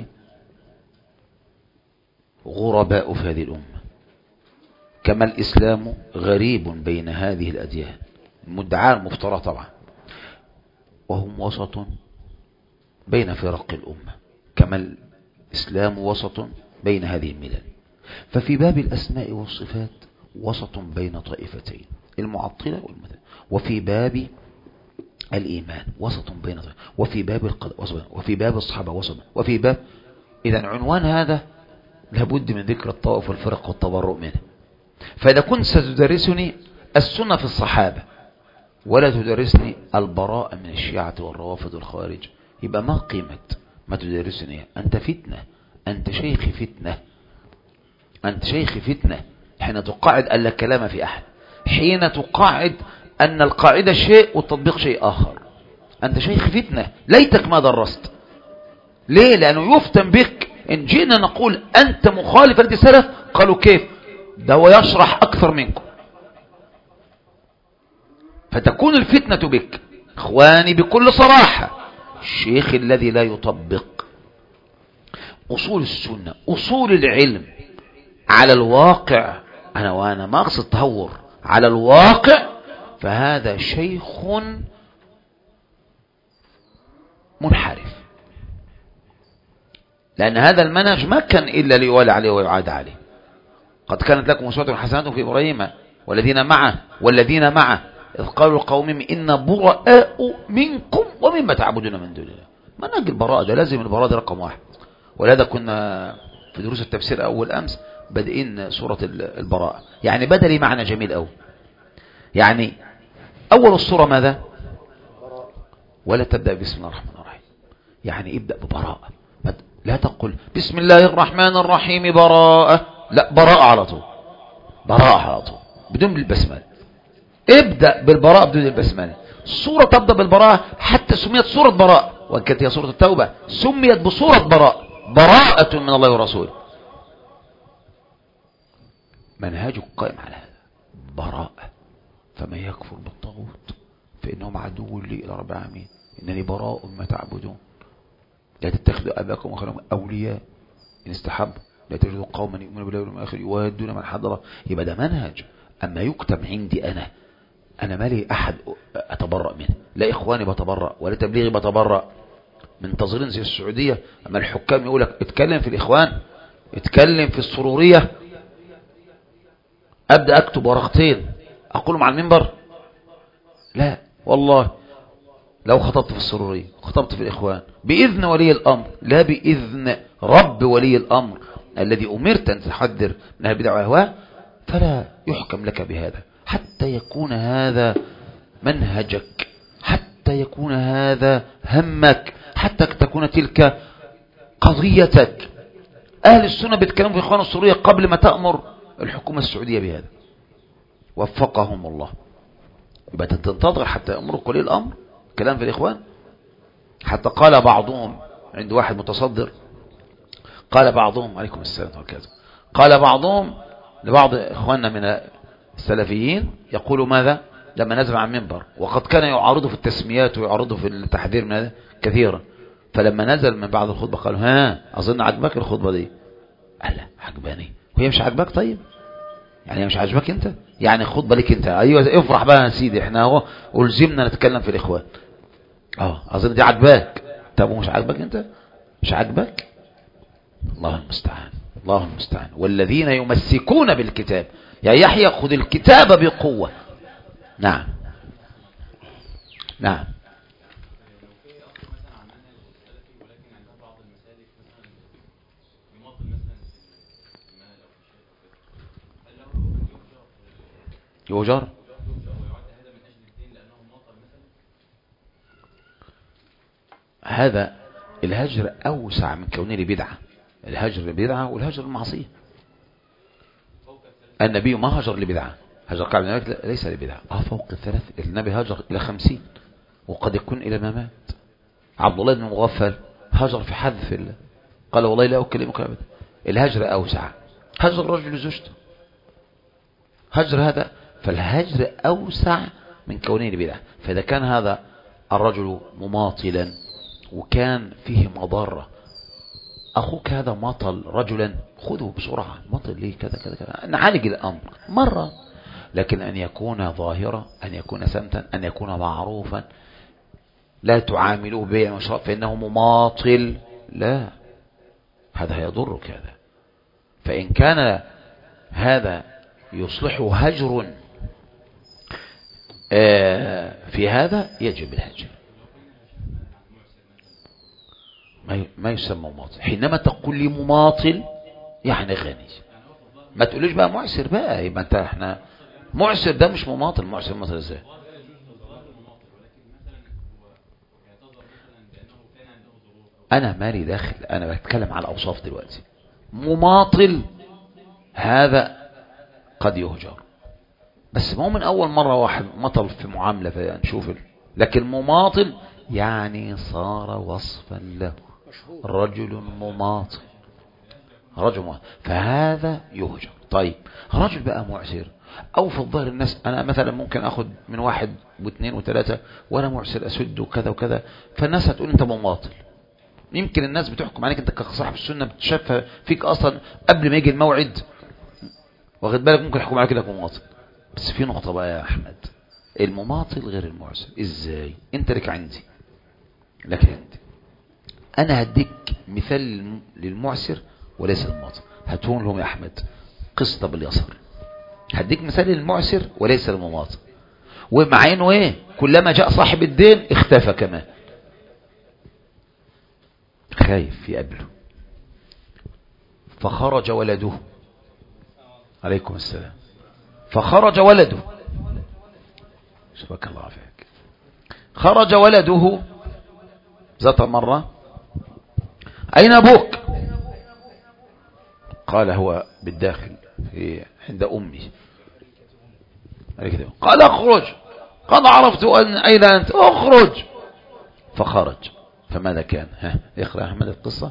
Speaker 1: غرباء في هذه الأمة، كما الإسلام غريب بين هذه الأديان، المدعاة المفترى طبعا، وهم وسط بين فرق الأمة، كما الإسلام وسط بين هذه الملل. ففي باب الأسماء والصفات وسط بين طائفتين، المعطلة والمثل، وفي باب الإيمان وسط بين طائفتين، وفي باب القضاء وسط، وفي باب الصحابة وسط، وفي باب. إذن عنوان هذا لابد من ذكر الطوائف والفرق والتبرؤ منه. فإذا كنت ستدرسني السنة في الصحابة ولا تدرسني البراءة من الشيعة والروافض والخوارج، يبقى ما قيمة ما تدرسني؟ أنت فتنة، أنت شيخ فتنة، أنت شيخ فتنة. حين تقاعد ألا كلام في أحد، حين تقاعد أن القاعدة شيء والتطبيق شيء آخر، أنت شيخ فتنة. ليتك ما درست. ليه؟ لأنه يفتن بك. إن جينا نقول أنت مخالف أنت سلف، قالوا كيف؟ ده هو يشرح أكثر منكم، فتكون الفتنة بك. إخواني بكل صراحة، الشيخ الذي لا يطبق أصول السنة أصول العلم على الواقع، وأنا ما أقصد تهور، على الواقع، فهذا شيخ منحرف. لأن هذا المنهج ما كان إلا ليولى عليه ويعاد عليه. قد كانت لكم أسوة حسنة في إبراهيم والذين معه إذ قالوا لقومهم إن براء منكم ومما تعبدون من دون الله. منهج البراءة ده لازم، البراءة ده رقم واحد. ولهذا كنا في دروس التفسير أول أمس بدأين سورة البراءة. يعني بدأ لي معنى جميل أوي. يعني أول السورة ماذا؟ ولا تبدأ بسم الله الرحمن الرحيم، يعني ابدأ ببراءة. لا تقل بسم الله الرحمن الرحيم براءة، لا، براءة على طول، براءة على طول بدون البسملة. ابدأ بالبراءة بدون البسملة. السورة تبدأ بالبراءة، حتى سميت سورة براءة، وإن كانت هي سورة التوبة سميت بسورة براءة، براءة من الله ورسوله. منهجك قائم على هذا، براءة. فمن يكفر بالطاغوت فإنهم عدو لي إلى رب العالمين، إنني براء ما تعبدون. لا تتخذوا أباكم وخلهم أولياء إن استحبوا، لا تجدوا قوما يؤمنون بالله واليوم الآخر يوادون من حد الله. يبقى ده منهج. أما يكتب عندي أنا مالي أحد أتبرأ منه، لا إخواني بتبرأ ولا تبليغي بتبرأ. منتظرين زي السعودية أما الحكام يقولك اتكلم في الإخوان، اتكلم في السرورية، أبدأ أكتب ورقتين أقولهم على المنبر؟ لا والله. لو خطبت في السرورية خطبت في الإخوان بإذن ولي الأمر، لا بإذن رب ولي الأمر الذي أمرت أن تحذر من البدع والأهواء، فلا يحكم لك بهذا حتى يكون هذا منهجك، حتى يكون هذا همك، حتى تكون تلك قضيتك. أهل السنة بيتكلموا في إخوان السورية قبل ما تأمر الحكومة السعودية بهذا، وفقهم الله. يبقى تنتظر حتى يأمرك ولي الأمر كلام في الإخوان. حتى قال بعضهم عند واحد متصدر، قال بعضهم عليكم السلام وبركاته، قال بعضهم لبعض إخواننا من السلفيين يقول ماذا لما نزل عن منبر، وقد كان يعارضه في التسميات ويعارضه في التحذير من هذا كثيرا، فلما نزل من بعد الخطبة قالوا ها أظن عجبك الخطبة دي؟ قال لا عجباني. وهي مش عجبك؟ طيب يعني مش عجبك انت، يعني خطبة لك انت، ايوه افرح بقى يا سيدي، احنا اهو ألزمنا نتكلم في الإخوان. أظن دي عجباك. طب ومش عجبك انت؟ مش عجبك؟ الله المستعان، الله المستعان. والذين يمسكون بالكتاب، يا يحيى خذ الكتاب بقوة. نعم. نعم. يهجر. هذا الهجر أوسع من كونه لبدعة. الهجر بدعة والهجر المعصية. النبي ما هجر لبدعة، هجر قاعد من الملك ليس لبدعة. فوق الثلاث. النبي هجر إلى 50 وقد يكون إلى ما مات. عبد الله بن مغفل هجر في حذف الله، قال والله لا أكلمك أبدا. الهجر أوسع. هجر الرجل زوجته، هجر هذا، فالهجر أوسع من كونه لبدعة. فإذا كان هذا الرجل مماطلا وكان فيه مضرة، أخوك هذا ماطل رجلا، خذه بسرعة. ماطل ليه كذا كذا كذا، نعالج الأمر مرة. لكن أن يكون ظاهرا، أن يكون سمتا، أن يكون معروفا، لا تعاملوه بيع وشراء فإنه مماطل، لا، هذا يضرك. هذا فإن كان هذا يصلح هجر في هذا يجب الهجر. ما يسمى مماطل. حينما تقول لي مماطل يعني غني، ما تقوليش بقى معسر بقى، يبقى انت احنا معسر ده مش مماطل. معسر مماطل ازاي؟ انا مالي داخل، انا بتكلم على الاوصاف دلوقتي. مماطل هذا قد يهجر، بس ما هو من اول مرة واحد مطل في معاملة فنشوف. لكن مماطل يعني صار وصفا له، رجل مماطل، رجل مماطل، فهذا يهجر. طيب رجل بقى معسر، او في الظاهر الناس، انا مثلا ممكن اخد من واحد واثنين وثلاثة وانا معسر اسد وكذا وكذا، فالناس هتقول انت مماطل. يمكن الناس بتحكم عليك انت كصاحب السنة، بتشافها فيك اصلا قبل ما يجي الموعد، واخد بالك، ممكن يحكم عليك انك مماطل. بس في نقطة بقى يا احمد، المماطل غير المعسر. ازاي؟ انت لك عندي، لك عندي. انا هديك مثال للمعسر وليس المماطل. هاتون لهم يا احمد قسط باليسار. هديك مثال للمعسر وليس للمماطل. ومع انه ايه، كلما جاء صاحب الدين اختفى كمان، خايف يقابله. فخرج ولده، عليكم السلام، فخرج ولده، شبك الله عافيك، خرج ولده ذات مرة: أين أبوك؟ قال: هو بالداخل عند أمي. قال: اخرج، قد عرفت أين أنت، اخرج. فخرج. فماذا كان؟ اقرأ أحمد القصة.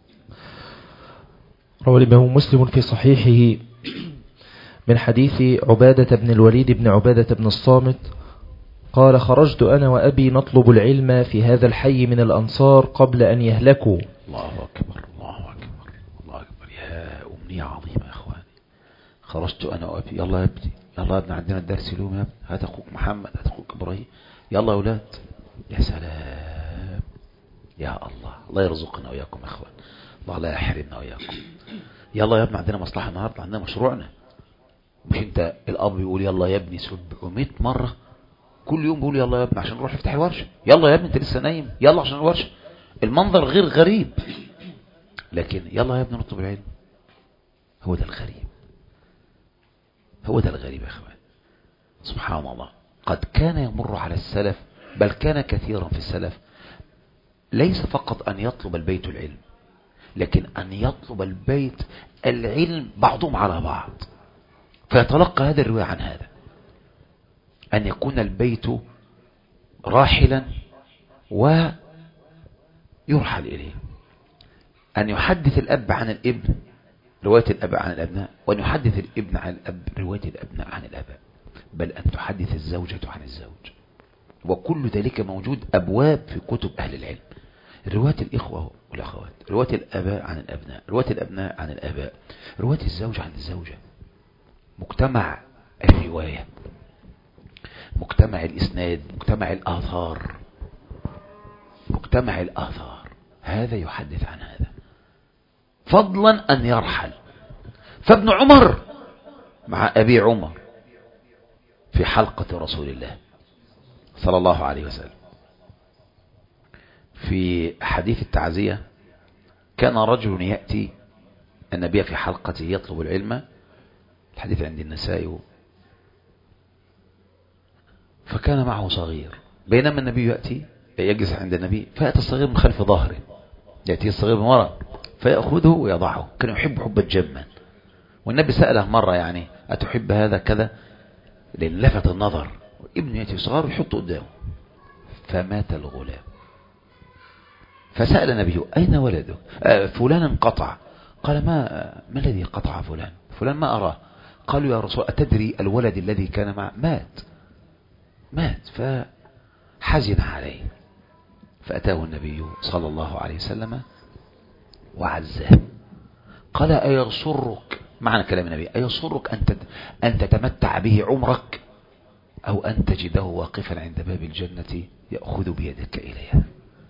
Speaker 3: روى الإمام مسلم في صحيحه من حديث عبادة بن الوليد بن عبادة بن الصامت قال: خرجت أنا وأبي نطلب العلم في هذا الحي من الأنصار قبل أن يهلكوا.
Speaker 1: الله أكبر، الله أكبر، الله أكبر. يا أمنية عظيمة يا أخواني. خرجت أنا وأبي، يلا يا ابني، يلا يا ابني، عندنا الدرس اليوم يا ابني، هات أخوك محمد، هات أخوك إبراهيم، يلا يا أولاد. يا سلام، يا الله، الله يرزقنا وإياكم يا أخوان، الله لا يحرمنا وإياكم. يلا يا ابني، عندنا مصلحة النهاردة، عندنا مشروعنا. مش انت الأب بيقول يلا يا ابني 700 مرة كل يوم، بيقول يلا يا ابني عشان نروح نفتح الورشة، يلا يا ابني انت لسه نايم، يلا عشان الورشة. المنظر غير غريب، لكن يلا يا ابني نطلب العلم، هو ده الغريب، هو ده الغريب يا اخوان. سبحان الله. قد كان يمر على السلف، بل كان كثيرا في السلف، ليس فقط أن يطلب البيت العلم، لكن أن يطلب البيت العلم بعضهم على بعض، فيتلقى هذا الرواية عن هذا. أن يكون البيت راحلا ويرحل إليه. أن يحدث الأب عن الابن رواية الأب عن الأبناء، وأن يحدث الابن عن الأب رواية الأبناء عن الأباء، بل أن تحدث الزوجة عن الزوج. وكل ذلك موجود أبواب في كتب أهل العلم. رواية الإخوة والأخوات، رواية الآباء عن الأبناء، رواية الأبناء عن الآباء، رواية الزوج عن الزوجة. مجتمع الرواية، مجتمع الإسناد، مجتمع الآثار، مجتمع الآثار، هذا يحدث عن هذا، فضلا أن يرحل. فابن عمر مع أبي عمر في حلقة رسول الله صلى الله عليه وسلم. في حديث التعزية كان رجل يأتي النبي في حلقته يطلب العلم، الحديث عند النسائي، فكان معه صغير، بينما النبي يأتي يجلس عند النبي فيأتي الصغير من خلف ظهره، يأتي الصغير من وراء فيأخذه ويضعه، كان يحب حبا جما. والنبي سأله مرة يعني أتحب هذا كذا، لأن لفت النظر، ابن يأتي صغير ويحطه قدامه، فمات الغلام. فسأل النبي أين ولدك؟ فلان انقطع. قال ما الذي قطع فلان؟ فلان ما أراه. قالوا يا رسول أتدري الولد الذي كان معه مات فحزن عليه، فأتاه النبي صلى الله عليه وسلم وعزاه. قال أيسرك، معنى كلام النبي، أيسرك أن تتمتع به عمرك أو أن تجده واقفا عند باب الجنة يأخذ بيدك إليها؟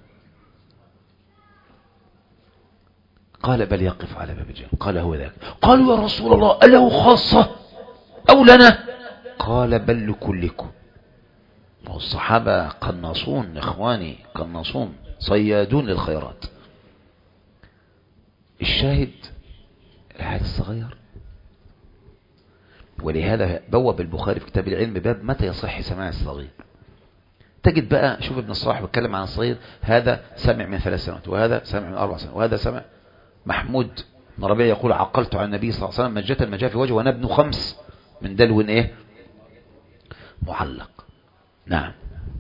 Speaker 1: قال بل يقف على باب الجنة. قال هو ذاك. قالوا يا رسول الله أله خاصة أو لنا؟ قال بل لكلكم. والصحابة قناصون إخواني، قناصون صيادون للخيرات. الشاهد الحديث الصغير. ولهذا بوب البخاري في كتاب العلم باب متى يصح سماع الصغير. تجد بقى، شوف ابن الصلاح بيتكلم عن الصغير، هذا سمع من 3 سنوات، وهذا سمع من 4 سنوات، وهذا سمع. محمود بن ربيع يقول عقلت عن النبي صلى الله عليه وسلم مجة المجاه في وجهه وانا ابن 5 من دلو ايه معلق. نعم.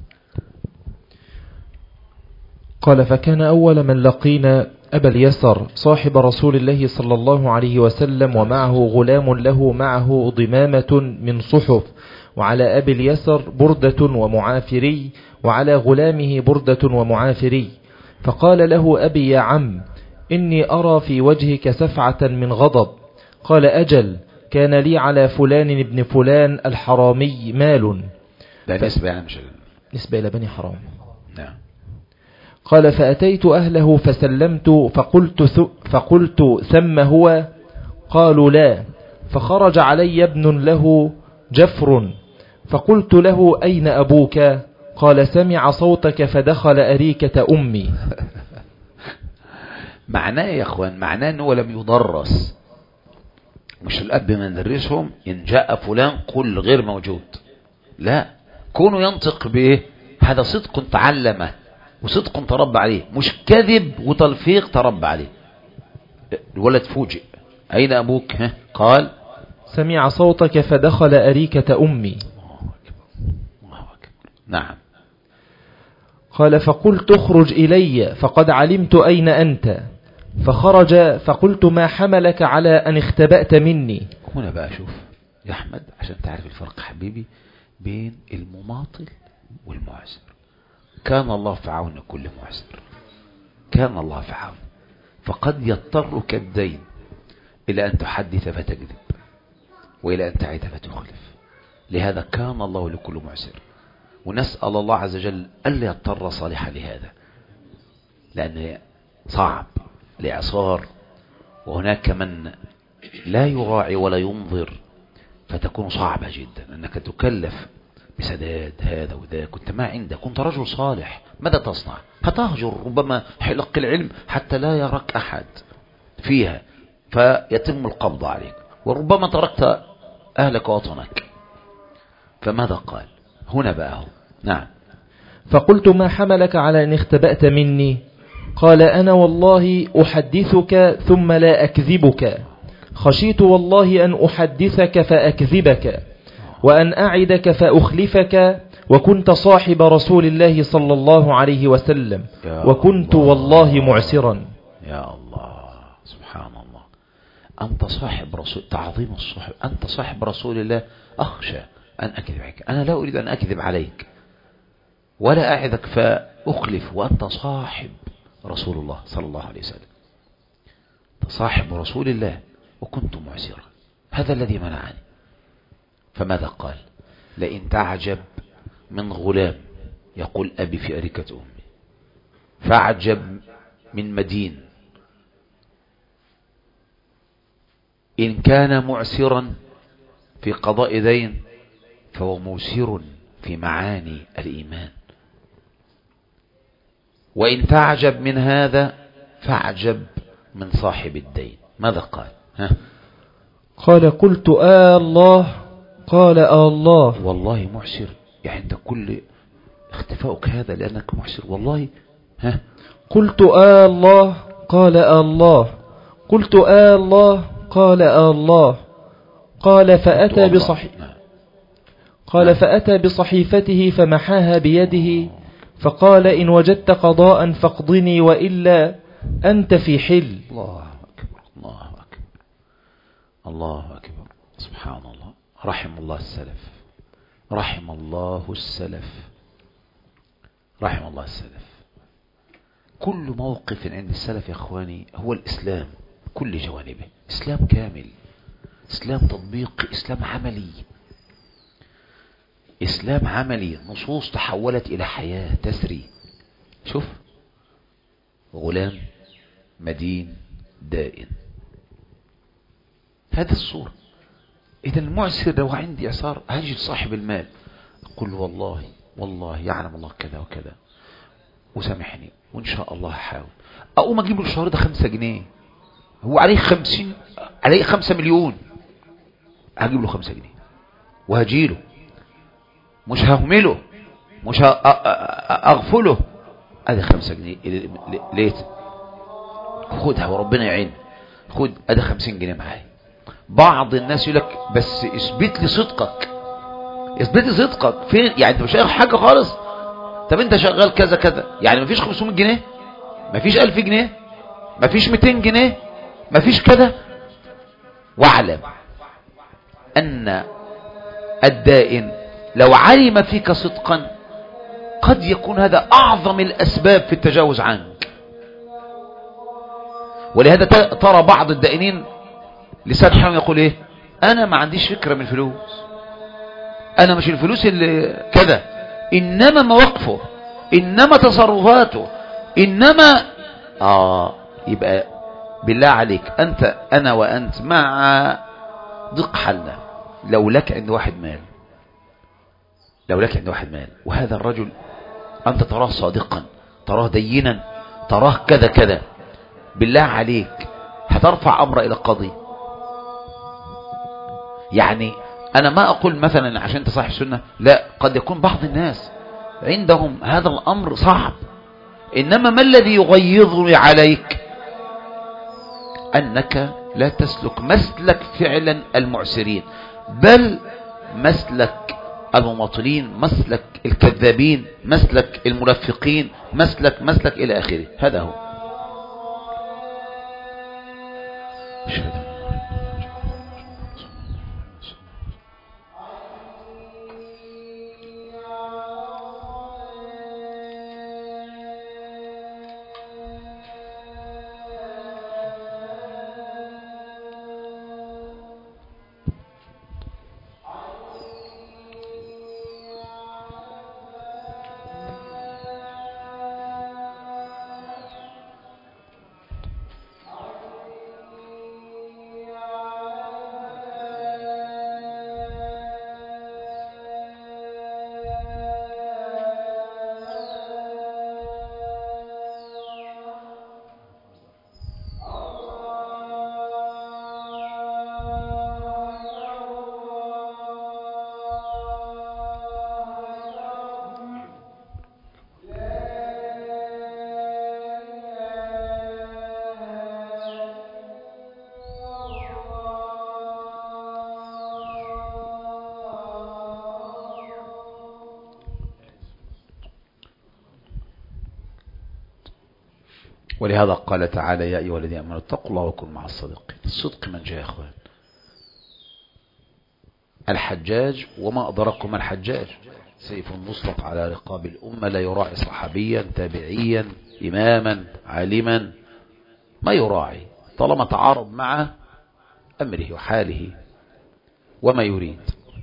Speaker 3: قال فكان أول من لقينا أبا اليسر صاحب رسول الله صلى الله عليه وسلم، ومعه غلام له معه ضمامة من صحف، وعلى أبي اليسر بردة ومعافري، وعلى غلامه بردة ومعافري. فقال له أبي يا عم إني أرى في وجهك سفعة من غضب. قال أجل، كان لي على فلان ابن فلان الحرامي مال.
Speaker 1: ده نسبة يعني مش
Speaker 3: نسبة إلى بني حرام.
Speaker 1: نعم.
Speaker 3: قال فأتيت أهله فسلمت فقلت ثم هو؟ قالوا لا. فخرج علي ابن له جفر، فقلت له أين أبوك؟ قال سمع صوتك فدخل أريكة أمي.
Speaker 1: معناه يا أخوان، معناه أنه لم يدرس، مش الأب من درسهم إن جاء فلان قل غير موجود، لا، كونه ينطق به هذا صدق تعلمه وصدق تربى عليه، مش كذب وتلفيق تربى عليه. الولد فوجئ أين أبوك؟ قال
Speaker 3: سمع صوتك فدخل أريكة أمي.
Speaker 1: الله أكبر. نعم.
Speaker 3: قال فقلت اخرج إلي فقد علمت أين أنت. فخرج فقلت ما حملك على أن اختبأت مني؟
Speaker 1: هنا بقى شوف يا أحمد عشان تعرف الفرق حبيبي بين المماطل والمعسر. كان الله في عون كل معسر، كان الله في عون. فقد يضطرك الدين إلى أن تحدث فتكذب، وإلى أن تعيد فتخلف. لهذا كان الله لكل معسر، ونسأل الله عز وجل ألا يضطر صالحا لهذا، لأنه صعب لإعصار، وهناك من لا يراعي ولا ينظر، فتكون صعبة جدا أنك تكلف بسداد هذا وذا. كنت ما عندك، كنت رجل صالح، ماذا تصنع؟ هتهجر ربما حلق العلم حتى لا يراك أحد فيها فيتم القبض عليك، وربما تركت أهلك وطنك. فماذا قال هنا بقى؟ نعم.
Speaker 3: فقلت ما حملك على أن اختبأت مني؟ قال أنا والله أحدثك ثم لا أكذبك، خشيت والله أن أحدثك فأكذبك، وأن أعدك فأخلفك، وكنت صاحب رسول الله صلى الله عليه وسلم، وكنت والله معسرا.
Speaker 1: يا الله سبحان الله. أنت صاحب رسول، تعظيم الصحب، أنت صاحب رسول الله، أخشى أن أكذب عليك. أنا لا أريد أن أكذب عليك ولا أعدك فأخلف، وأنت صاحب رسول الله صلى الله عليه وسلم، صاحب رسول الله، وكنت معسرا. هذا الذي منعني. فماذا قال؟ لئن تعجب من غلام يقول أبي في أريكة أمي، فاعجب من مدين إن كان معسرا في قضاء دين فهو موسر في معاني الإيمان. وإن تعجب من هذا فاعجب من صاحب الدين. ماذا قال؟
Speaker 3: قال قلت الله. قال الله.
Speaker 1: والله معسر، يعني أنت كل اختفاؤك هذا لأنك معسر والله.
Speaker 3: قلت الله. قال الله. قلت الله. قال الله. قال فأتى بصحيفته فمحاها بيده فقال إن وجدت قضاء فاقضني وإلا أنت في حل.
Speaker 1: الله أكبر الله أكبر الله أكبر. سبحان الله. رحم الله السلف، رحم الله السلف، رحم الله السلف. كل موقف عند السلف يا اخواني هو الإسلام كل جوانبه، إسلام كامل، إسلام تطبيقي، إسلام عملي، إسلام عملي. نصوص تحولت إلى حياة تسري. شوف، غلام مدين دائن، هذا الصورة. إذا المعسر لو عندي إعسار هاجي لصاحب المال أقول له والله والله يعلم الله كذا وكذا وسامحني وإن شاء الله هحاول. أقوم أجيب له الشهر ده 5 جنيه، هو عليه 50، عليه 5 مليون، هجيب له 5 جنيه وهجيله، مش ههمله، مش أغفله. أدي 5 جنيه ليت خدها وربنا يعين، خد أدي 50 جنيه معايا. بعض الناس يقول لك بس اثبت لي صدقك، اثبت لي صدقك فين؟ يعني انت مش شغال حاجه خالص. طب انت شغال كذا كذا، يعني مفيش 500 جنيه، مفيش 1000 جنيه، مفيش 200 جنيه، مفيش كذا. واعلم ان الدائن لو علم فيك صدقا قد يكون هذا اعظم الاسباب في التجاوز عنك. ولهذا ترى بعض الدائنين لسان حالهم يقول ايه؟ انا ما عنديش فكرة من الفلوس، انا مش الفلوس اللي كذا، انما مواقفه، انما تصرفاته، انما يبقى بالله عليك انت، انا وانت مع ضيق حالنا، لو لك عند واحد مال، لو لك عند واحد مال وهذا الرجل انت تراه صادقا، تراه دينا، تراه كذا كذا، بالله عليك هترفع امر الى القاضي؟ يعني انا ما اقول مثلا عشان انت صاحب سنة، لا، قد يكون بعض الناس عندهم هذا الامر صعب، انما ما الذي يغيظني عليك؟ انك لا تسلك مسلك فعلا المعسرين، بل مسلك المماطلين، مسلك الكذابين، مسلك المنافقين، مسلك الى اخره. هذا هو. ولهذا قال تعالى يا أيها الذين آمنوا اتقوا الله وكونوا مع الصادقين. الصدق من جاء يا أخوان؟ الحجاج، وما أدركم الحجاج، سيف مطلق على رقاب الأمة، لا يراعي صحابيا تابعيا إماما عالما، ما يراعي طالما تعارض مع أمره وحاله وما يريد.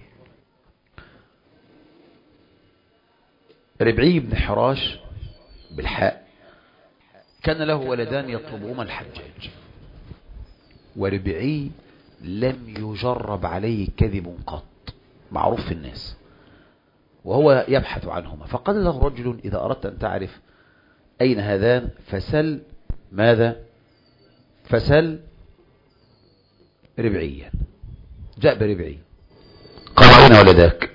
Speaker 1: ربعي بن حراش بالحاء كان له ولدان يطلبهما الحجاج، وربعي لم يجرب عليه كذب قط، معروف في الناس، وهو يبحث عنهما. فقال له رجل إذا أردت أن تعرف أين هذان فسل ماذا؟ فسل ربعيا. جاء بربعي قال أين ولداك؟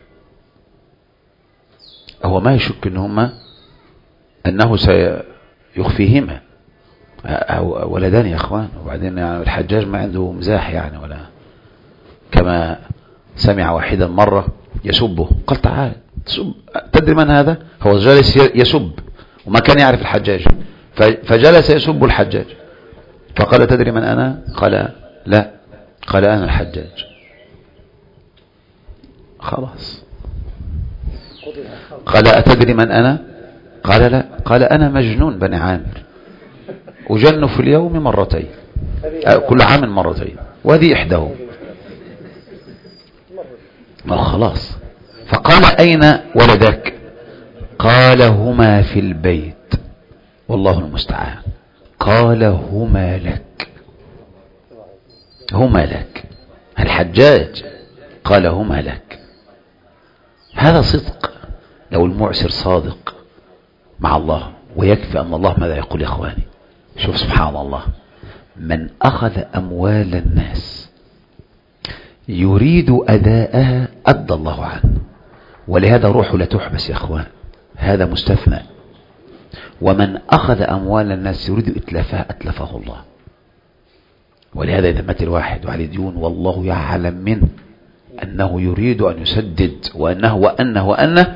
Speaker 1: هو ما يشك أنه سيخفيهما. ولدان يا أخوان. وبعدين يعني الحجاج ما عنده مزاح يعني، ولا كما سمع واحدا مرة يسبه قال تعال تدري من هذا؟ هو جالس يسب وما كان يعرف الحجاج، فجلس يسب الحجاج فقال تدري من أنا؟ قال لا. قال أنا الحجاج. خلاص. قال أتدري من أنا؟ قال لا. قال أنا مجنون بني عامر، أجن في اليوم مرتين، كل عام مرتين، وهذه إحداهم. خلاص. فقال أين ولدك؟ قال هما في البيت والله المستعان. قال هما لك. هما لك. الحجاج قال هما لك. هذا صدق. لو المعسر صادق مع الله، ويكفي أن الله ماذا يقول يا إخواني؟ شوف سبحان الله، من أخذ أموال الناس يريد أداءها أدى الله عنه، ولهذا روحه لا تحبس يا إخوان، هذا مستثنى. ومن أخذ أموال الناس يريد إتلافها أتلفه الله. ولهذا إذا مات الواحد وعليه ديون والله يعلم منه أنه يريد أن يسدد وأنه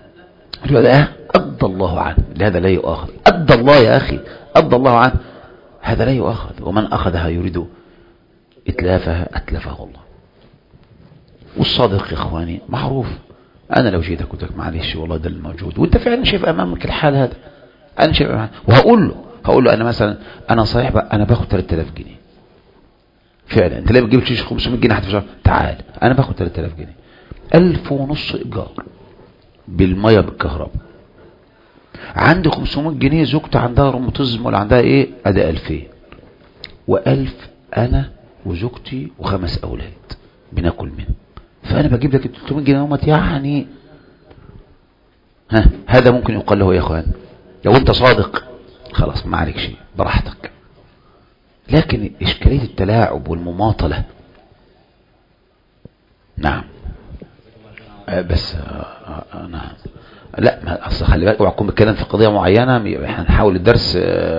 Speaker 1: أدى الله عنه، لهذا لا يؤاخذ. أدى الله يا أخي، أدى الله عنه، هذا لا يؤاخذ. ومن أخذها يريد إتلافها أتلفه الله. والصادق يا إخواني معروف. أنا لو جيتك قلت لك معلش والله ده الموجود، وأنت فعلا شايف أمامك الحال هذا، أنا شايف أمامك، وهقول له أنا مثلا أنا صحيح أنا باخد 3000 جنيه فعلا. أنت ليه ما تجيبش 500 جنيه حتى في الشهر؟ تعال أنا باخد 3000 جنيه، 1500 إيجار بالمية بالكهرباء، عندي 500 جنيه، زوجتي عندها روماتيزم ولا عندها إيه أداء 2000 و1000 أنا وزوجتي و5 أولاد بناكل منه، فأنا بجيب لك 300 جنيه يومت يعني. هذا ممكن يقال له يا أخوان لو أنت صادق خلاص ما عليك شيء براحتك. لكن إشكالية التلاعب والمماطلة نعم بس نعم لا ما أصل خلي بالك اوعى تكون بتكلم في قضية معينة. احنا نحاول الدرس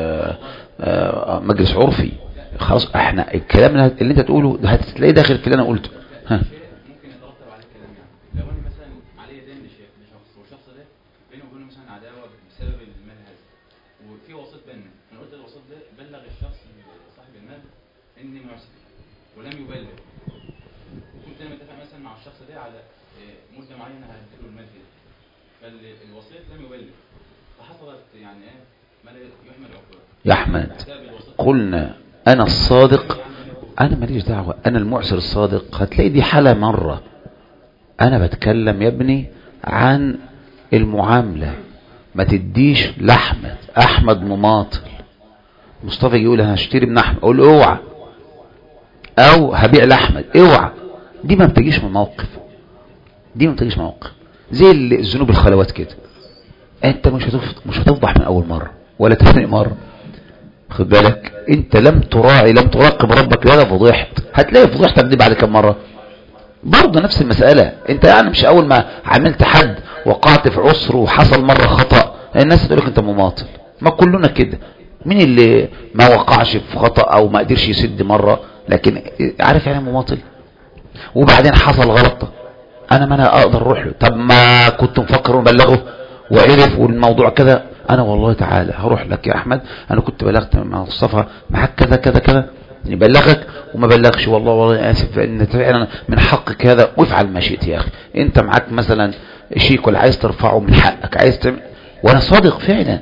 Speaker 1: مجلس عرفي خلاص. احنا الكلام اللي انت تقوله هتلاقيه داخل في اللي انا قلته.
Speaker 4: ممكن يترتب عليه كلام يعني لو انا مثلا علي دين لشخص والشخص ده بينه وبينه مثلا عداوه بسبب المال هذا، وفي وسيط بيننا، انا قلت الوسيط ده بلغ الشخص صاحب المال اني معسر ولم يبلغ، وكنت انا متفق مثلا مع الشخص ده على مده معينه هديله المال كده، فالوسيط لم يبلغ، فحصلت يعني ايه ما لا يحمل عقوبه.
Speaker 1: يا احمد قلنا انا الصادق، انا ماليش دعوة، انا المعسر الصادق. هتلاقي دي حالة مرة. انا بتكلم يا ابني عن المعاملة. ما تديش لأحمد، احمد مماطل، مصطفى يقول انا هشتري من احمد اقول اوعى، او هبيع لأحمد اوعى. دي ما بتجيش من موقف، دي ما بتجيش من موقف. زي الذنوب الخلوات كده، انت مش هتفضح من اول مرة ولا تاني مرة. خد بالك انت لم تراقب ربك، هذا فضيحت. هتلاقي فضيحتك دي بعد كم مرة برضه نفس المسألة. انت يعني مش اول ما عملت حد وقعت في عسر وحصل مرة خطأ الناس تقولك انت مماطل. ما كلنا كده، مين اللي ما وقعش في خطأ او ما قدرش يسد مرة لكن عارف يعني مماطل؟ وبعدين حصل غلطة انا ما اقدر اروح له. طب ما كنت مفكر وبلغه وعرف والموضوع كذا، انا والله تعالى هروح لك يا احمد انا كنت بلغت مع مصطفى معاك كذا كذا كذا، يبلغك وما بلغش والله اسف ان فعلا من حقك هذا، وافعل ما شئت يا اخي. انت معاك مثلا شيك ولا عايز ترفعه من حقك عايز تعمل، وانا صادق فعلا.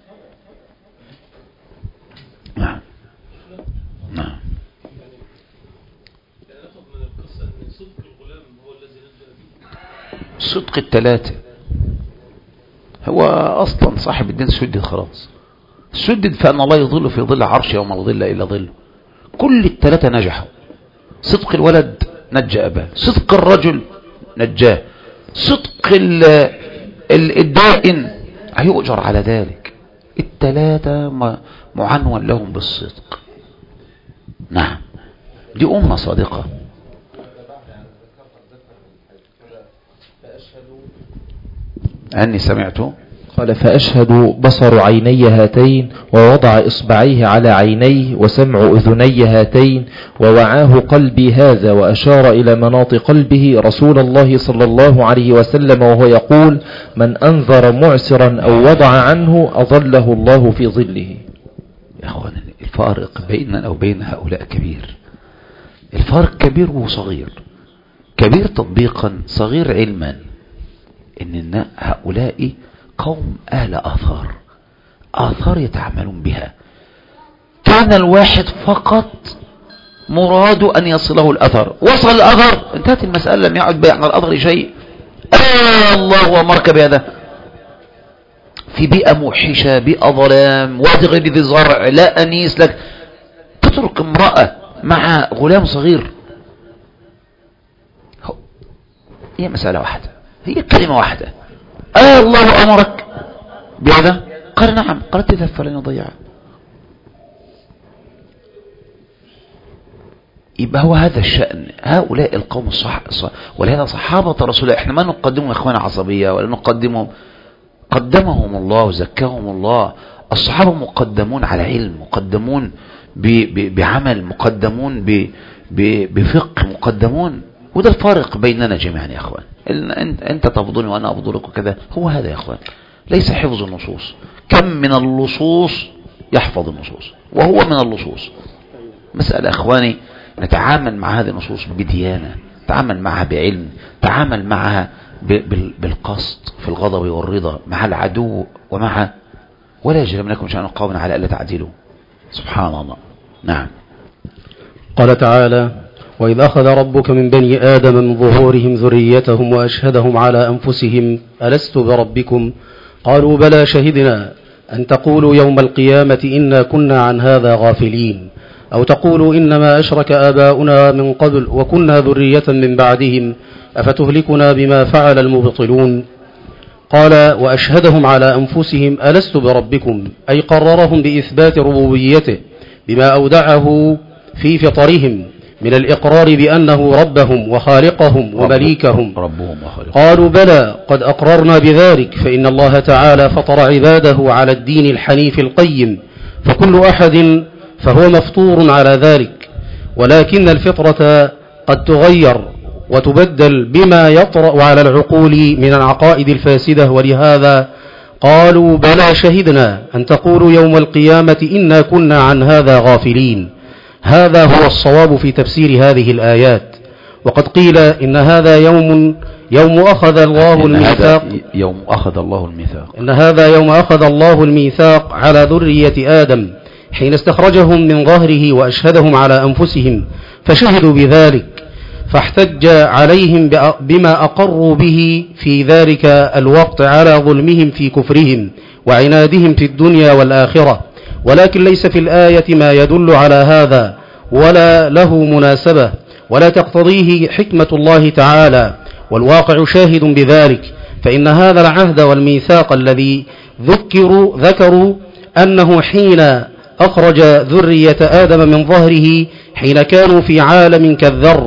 Speaker 1: نعم نعم. صدق الثلاثة هو اصلا صاحب الدين سدد خلاص، سدد فان الله يظل في ظل عرش يوم لا ظل الا ظله. كل الثلاثة نجحوا. صدق الولد نجى اباه، صدق الرجل نجاه، صدق الدائن هيؤجر على ذلك. الثلاثة معنون لهم بالصدق. نعم، دي أمة صادقة. أني سمعته
Speaker 3: قال فأشهد بصر عيني هاتين ووضع إصبعيه على عينيه وسمع أذني هاتين ووعاه قلبي هذا، وأشار إلى مناط قلبه رسول الله صلى الله عليه وسلم وهو يقول: من أنذر معسرا أو وضع عنه أظله الله في ظله.
Speaker 1: يا أخوان، الفارق بيننا وبين هؤلاء كبير. الفارق كبير وصغير، كبير تطبيقا، صغير علما. إن هؤلاء قوم أهل آثار يتعاملون بها. كان الواحد فقط مراد أن يصله الأثر، وصل الأثر انتهت المسألة، لم يعد بيع على الأثر شيء. الله وأمرك بهذا في بيئة موحشة، بيئة ظلام، وادي غير ذي زرع، لا أنيس لك، تترك امرأة مع غلام صغير. هي مسألة واحدة، هي كلمة واحدة. الله أمرك بهذا؟ قال نعم. قالت اذهب فلن يضيعه. يبقى هو هذا الشأن. هؤلاء القوم ولهذا صحابة رسول الله، احنا ما نقدمهم اخوانا عصبية ولا نقدمهم، قدمهم الله وزكاهم الله. الصحابة مقدمون على علم، مقدمون بعمل، مقدمون بفقه، مقدمون. وده الفارق بيننا جميعا يا اخوان. انت تفضلني وانا افضلك وكذا، هو هذا يا اخوان. ليس حفظ النصوص. كم من اللصوص يحفظ النصوص وهو من اللصوص. مسألة اخواني، نتعامل مع هذه النصوص بديانة، نتعامل معها بعلم، نتعامل معها بالقصد في الغضب والرضا مع العدو ولا يجرمنكم شأن قوم على ألا تعدلوا. سبحان الله. نعم.
Speaker 2: قال تعالى: وإذ أخذ ربك من بني آدم من ظهورهم ذريتهم وأشهدهم على أنفسهم ألست بربكم قالوا بلى شهدنا أن تقولوا يوم القيامة إنا كنا عن هذا غافلين أو تقولوا إنما أشرك آباؤنا من قبل وكنا ذرية من بعدهم أفتهلكنا بما فعل المبطلون. قال: وأشهدهم على أنفسهم ألست بربكم، أي قررهم بإثبات ربوبيته بما أودعه في فطرهم من الإقرار بأنه ربهم وخالقهم ومليكهم. قالوا بلى قد أقررنا بذلك، فإن الله تعالى فطر عباده على الدين الحنيف القيم، فكل أحد فهو مفطور على ذلك، ولكن الفطرة قد تغير وتبدل بما يطرأ على العقول من العقائد الفاسدة. ولهذا قالوا بلى شهدنا أن تقولوا يوم القيامة إنا كنا عن هذا غافلين. هذا هو الصواب في تفسير هذه الآيات. وقد قيل إن هذا يوم أخذ الله الميثاق، إن هذا يوم أخذ الله الميثاق على ذرية آدم حين استخرجهم من ظهره وأشهدهم على أنفسهم فشهدوا بذلك، فاحتج عليهم بما أقروا به في ذلك الوقت على ظلمهم في كفرهم وعنادهم في الدنيا والآخرة. ولكن ليس في الآية ما يدل على هذا ولا له مناسبة ولا تقتضيه حكمة الله تعالى، والواقع شاهد بذلك. فإن هذا العهد والميثاق الذي ذكروا أنه حين أخرج ذرية آدم من ظهره حين كانوا في عالم كالذر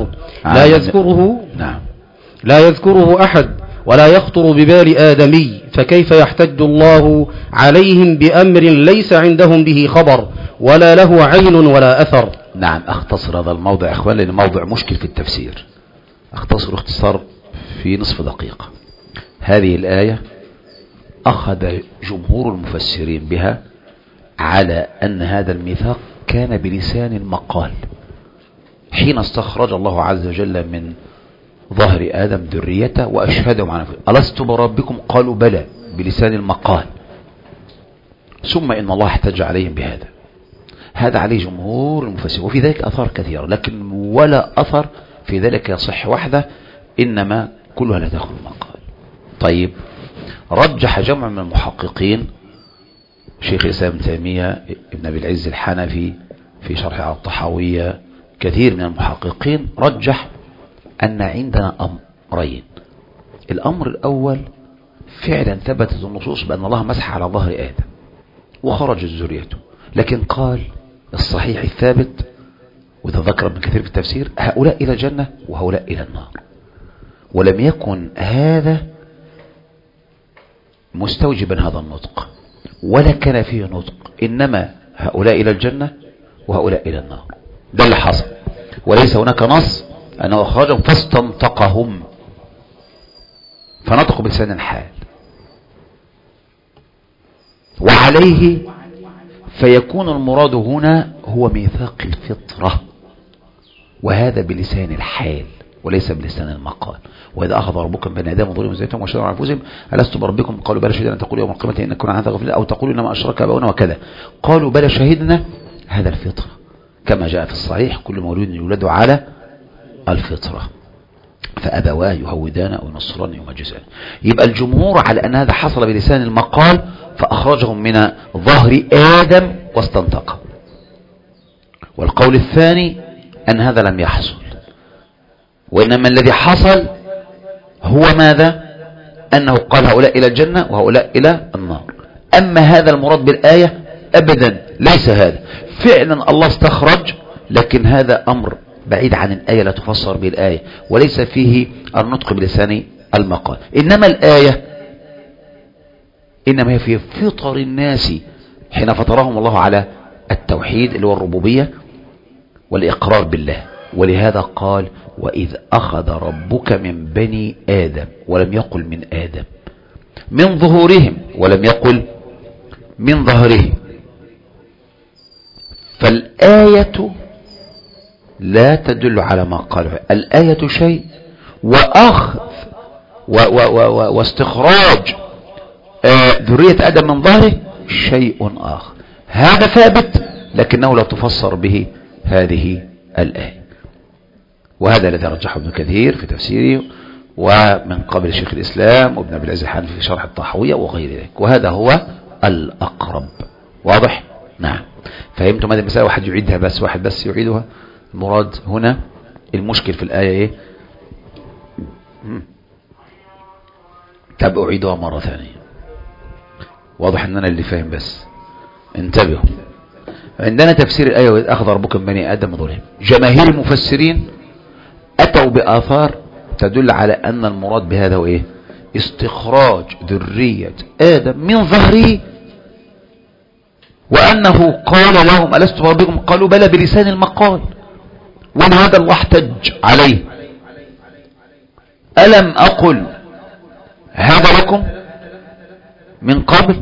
Speaker 2: لا يذكره أحد ولا يخطر ببال آدمي، فكيف يحتج الله عليهم بأمر ليس عندهم به خبر ولا له عين ولا أثر؟
Speaker 1: نعم. أختصر هذا الموضع أخوان، لأن موضع مشكل في التفسير. أختصر اختصار في نصف دقيقة. هذه الآية أخذ جمهور المفسرين بها على أن هذا الميثاق كان بلسان المقال، حين استخرج الله عز وجل من ظهر آدم ذريته وأشهدهم على أنفسهم ألست بربكم قالوا بلى بلسان المقال، ثم إن الله احتج عليهم بهذا. هذا عليه جمهور المفسرين، وفي ذلك أثار كثيرة، لكن ولا أثر في ذلك يصح وحده، إنما كلها لا تأخذ المقال. طيب، رجح جمع من المحققين، شيخ الإسلام ابن تيمية، ابن أبي العز الحنفي في شرح على الطحاوية، كثير من المحققين رجح أن عندنا أمرين. الأمر الأول فعلا ثبتت النصوص بأن الله مسح على ظهر آدم وخرجت ذريته، لكن قال الصحيح الثابت وإذا ذكر ابن كثير في التفسير هؤلاء إلى الجنة وهؤلاء إلى النار، ولم يكن هذا مستوجبا هذا النطق ولا كان فيه نطق، إنما هؤلاء إلى الجنة وهؤلاء إلى النار، ده اللي حصل. وليس هناك نص أنه أخرجهم فاستنطقهم فنطقوا بلسان الحال، وعليه فيكون المراد هنا هو ميثاق الفطرة، وهذا بلسان الحال وليس بلسان المقال. وإذا أخذ ربكم بني آدم وظلموا ذريتهم وشهدوا على أنفسهم ألست بربكم قالوا بلى شهدنا أن تقولوا يوم القيامة إن كنا عن هذا غافلين أو تقولوا إنما أشرك آباؤنا وكذا قالوا بلى شهدنا. هذا الفطرة كما جاء في الصحيح كل مولود يولد على الفطرة فأبواه يهودان أو ينصران أو يمجسان. يبقى الجمهور على أن هذا حصل بلسان المقال فأخرجهم من ظهر آدم واستنطقه. والقول الثاني أن هذا لم يحصل، وإنما الذي حصل هو ماذا؟ أنه قال هؤلاء إلى الجنة وهؤلاء إلى النار. أما هذا المراد بالآية أبدا ليس هذا، فعلا الله استخرج، لكن هذا أمر بعيد عن الآية لا تفسر بالآية وليس فيه النطق بلسان المقال. إنما الآية إنما هي في فطر الناس حين فطرهم الله على التوحيد اللي هو الربوبية والإقرار بالله. ولهذا قال وإذ أخذ ربك من بني آدم ولم يقل من آدم، من ظهورهم ولم يقل من ظهرهم. فالآية لا تدل على ما قاله، الآية شيء وأخذ واستخراج ذرية آدم من ظهره شيء آخر. هذا ثابت لكنه لا تفسر به هذه الآية، وهذا الذي رجحه ابن كثير في تفسيره ومن قبل شيخ الإسلام وابن أبي العز الحنفي في شرح الطحاوية وغير ذلك، وهذا هو الأقرب. واضح؟ نعم. فهمتم هذه المسألة؟ واحد يعيدها بس، واحد بس يعيدها. المراد هنا المشكل في الآية ايه؟ طب أعيدها مرة ثانية. واضح ان انا اللي فاهم بس انتبهوا. عندنا تفسير الآية وإذ أخذ ربك من بني آدم ظلم، جماهير المفسرين أتوا بآثار تدل على أن المراد بهذا هو إيه؟ استخراج ذرية آدم من ظهره، وأنه قال لهم ألست بربكم قالوا بلى بلسان المقال، وأن هذا الله احتج عليه ألم أقل هذا لكم من قبل.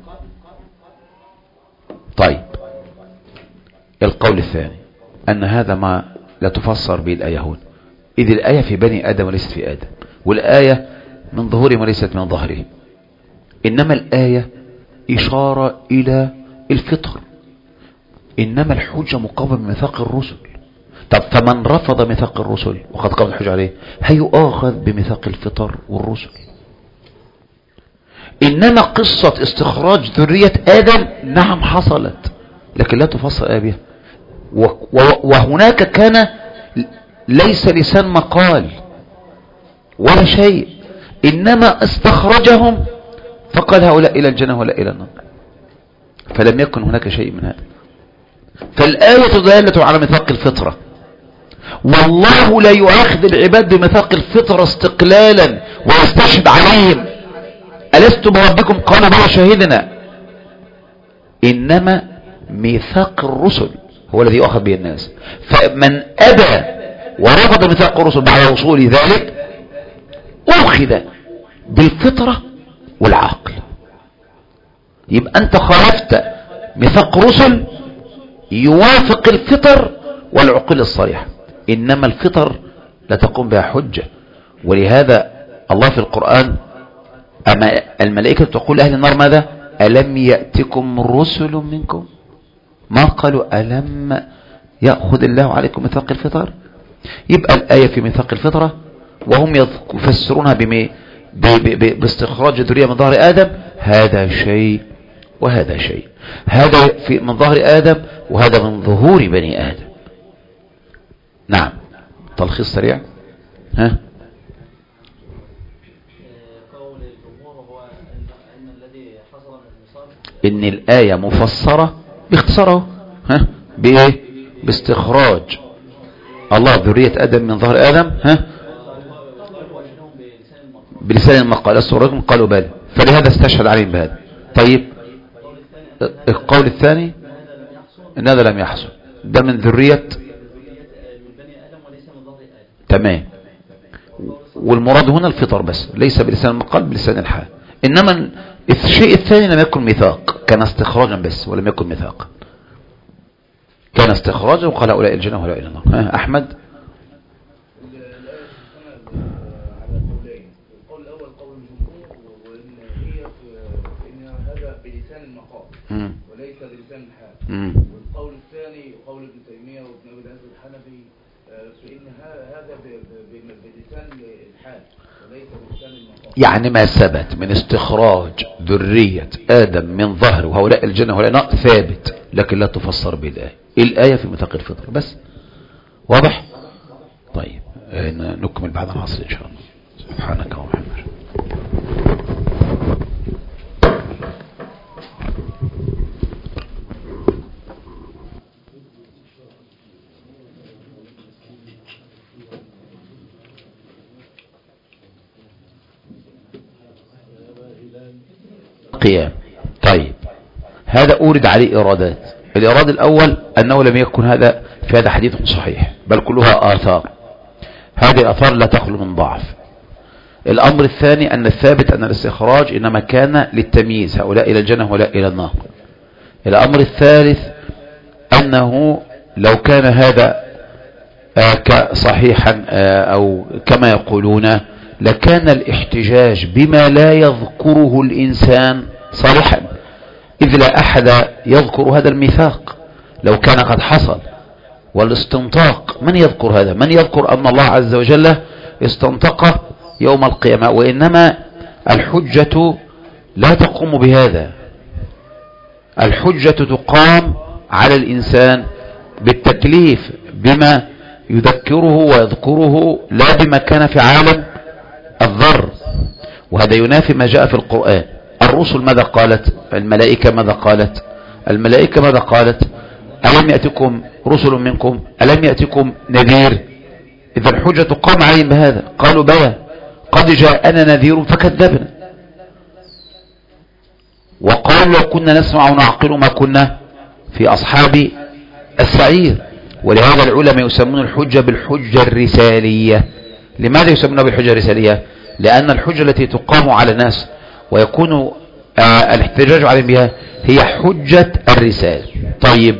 Speaker 1: طيب القول الثاني أن هذا ما لا تفسر به الآية هنا، إذ الآية في بني آدم وليست في آدم، والآية من ظهورهم وليست من ظهرهم، إنما الآية إشارة إلى الفطر، إنما الحجة مقابل بميثاق الرسل. طب فمن رفض ميثاق الرسل وقد قام الحجة عليه هيؤاخذ بميثاق الفطر والرسل. إنما قصة استخراج ذرية آدم نعم حصلت لكن لا تفسر بها، وهناك كان ليس لسان مقال ولا شيء، إنما استخرجهم فقال هؤلاء إلى الجنة ولا إلى النار، فلم يكن هناك شيء من هذا. فالآية دالة على ميثاق الفطرة، والله لا يؤاخذ العباد بميثاق الفطرة استقلالا ويستشهد عليهم ألست بربكم قالوا بلى شهدنا، إنما ميثاق الرسل هو الذي يؤخذ به الناس. فمن أبى ورفض ميثاق الرسل بعد وصول ذلك أخذ بالفطرة والعقل. يبقى أنت خالفت ميثاق رسل يوافق الفطر والعقل الصريحة، إنما الفطر لا تقوم بها حجة. ولهذا الله في القرآن أما الملائكة تقول أهل النار ماذا؟ ألم يأتكم رسل منكم؟ ما قالوا ألم يأخذ الله عليكم ميثاق الفطر؟ يبقى الآية في ميثاق الفطرة وهم يفسرونها باستخراج الذرية من ظهر آدم، هذا شيء وهذا شيء، هذا من ظهر آدم وهذا من ظهور بني آدم. نعم. تلخيص سريع. ها؟
Speaker 5: قول الجمهور هو
Speaker 1: ان الآية مفسرة باختصاره، ها، بايه؟ باستخراج الله ذرية آدم من ظهر آدم، ها، بلسان المقال السورة قالوا بل، فلهذا استشهد عليهم بهذا. طيب القول الثاني ان هذا لم يحصل، ده من ذرية، تمام، والمراد هنا الفطر بس، ليس بلسان المقال بلسان الحال. انما الشيء الثاني لم يكن ميثاق، كان استخراجا بس ولم يكن ميثاقا، كان استخراجا وقال هؤلاء الجنة وهؤلاء النار. ها أحمد؟
Speaker 5: القول الأول قول الجمهور وإن هي إن هذا بلسان المقال وليس بلسان الحال. والقول الثاني قول ابن تيمية وابن أبي العز الحنفي فإن هذا بلسان الحال وليس بلسان المقال.
Speaker 1: يعني ما ثبت من استخراج ذرية آدم من ظهر وهؤلاء الجنة وهؤلاء النار ثابت، لكن لا تفسر بالآية. الآية في ميثاق الفطر بس. واضح؟ طيب نكمل بعد العصر إن شاء الله. سبحانك اللهم وبحمدك. قيام. طيب هذا أورد عليه إرادات. الإرادة الأول أنه لم يكن هذا في هذا حديث صحيح، بل كلها آثار، هذه الآثار لا تخلو من ضعف. الأمر الثاني أن الثابت أن الاستخراج إنما كان للتمييز، هؤلاء إلى الجنة وهؤلاء إلى النار. الأمر الثالث أنه لو كان هذا صحيحا أو كما يقولون لكان الاحتجاج بما لا يذكره الإنسان صالحا، إذ لا أحد يذكر هذا الميثاق لو كان قد حصل. والاستنطاق من يذكر هذا؟ من يذكر أن الله عز وجل استنطق يوم القيامة؟ وإنما الحجة لا تقوم بهذا، الحجة تقام على الإنسان بالتكليف بما يذكره ويذكره لا بما كان في عالم الذر، وهذا ينافي ما جاء في القرآن. الرسل ماذا قالت؟ الملائكة ماذا قالت؟ الملائكة ماذا قالت؟ ألم يأتكم رسل منكم؟ ألم يأتكم نذير؟ إذا الحجة تقام عليهم بهذا، قالوا بلى قد جاءنا نذير فكذبنا، وقالوا لو كنا نسمع ونعقل ما كنا في أصحاب السعير. ولهذا العلماء يسمون الحجة بالحجة الرسالية. لماذا يسمونها بالحجة الرسالية؟ لأن الحجة التي تقام على الناس ويكون الاحتجاج عليهم بها هي حجة الرسالة. طيب،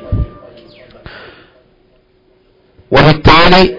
Speaker 1: وبالتالي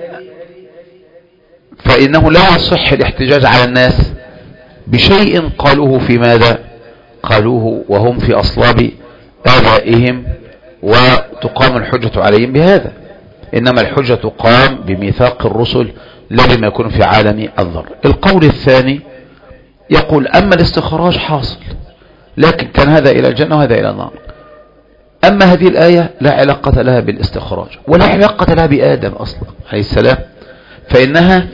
Speaker 1: فإنه لا يصح الاحتجاج على الناس بشيء قالوه في ماذا؟ قالوه وهم في أصلاب آبائهم، وتقام الحجة عليهم بهذا. إنما الحجة تقام بميثاق الرسل لا بما يكون في عالم الذر. القول الثاني يقول أما الاستخراج حاصل، لكن كان هذا إلى الجنة وهذا إلى النار. أما هذه الآية لا علاقة لها بالاستخراج ولا علاقة لها بآدم أصلا عليه السلام، فإنها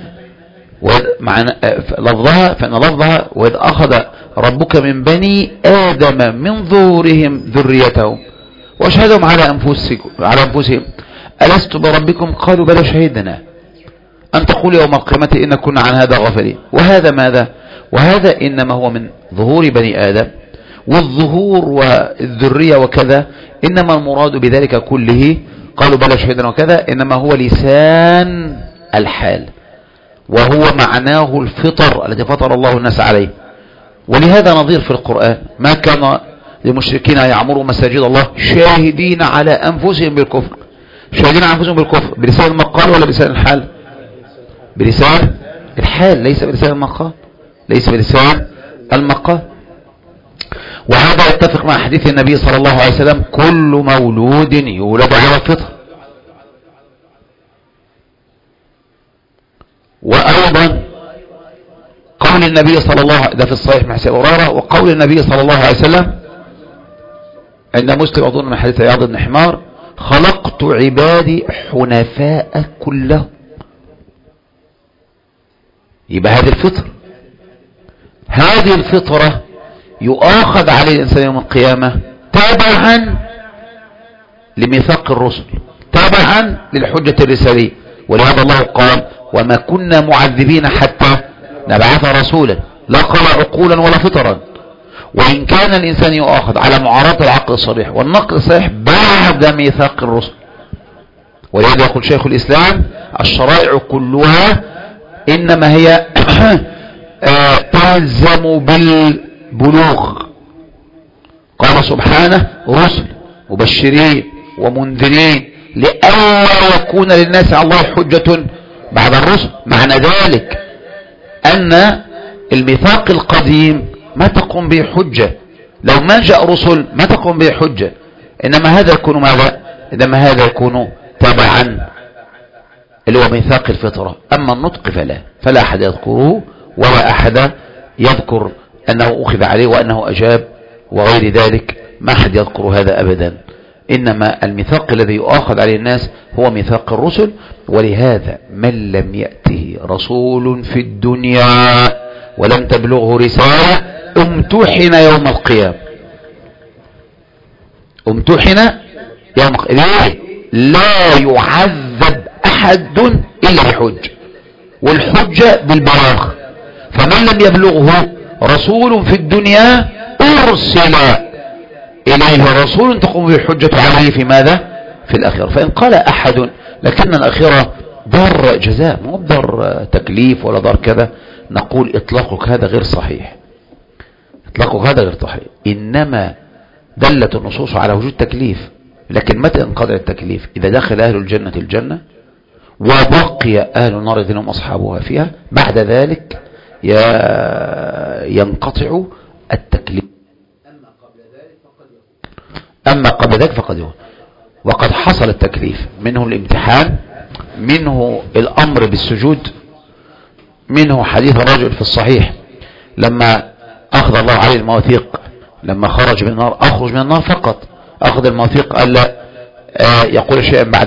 Speaker 1: لفظها فإن لفظها وإذ أخذ ربك من بني آدم من ظهورهم ذريتهم وأشهدهم على أنفسهم ألست بربكم؟ قالوا بلى شهدنا أن تقول يوم القيامة إن كنا عن هذا غافلين. وهذا ماذا؟ وهذا إنما هو من ظهور بني آدم، والظهور والذرية وكذا إنما المراد بذلك كله قالوا بلى شهدنا وكذا إنما هو لسان الحال، وهو معناه الفطر التي فطر الله الناس عليه. ولهذا نظير في القرآن ما كان للمشركين يعمروا مساجد الله شاهدين على أنفسهم بالكفر. شاهدين على أنفسهم بالكفر بلسان المقال ولا بلسان الحال؟ بلسان الحال، ليس بلسان المقال، ليس بلسان المقال. وهذا يتفق مع حديث النبي صلى الله عليه وسلم كل مولود يولد على الفطر. وأيضا قول النبي صلى الله عليه وسلم ده في الصحيح مع سيدنا أبي هريرة، وقول النبي صلى الله عليه وسلم عند مسلم أظن من حديث عياض بن حمار خلقت عبادي حنفاء كلهم. يبقى هذه الفطر، هذه الفطرة يؤاخذ عليه الإنسان يوم القيامة تابعا لميثاق الرسل، تابعا للحجة الرسالية. ولهذا الله قال وما كنا معذبين حتى نبعث رسولا لا قال عقولا ولا فطرا. وإن كان الإنسان يؤاخذ على معارضة العقل الصريح والنقل الصحيح بعد ميثاق الرسل. ولهذا يقول شيخ الإسلام الشرائع كلها إنما هي تلزم بالبلوغ. قال سبحانه رسل مبشرين ومنذرين لئلا يكون للناس على الله حجة بعد الرسل. معنى ذلك أن الميثاق القديم ما تقوم به حجة، لو ما جاء رسل ما تقوم به حجة، إنما هذا يكون ماذا؟ إنما هذا يكون تبعا اللي هو ميثاق الفطرة. أما النطق فلا أحد يذكره ولا أحد يذكر أنه أخذ عليه وأنه أجاب وغير ذلك، ما أحد يذكر هذا أبدا. إنما الميثاق الذي يؤاخذ عليه الناس هو ميثاق الرسل. ولهذا من لم يأته رسول في الدنيا ولم تبلغه رسالة امتحن يوم القيامة. امتحن يوم القيامة. لا يعذب أحد إلا بحجة، والحجة بالبلاغ. فمن لم يبلغه رسول في الدنيا أرسل إليه رسول تقوم بالحجة عليه في ماذا؟ في الآخرة. فإن قال أحد لكن الآخرة دار جزاء مو دار تكليف ولا دار كذا، نقول إطلاقك هذا غير صحيح، إطلاقك هذا غير صحيح. إنما دلت النصوص على وجود تكليف، لكن متى انقضى التكليف؟ إذا دخل أهل الجنة الجنة وبقي أهل النار الذين هم أصحابها فيها، بعد ذلك ينقطع التكليف. أما قبل ذلك فقد يكون. وقد حصل التكليف، منه الامتحان، منه الأمر بالسجود، منه حديث الرجل في الصحيح لما أخذ الله عليه المواثيق لما خرج من النار، أخرج من النار فقط، أخذ المواثيق ألا يقول شيئا بعد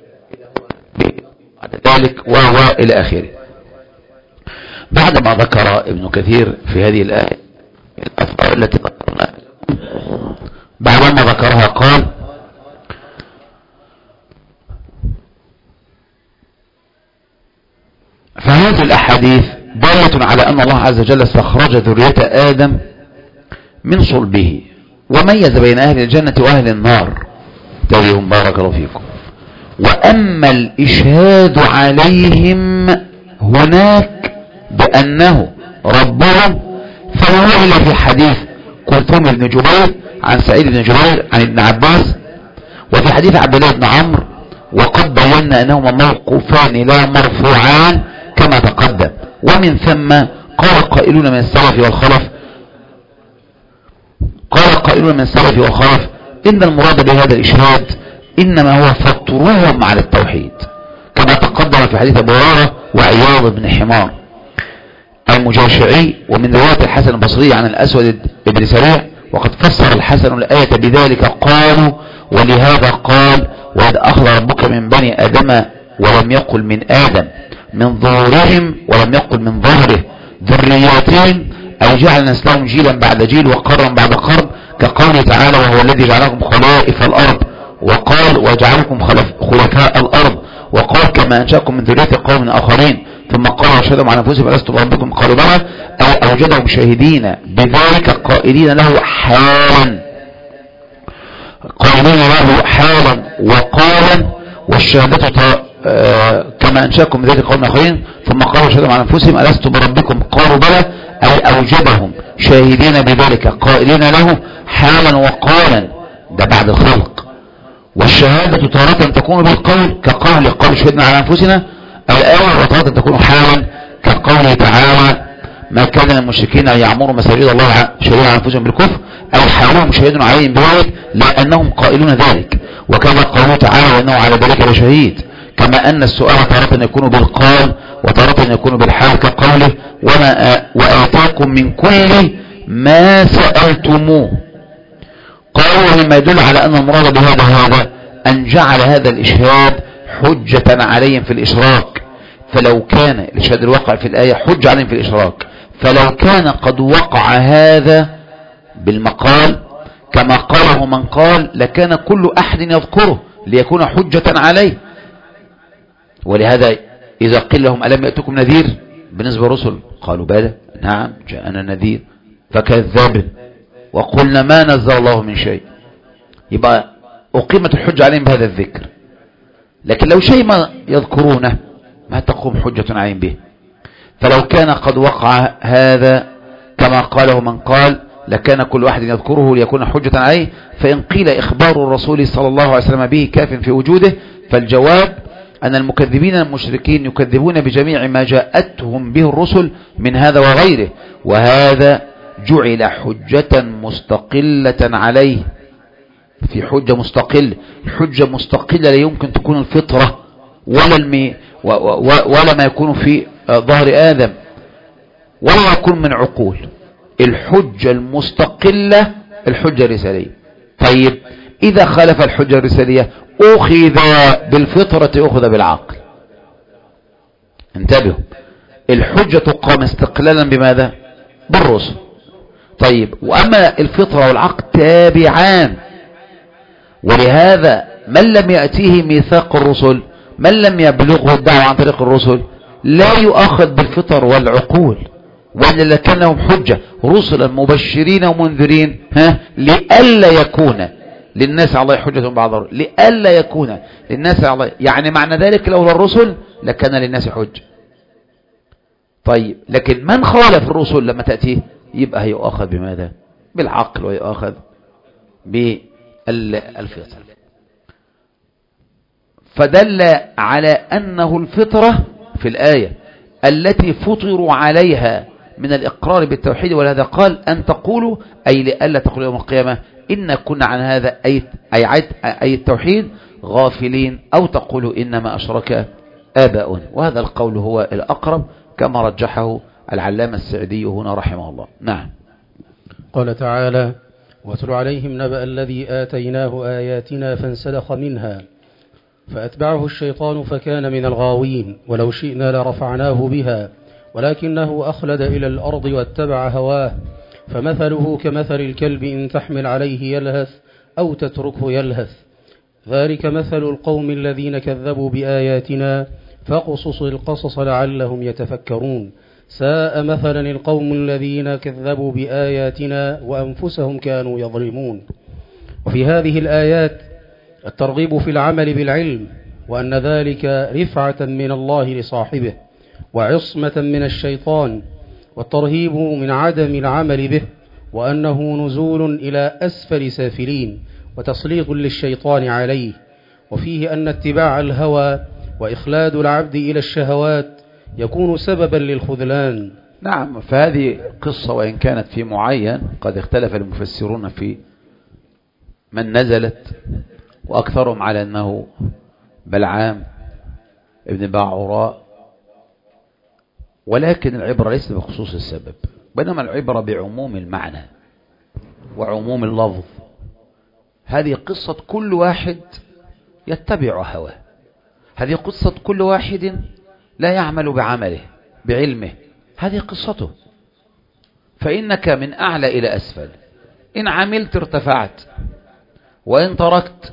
Speaker 1: ذلك وهو إلى آخره. بعدما ذكر ابن كثير في هذه الآية الأثار التي ذكرناها، بعدما ذكرها قال فهذه الأحاديث دالة على أن الله عز وجل استخرج ذرية آدم من صلبه وميز بين أهل الجنة وأهل النار. تريهم بارك الله فيكم. وأما الإشهاد عليهم هناك بأنه ربهم فهو في حديث كلثوم بن جبير عن سعيد بن جبير عن ابن عباس، وفي حديث عبد الله بن عمرو، وقد بينا أنهما موقوفان لا مرفوعان كما تقدم. ومن ثم قال قائلون من السلف والخلف إن المراد بهذا الإشهاد إنما هو فطرهم على التوحيد، كما تقدم في حديث أبي هريرة وعياض بن حمار المجاشعي، ومن رواية الحسن البصري عن الأسود بن سريع. وقد فسر الحسن الآية بذلك قالوا ولهذا قال وإذ أخذ ربك من بني آدم ولم يقل من آدم من ظهورهم ولم يقل من ظهره ذرياتهم أي جعل نسلهم جيلا بعد جيل وقرن بعد قرن، كقوله تعالى وهو الذي جعلكم خلائف الأرض، وقال وجعلكم خلفاء الأرض، وقال كما أنشأكم من ذرية قوم آخرين، ثم قال وشهدهم على أنفسهم ألست بربكم قالوا بلى أي أوجدهم شاهدين بذلك قائلين له حالا وقالا، والشهادة كما أنشأكم من ذرية قوم آخرين، ثم قال وشهدهم على أنفسهم ألست بربكم قالوا بلى أي أوجدهم شاهدين بذلك قائلين له حالا وقالا، ده بعد الخلق. والشهادة تارة تكون بالقول كقول قال شهدنا على أنفسنا الآية، وتارة تكون حالا كقوله تعالى ما كان للمشركين أن يعمروا مساجد الله شهدوا على أنفسهم بالكفر أو حالهم شهيد عليهم بذلك لأنهم قائلون ذلك، وكذا قوله تعالى وأنه على ذلك لشهيد. كما أن السؤال تارة يكون بالقول وتارة يكون بالحال كقوله وآتاكم من كل ما سألتموه. قالوا مما يدل على أن المراد بهذا أن جعل هذا الإشهاد حجة عليهم في الإشراك، فلو كان الإشهاد الواقع في الآية حجة عليهم في الإشراك، فلو كان قد وقع هذا بالمقال كما قاله من قال لكان كل أحد يذكره ليكون حجة عليه. ولهذا إذا قيل لهم ألم يأتكم نذير بالنسبة للرسل قالوا بلى نعم جاءنا نذير فكذب وقلنا ما نزل الله من شيء. يبقى أقيمت الحجة عليهم بهذا الذكر. لكن لو شيء ما يذكرونه ما تقوم حجة عليهم به. فلو كان قد وقع هذا كما قاله من قال لكان كل واحد يذكره ليكون حجة عليه، فإن قيل إخبار الرسول صلى الله عليه وسلم به كاف في وجوده، فالجواب أن المكذبين المشركين يكذبون بجميع ما جاءتهم به الرسل من هذا وغيره، وهذا جعل حجة مستقلة عليه. في حجة مستقلة، الحجة مستقلة لا يمكن تكون الفطرة ولا ما يكون في ظهر آدم ولا يكون من عقول. الحجة المستقلة الحجة الرسالية. طيب إذا خالف الحجة الرسالية أخذ بالفطرة أخذ بالعقل. انتبهوا، الحجة تقام استقلالا بماذا؟ بالرسل. طيب وأما الفطرة والعقل تابعان، ولهذا من لم يأتيه ميثاق الرسل، من لم يبلغه الدعوة عن طريق الرسل لا يؤخذ بالفطر والعقول، وإلا كان لهم حجة رسلا مبشرين ومنذرين لئلا يكون للناس على الله حجة بعد لئلا يكون للناس على الله، يعني معنى ذلك لولا الرسل لكان للناس حجة. طيب لكن من خالف الرسل لما تأتيه يبقى هيؤخذ بماذا؟ بالعقل ويؤخذ بالفطر. فدل على أنه الفطرة في الآية التي فطروا عليها من الإقرار بالتوحيد، ولهذا قال أن تقولوا أي لألا تقولوا يوم القيامة إن كنا عن هذا أي التوحيد غافلين، أو تقولوا إنما أشرك آباؤنا. وهذا القول هو الأقرب كما رجحه العلامة السعدي هنا رحمه الله. نعم.
Speaker 2: قال تعالى واتل عليهم نبأ الذي آتيناه آياتنا فانسلخ منها فأتبعه الشيطان فكان من الغاوين ولو شئنا لرفعناه بها ولكنه أخلد إلى الأرض واتبع هواه فمثله كمثل الكلب إن تحمل عليه يلهث أو تتركه يلهث ذلك مثل القوم الذين كذبوا بآياتنا فاقصص القصص لعلهم يتفكرون ساء مثلا القوم الذين كذبوا بآياتنا وأنفسهم كانوا يظلمون. وفي هذه الآيات الترغيب في العمل بالعلم، وأن ذلك رفعة من الله لصاحبه وعصمة من الشيطان، والترهيب من عدم العمل به، وأنه نزول إلى أسفل سافلين وتسليط للشيطان عليه. وفيه أن اتباع الهوى وإخلاد العبد إلى الشهوات يكون سببا للخذلان.
Speaker 1: نعم. فهذه قصة وإن كانت في معين قد اختلف المفسرون في من نزلت، وأكثرهم على أنه بلعام ابن باعوراء، ولكن العبرة ليست بخصوص السبب، بينما العبرة بعموم المعنى وعموم اللفظ. هذه قصة كل واحد يتبع هواه، هذه قصة كل واحد لا يعمل بعمله بعلمه، هذه قصته. فإنك من أعلى إلى أسفل، إن عملت ارتفعت وإن تركت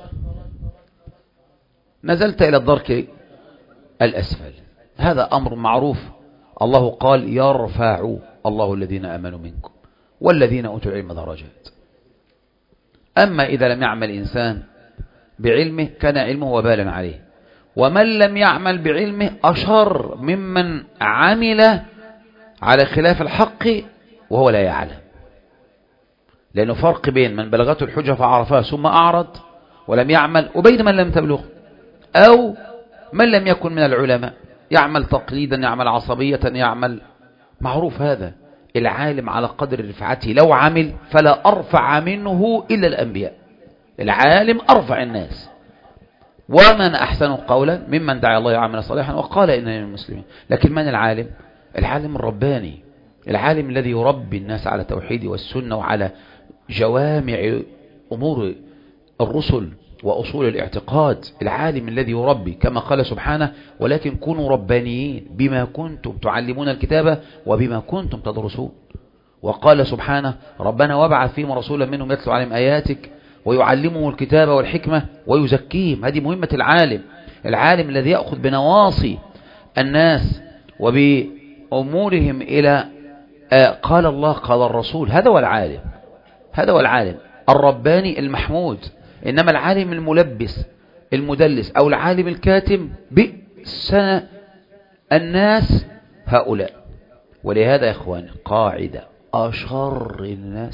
Speaker 1: نزلت إلى الدرك الأسفل. هذا أمر معروف. الله قال يرفع الله الذين آمنوا منكم والذين أوتوا العلم درجات. أما إذا لم يعمل إنسان بعلمه كان علمه وبالا عليه، ومن لم يعمل بعلمه أشر ممن عمل على خلاف الحق وهو لا يعلم. لأنه فرق بين من بلغته الحجة فعرفها ثم أعرض ولم يعمل، وبين من لم تبلغ، أو من لم يكن من العلماء يعمل تقليدا، يعمل عصبية، يعمل معروف. هذا العالم على قدر رفعته، لو عمل فلا أرفع منه إلا الأنبياء. العالم أرفع الناس، ومن أحسن قولا ممن دعا الله وعمل صالحا وقال إنني من المسلمين. لكن من العالم؟ العالم الرباني، العالم الذي يربي الناس على التوحيد والسنة وعلى جوامع أمور الرسل وأصول الاعتقاد. العالم الذي يربي كما قال سبحانه ولكن كونوا ربانيين بما كنتم تعلمون الكتاب وبما كنتم تدرسون. وقال سبحانه ربنا وابعث فيهم رسولا منهم يتلو عليهم آياتك ويعلمهم الكتاب والحكمة ويزكيهم. هذه مهمة العالم، العالم الذي يأخذ بنواصي الناس وبأمورهم إلى قال الله قال الرسول. هذا هو العالم، هذا هو العالم الرباني المحمود. إنما العالم الملبس المدلس أو العالم الكاتم بئس الناس هؤلاء. ولهذا يا إخواني قاعدة: أشر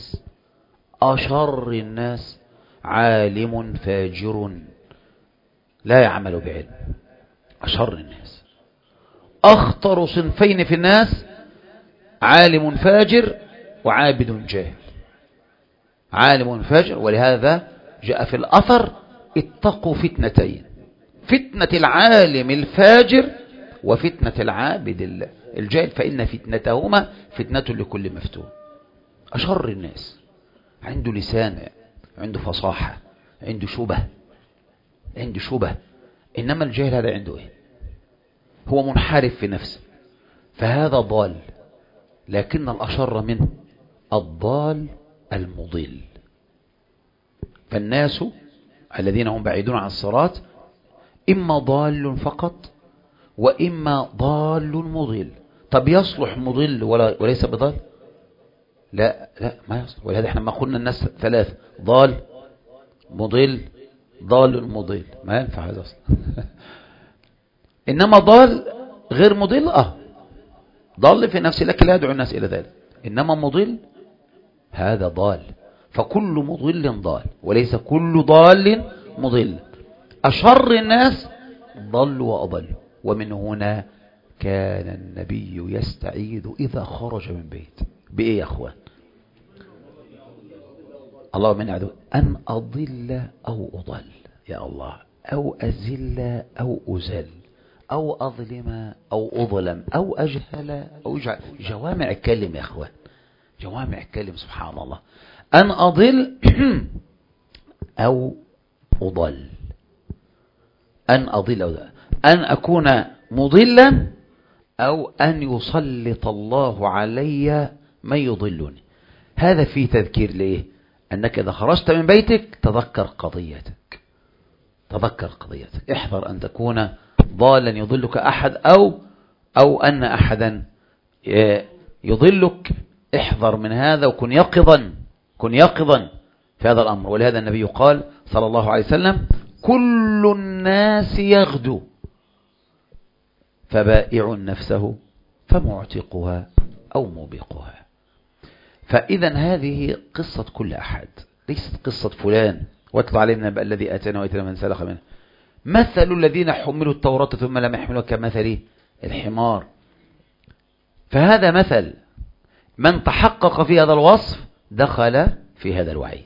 Speaker 1: الناس عالم فاجر لا يعمل بعلم. أشر الناس، أخطر صنفين في الناس عالم فاجر وعابد جاهل. عالم فاجر، ولهذا جاء في الأثر: اتقوا فتنتين، فتنة العالم الفاجر وفتنة العابد الجاهل، فإن فتنتهما فتنة لكل مفتون. أشر الناس عنده لسان، عنده فصاحة، عنده شبه. إنما الجاهل هذا عنده إيه؟ هو منحرف في نفسه، فهذا ضال. لكن الأشر منه الضال المضل. فالناس الذين هم بعيدون عن الصراط إما ضال فقط وإما ضال مضل. طب يصلح مضل وليس بضال؟ لا ما يصلح. ولهذا احنا ما قلنا الناس ثلاث: ضال، مضل، ضال مضل. ما ينفع هذا اصلا. انما ضال غير مضل، ضال في نفسه لكن لا يدعو الناس الى ذلك. انما مضل هذا ضال. فكل مضل ضال وليس كل ضال مضل. أشر الناس ضل وأضل. ومن هنا كان النبي يستعيذ إذا خرج من بيت بإيه يا أخوان؟ الله من عدو أن أضل أو أضل يا الله، أو أزل أو أزل، أو أظلم أو أظلم، أو أجهل أو أجعل. جوامع الكلم يا أخوان، جوامع الكلم سبحان الله. أن أضل أو أضل، أن أضل أو أضل، أن أكون مضلا أو أن يسلط الله علي من يضلني. هذا فيه تذكير ليه؟ أنك إذا خرجت من بيتك تذكر قضيتك، تذكر قضيتك. احذر أن تكون ضالا يضلك أحد أو أن أحدا يضلك. احذر من هذا وكن يقظا، كن يقظا في هذا الأمر. ولهذا النبي قال صلى الله عليه وسلم: كل الناس يغدو فبائع نفسه فمعتقها أو موبقها. فإذا هذه قصة كل أحد، ليست قصة فلان. واتل علينا نبأ الذي آتانا وآتنا من سلخ منه. مثل الذين حملوا التوراة ثم لم يحملوها كمثل الحمار. فهذا مثل من تحقق في هذا الوصف دخل في هذا الوعيد.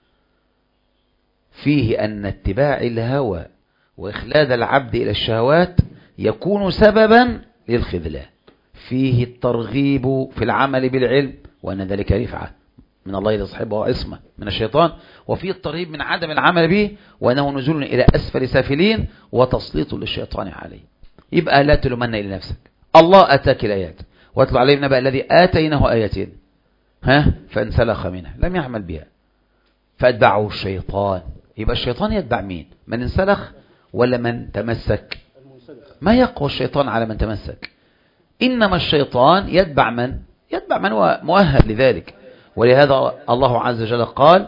Speaker 1: فيه أن اتباع الهوى وإخلاد العبد إلى الشهوات يكون سببا للخذلان. فيه الترغيب في العمل بالعلم وأن ذلك رفعة من الله لصاحبه وعصمة من الشيطان، وفيه الترغيب من عدم العمل به وأنه نزول إلى أسفل سافلين وتسليط للشيطان عليه. يبقى لا تلومن إلى نفسك. الله أتاك الآيات واتلو عليهم نبأ الذي آتيناه آياتين فانسلخ منها لم يعمل بها فأتبعه الشيطان. يبقى الشيطان يتبع مين؟ من انسلخ ولا من تمسك؟ ما يقوى الشيطان على من تمسك. إنما الشيطان يتبع من هو مؤهل لذلك. ولهذا الله عز وجل قال: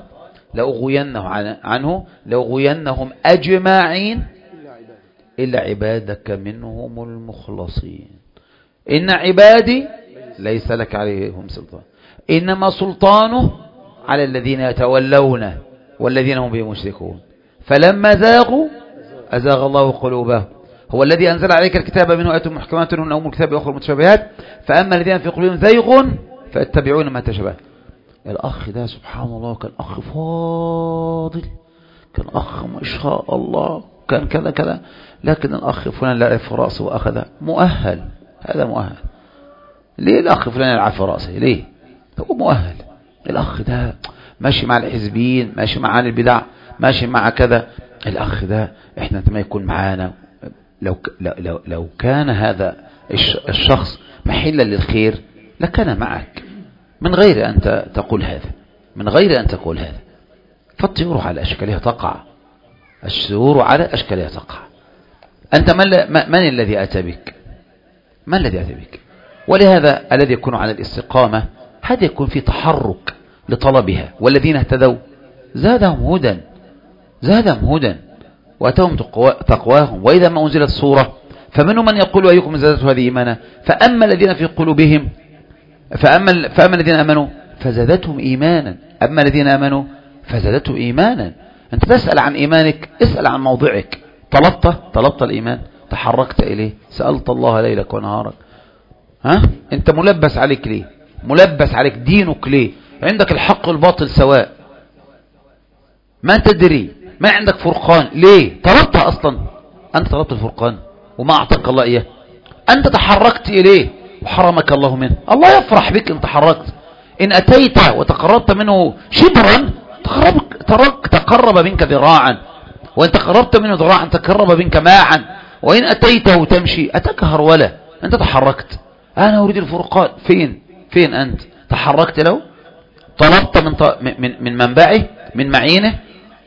Speaker 1: لأغوينهم أجمعين إلا عبادك منهم المخلصين. إن عبادي ليس لك عليهم سلطان، إنما سلطانه على الذين يتولونه والذين هم به مشركون. فلما زاغوا أزاغ الله قلوبهم. هو الذي أنزل عليك الكتاب منه آيات محكمات هن أم الكتاب وأخر متشابهات، فأما الذين في قلوبهم زيغ فاتبعون ما تشابه. الأخ ده سبحان الله كان أخ فاضل، كان أخ ما شاء الله، كان كذا كذا، لكن الأخ فلان لعب في رأسه وأخذ مؤهل. هذا مؤهل. ليه الأخ فلان يلعب في رأسه؟ ليه؟ هو مؤهل. الأخ ده ماشي مع الحزبيين، ماشي مع البدع، ماشي مع كذا. الأخ ده احنا ما يكون معانا. لو كان هذا الشخص محلا للخير لكان معك، من غير أن تقول هذا، من غير أن تقول هذا. فالطيور على أشكالها تقع، السرور على أشكالها تقع. أنت من الذي أتى بك؟ من الذي أتى بك؟ ولهذا الذي يكون على الاستقامة هذا يكون في تحرك لطلبها. والذين اهتدوا زادهم هدى، زادهم هدى وأتاهم تقواهم. وإذا ما أنزلت صورة فمنهم من يقول أيكم زادته هذه إيمانا، فأما الذين في قلوبهم فأما الذين آمنوا فزادتهم إيمانا، أما الذين آمنوا فزادتهم إيمانا. أنت تسأل عن إيمانك، اسأل عن موضعك. طلبت الإيمان، تحركت إليه، سألت الله ليلك ونهارك. أنت ملبس عليك ليه؟ ملبس عليك دينك ليه؟ عندك الحق والباطل سواء، ما تدري، ما عندك فرقان ليه؟ طلبتها أصلا، أنت طلبت الفرقان وما أعطاك الله إياه، أنت تحركت إليه وحرمك الله منه. الله يفرح بك إن تحركت. إن أتيت وتقربت منه شبرا تقرب منك ذراعا، وإن تقربت منه ذراعا تقرب منك باعا، وإن أتيته تمشي أتاك هرولة. أنت تحركت. أنا أريد الفرقان. فين أنت؟ تحركت له، طلبت من منبعه، من معينه.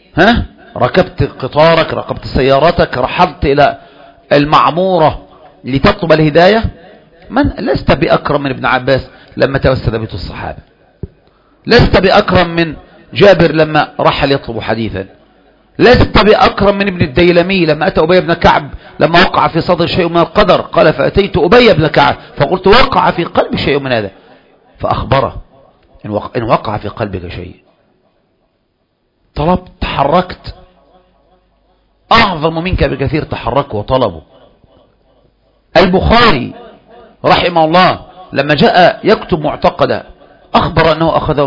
Speaker 1: ركبت قطارك، ركبت سيارتك، رحلت إلى المعمورة لتطلب الهداية. لست بأكرم من ابن عباس لما توسد بيت الصحابة، لست بأكرم من جابر لما رحل يطلب حديثا، لست بأكرم من ابن الديلمي لما أتى أبي بن كعب لما وقع في صدر شيء من القدر، قال فأتيت أبي بن كعب فقلت وقع في قلبي شيء من هذا، فأخبره إن وقع في قلبك شيء. طلبت، تحركت. أعظم منك بكثير تحركوا وطلبوا. البخاري رحمه الله لما جاء يكتب معتقدا أخبر أنه أخذه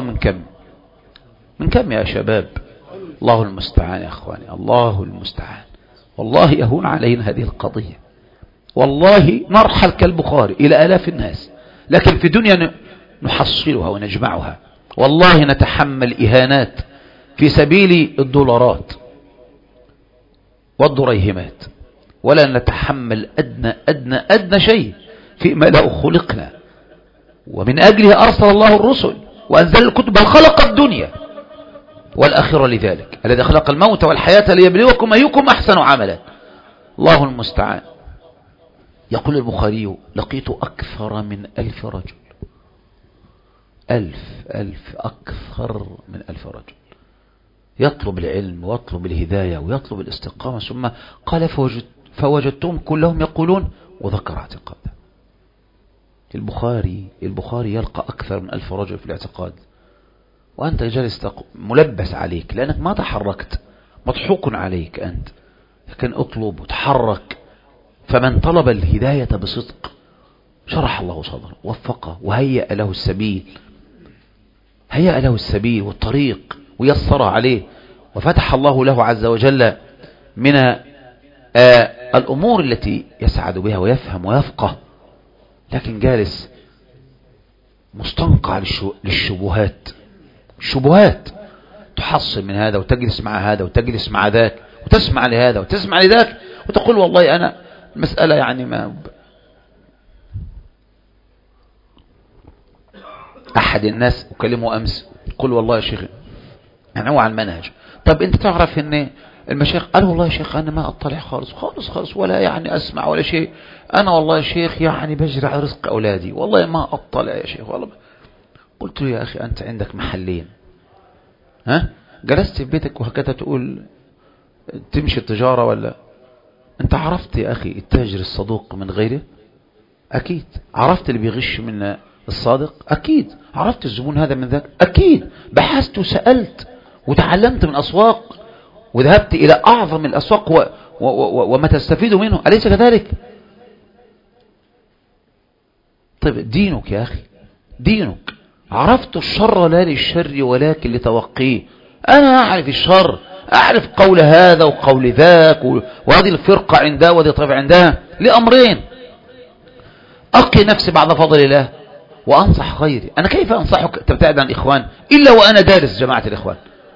Speaker 1: من كم يا شباب؟ الله المستعان يا أخواني، الله المستعان. والله يهون علينا هذه القضية، والله نرحل كالبخاري إلى آلاف الناس، لكن في دنيا نحصلها ونجمعها. والله نتحمل إهانات في سبيل الدولارات والدريهمات، ولا نتحمل أدنى شيء فيما لا خلقنا. ومن أجله أرسل الله الرسل وأنزل الكتب، بل خلق الدنيا والآخرة لذلك، الذي خلق الموت والحياة ليبلوكم أيكم أحسن عملا. الله المستعان. يقول البخاري لقيت أكثر من 1000 رجل، 1000 أكثر من 1000 رجل يطلب العلم ويطلب الهداية ويطلب الاستقامة. ثم قال فوجدتهم كلهم يقولون، وذكر اعتقاده. البخاري يلقى أكثر من 1000 رجل في الاعتقاد، وأنت جالس ملبس عليك لأنك ما تحركت، مضحوك عليك أنت. لكن اطلب وتحرك. فمن طلب الهداية بصدق شرح الله صدره، وفقه، وهيأ له السبيل والطريق، ويسر عليه، وفتح الله له عز وجل من الأمور التي يسعد بها ويفهم ويفقه. لكن جالس مستنقع للشبهات، تحصل من هذا وتجلس مع هذا وتجلس مع ذاك وتسمع لهذا وتسمع لذاك، وتقول والله أنا المسألة يعني ما. أحد الناس أكلمه أمس يقول والله يا شيخ يعني هو على المنهج. طب أنت تعرف أن المشايخ؟ قال والله يا شيخ أنا ما أطلع خالص ولا يعني أسمع ولا شيء. أنا والله يا شيخ يعني بجري على رزق أولادي، والله ما أطلع يا شيخ والله. قلت له يا أخي أنت عندك محلين، جلست في بيتك وهكذا تقول تمشي التجارة؟ ولا أنت عرفت يا أخي التاجر الصدوق من غيره؟ أكيد. عرفت اللي بيغش من الصادق؟ أكيد. عرفت الزبون هذا من ذاك؟ أكيد. بحثت وسألت وتعلمت من أسواق وذهبت إلى أعظم الأسواق وما تستفيد منه، أليس كذلك؟ طيب دينك يا أخي، دينك. عرفت الشر لا للشر ولكن لتوقيه. أنا أعرف الشر، أعرف قول هذا وقول ذاك، وهذه الفرقة عندها وهذه طبع عندها، لأمرين: أقي نفسي بعد فضل الله وأنصح غيري. أنا كيف أنصحك تبتعد عن الإخوان إلا وأنا دارس جماعة الإخوان؟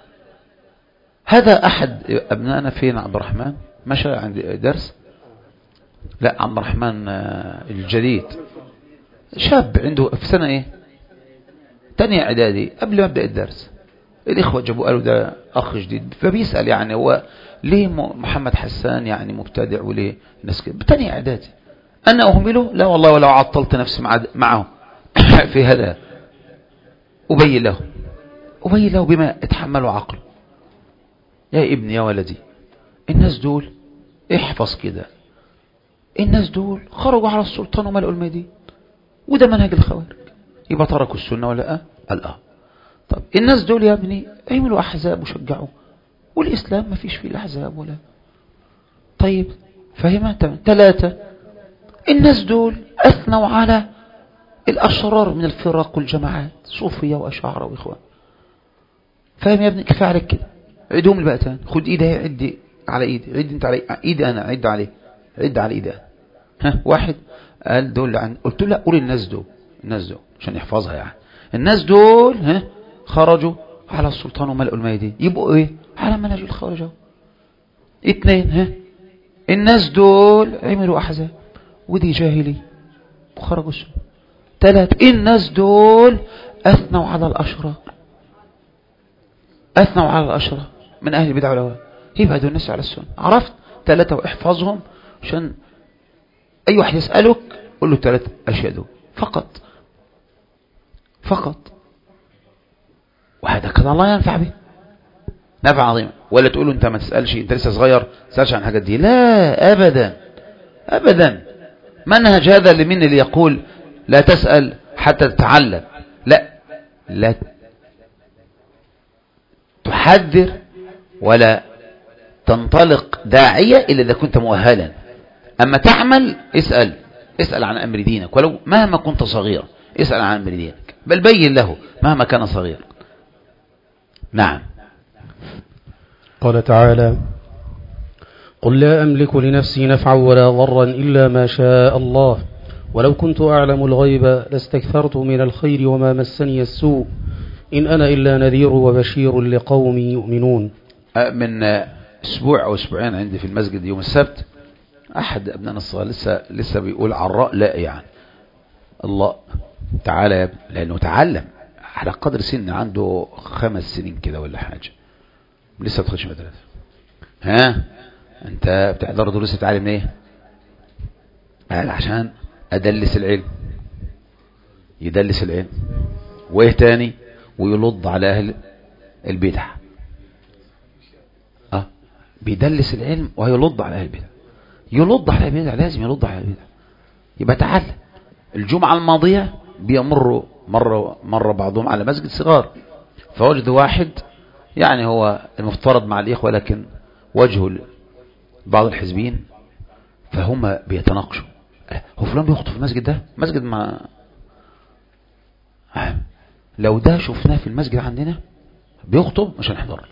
Speaker 1: هذا أحد أبنائنا. فين عبد الرحمن؟ مشى عندي درس؟ لا، عبد الرحمن الجديد، شاب عنده في سنة إيه؟ تاني اعدادي قبل ما ابدا الدرس، الاخوه جابوا قالوا ده اخ جديد، فبيسال يعني هو ليه محمد حسان يعني مبتدع وليه الناس كده. تاني اعدادي انا اهمله؟ لا والله، ولو عطلت نفسي معه في هذا ابين له بما اتحمله عقله. يا ابني يا ولدي، الناس دول احفظ كده، الناس دول خرجوا على السلطان وملئوا المدينة، وده منهج الخوارج. يبقى تركوا السنة ولا قال طب الناس دول يا ابني عملوا احزاب وشجعوا، والاسلام ما فيش فيه الاحزاب ولا. طيب فهمها. 3 الناس دول اثنوا على الاشرار من الفرق والجماعات، صوفية واشاعرة واخوان. فاهم يا ابني؟ كفايه عليك كده، عدهم بقى تاني. خد ايدي، عد على ايدي، عد انت على ايدي، انا عد عليه، عد على ايدي. ها، 1 قال دول قلت له لا، قول الناس دول عشان يحفظها يعني. الناس دول خرجوا على السلطان وملئوا الميادين، يبقوا ايه؟ على منهج الخوارج. 2 الناس دول عملوا احزاب، ودي جاهلي وخرجوا السنة. 3 الناس دول اثنوا على الاشرار، من اهل البدع والهوى، يبقى دول الناس على السنة. عرفت؟ 3 واحفظهم عشان اي واحد يسألك قل له 3 اشياء دول فقط. وهذا كان الله ينفع به نفع عظيم. ولا تقول له انت ما تسألش، انت لسه صغير، ما تسألش عن الحاجات دي. لا ابدا. منهج هذا لمن اللي يقول لا تسأل حتى تتعلم؟ لا تحذر ولا تنطلق داعية إلا إذا كنت مؤهلا. أما تعمل اسأل عن أمر دينك، ولو مهما كنت صغير اسأل عن أمر دينك، بل بين له مهما كان صغير. نعم.
Speaker 2: قال تعالى: قل لا أملك لنفسي نفعا ولا ضرا إلا ما شاء الله ولو كنت أعلم الغيب لاستكثرت من الخير وما مسني السوء إن أنا إلا نذير وبشير لقوم يؤمنون.
Speaker 1: من أسبوع أو أسبوعين عندي في المسجد يوم السبت أحد أبنائنا الصغار لسه بيقول عراء لا يعني الله تعالى يا ابن، لأنه تعلم على قدر سن، عنده 5 سنين كده ولا حاجة، لسه بتخش مدرسة. ها أنت بتحضر دروس تتعلم ليه؟ قال عشان يدلس العلم وإيه تاني؟ ويلض على أهل البدع. بيدلس العلم ويلض على أهل البدع، لازم يلض على البدع. يبقى تعلم. الجمعة الماضية بيمر مرة بعضهم على مسجد صغار، فوجد واحد يعني هو المفترض مع الإخوة لكن وجهه بعض الحزبين، فهم بيتناقشوا هو فلان بيخطب في المسجد ده، مسجد ما لو ده شفناه في المسجد عندنا بيخطب مش هنحضر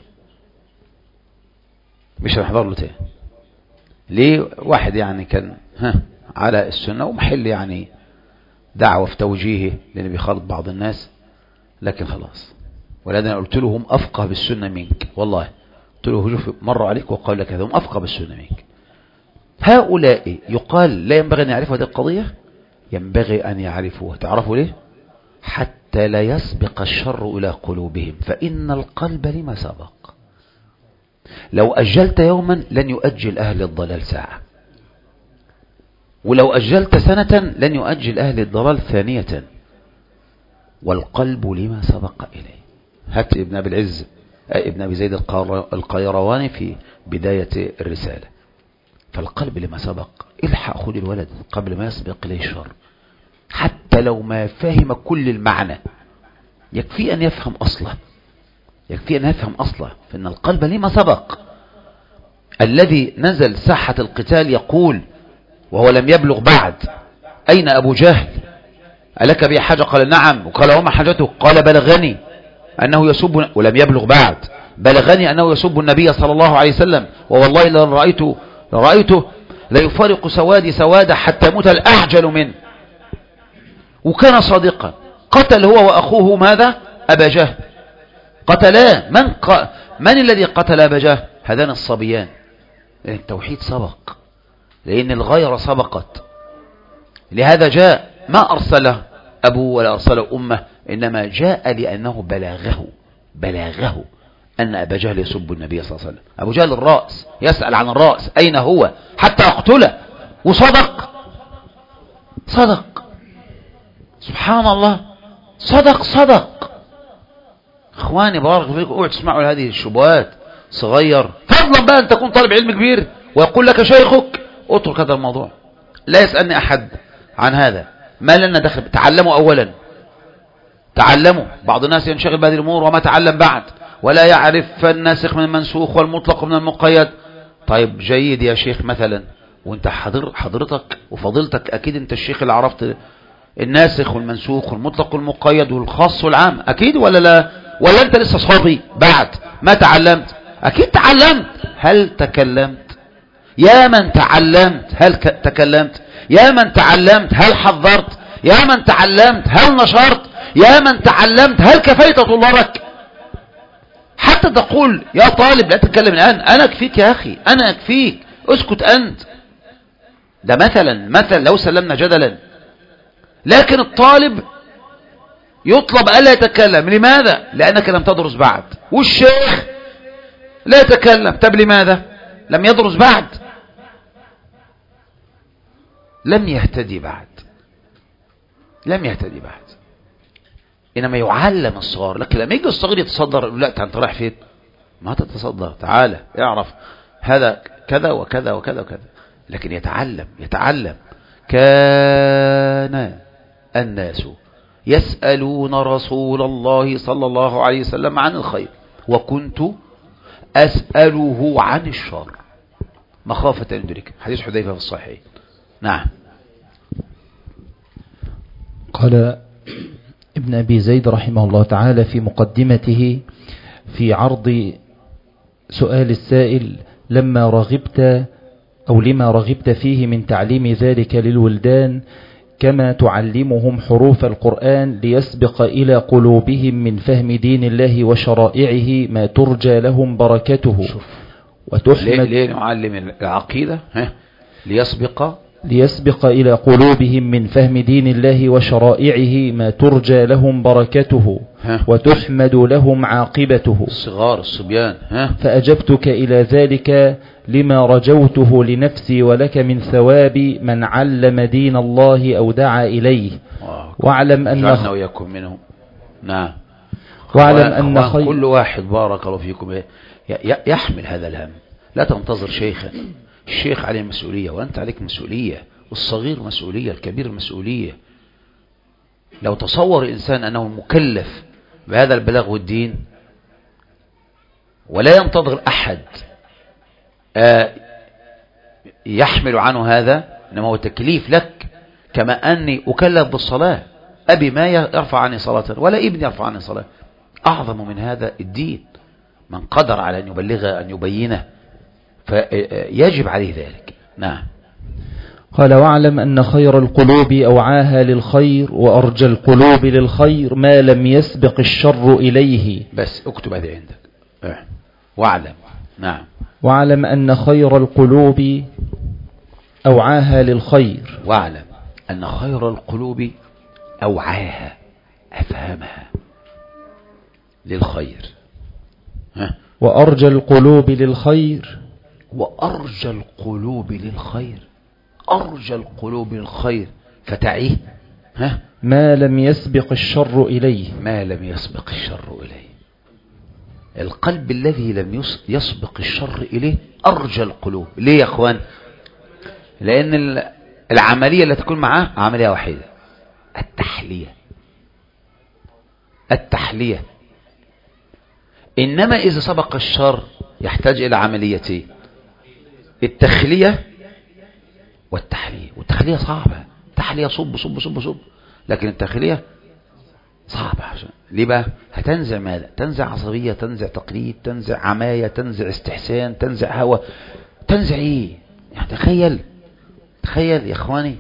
Speaker 1: له تاني. ليه؟ واحد يعني كان على السنة ومحل يعني دعوة في توجيهه لأنه بيخالط بعض الناس، لكن خلاص. ولكن أنا قلت له هم أفقه بالسنة منك، والله قلت له شوف مر عليك وقال لك هذا هم أفقه بالسنة منك. هؤلاء يقال لا ينبغي أن يعرفوا هذه القضية، ينبغي أن يعرفوها. تعرفوا ليه؟ حتى لا يسبق الشر إلى قلوبهم، فإن القلب لما سبق. لو أجلت يوما لن يؤجل أهل الضلال ساعة، ولو أجلت سنة لن يؤجل أهل الضلال ثانية، والقلب لما سبق إليه. هات ابن أبي العز ابن أبي زيد القيرواني في بداية الرسالة. فالقلب لما سبق، الحق خذ الولد قبل ما يسبق إليه الشر، حتى لو ما فهم كل المعنى يكفي أن يفهم أصله، فإن القلب لما سبق. الذي نزل ساحة القتال يقول وهو لم يبلغ بعد: أين أبو جهل؟ ألك بي حاجة؟ قال نعم. وقال وما حاجته؟ قال بلغني أنه يسب، ولم يبلغ بعد، بلغني أنه يسب النبي صلى الله عليه وسلم، ووالله لرأيته لا يفارق سوادي سوادا حتى موت الأعجل منه. وكان صادقا. قتل هو وأخوه ماذا؟ أبا جهل. قتلا. من الذي قتل أبا جهل؟ هذان الصبيان. لأن التوحيد سبق، لأن الغير سبقت. لهذا جاء ما أرسله أبوه ولا أرسله أمه إنما جاء لأنه بلاغه أن أبا جهل يسب النبي صلى الله عليه وسلم. أبو جهل الرأس يسأل عن الرأس أين هو حتى يقتله، وصدق سبحان الله، صدق. اخواني بارك فيكم، اوعوا تسمعوا هذه الشبهات صغير، فضلا بقى أن تكون طالب علم كبير ويقول لك شيخك اترك هذا الموضوع. لا يسألني أحد عن هذا، ما لنا دخل. تعلموا أولا، تعلموا. بعض الناس ينشغل بهذه الأمور وما تعلم بعد، ولا يعرف الناسخ من المنسوخ والمطلق من المقيد. طيب جيد يا شيخ مثلا، وانت حضرتك وفضيلتك أكيد انت الشيخ اللي عرفت الناسخ والمنسوخ والمطلق والمقيد والخاص والعام، أكيد ولا لا؟ ولا انت لسه صبي بعد ما تعلمت؟ أكيد تعلمت. هل تكلمت؟ يا من تعلمت هل تكلمت؟ يا من تعلمت هل حضرت؟ يا من تعلمت هل نشرت؟ يا من تعلمت هل كفيت طلابك؟ حتى تقول يا طالب لا تتكلم الآن، أنا أكفيك يا أخي، أنا أكفيك، اسكت أنت. ده مثلا لو سلمنا جدلا، لكن الطالب يطلب ألا يتكلم. لماذا؟ لأنك لم تدرس بعد. والشيخ لا يتكلم. طب لماذا؟ لم يدرس بعد، لم يهتدي بعد. إنما يعلم الصغار. لكن لما يجي الصغير يتصدر، لا أنت رايح فين؟ ما تتصدر، تعالى اعرف هذا كذا وكذا وكذا وكذا. لكن يتعلم. كان الناس يسألون رسول الله صلى الله عليه وسلم عن الخير، وكنت أسأله عن الشر مخافة أن يدرك. حديث حذيفة في الصحيح. نعم.
Speaker 3: قال ابن أبي زيد رحمه الله تعالى في مقدمته في عرض سؤال السائل: لما رغبت فيه من تعليم ذلك للولدان كما تعلمهم حروف القرآن ليسبق إلى قلوبهم من فهم دين الله وشرائعه ما ترجى لهم بركته وتحمد.
Speaker 1: ليه نعلم العقيدة؟
Speaker 3: ليسبق إلى قلوبهم من فهم دين الله وشرائعه ما ترجى لهم بركته وتحمد لهم عاقبته.
Speaker 1: الصغار الصبيان.
Speaker 3: فأجبتك إلى ذلك لما رجوته لنفسي ولك من ثواب من علم دين الله أو دعا إليه. واعلم أن
Speaker 1: ويكون منهم. نعم.
Speaker 3: واعلم أن خير
Speaker 1: كل واحد بارك الله فيكم يحمل هذا الهم. لا تنتظر شيخا. الشيخ عليه مسؤولية وأنت عليك مسؤولية، والصغير مسؤولية، الكبير مسؤولية. لو تصور الإنسان أنه مكلف بهذا البلاغ والدين ولا ينتظر أحد يحمل عنه هذا، إنما هو تكليف لك. كما أني أكلف بالصلاة، أبي ما يرفع عني صلاة ولا ابني يرفع عني صلاة. أعظم من هذا الدين. من قدر على أن يبلغه أن يبينه فيجب عليه ذلك. نعم.
Speaker 3: قال: واعلم أن خير القلوب أوعاها للخير وأرجى القلوب للخير ما لم يسبق الشر إليه.
Speaker 1: بس اكتب هذه عندك. واعلم. نعم.
Speaker 3: واعلم أن خير القلوب أوعاها للخير.
Speaker 1: واعلم أن خير القلوب أوعاها، أفهمها للخير.
Speaker 3: وأرجى القلوب للخير.
Speaker 1: وأرجى القلوب للخير. أرجى القلوب للخير فتعيه
Speaker 3: ما لم يسبق الشر إليه.
Speaker 1: ما لم يسبق الشر إليه. القلب الذي لم يسبق الشر إليه أرجى القلوب. ليه يا أخوان؟ لأن العملية اللي تكون معاه عملية واحدة، التحلية. إنما إذا سبق الشر يحتاج إلى عمليتين: التخلية والتحلية. والتخلية صعبة. التحلية صب، لكن التخلية صعبة. ليه بقى؟ هتنزع ماذا؟ تنزع عصبية، تنزع تقليد، تنزع عماية، تنزع استحسان، تنزع هوى، تنزع ايه؟ يعني تخيل يا اخواني.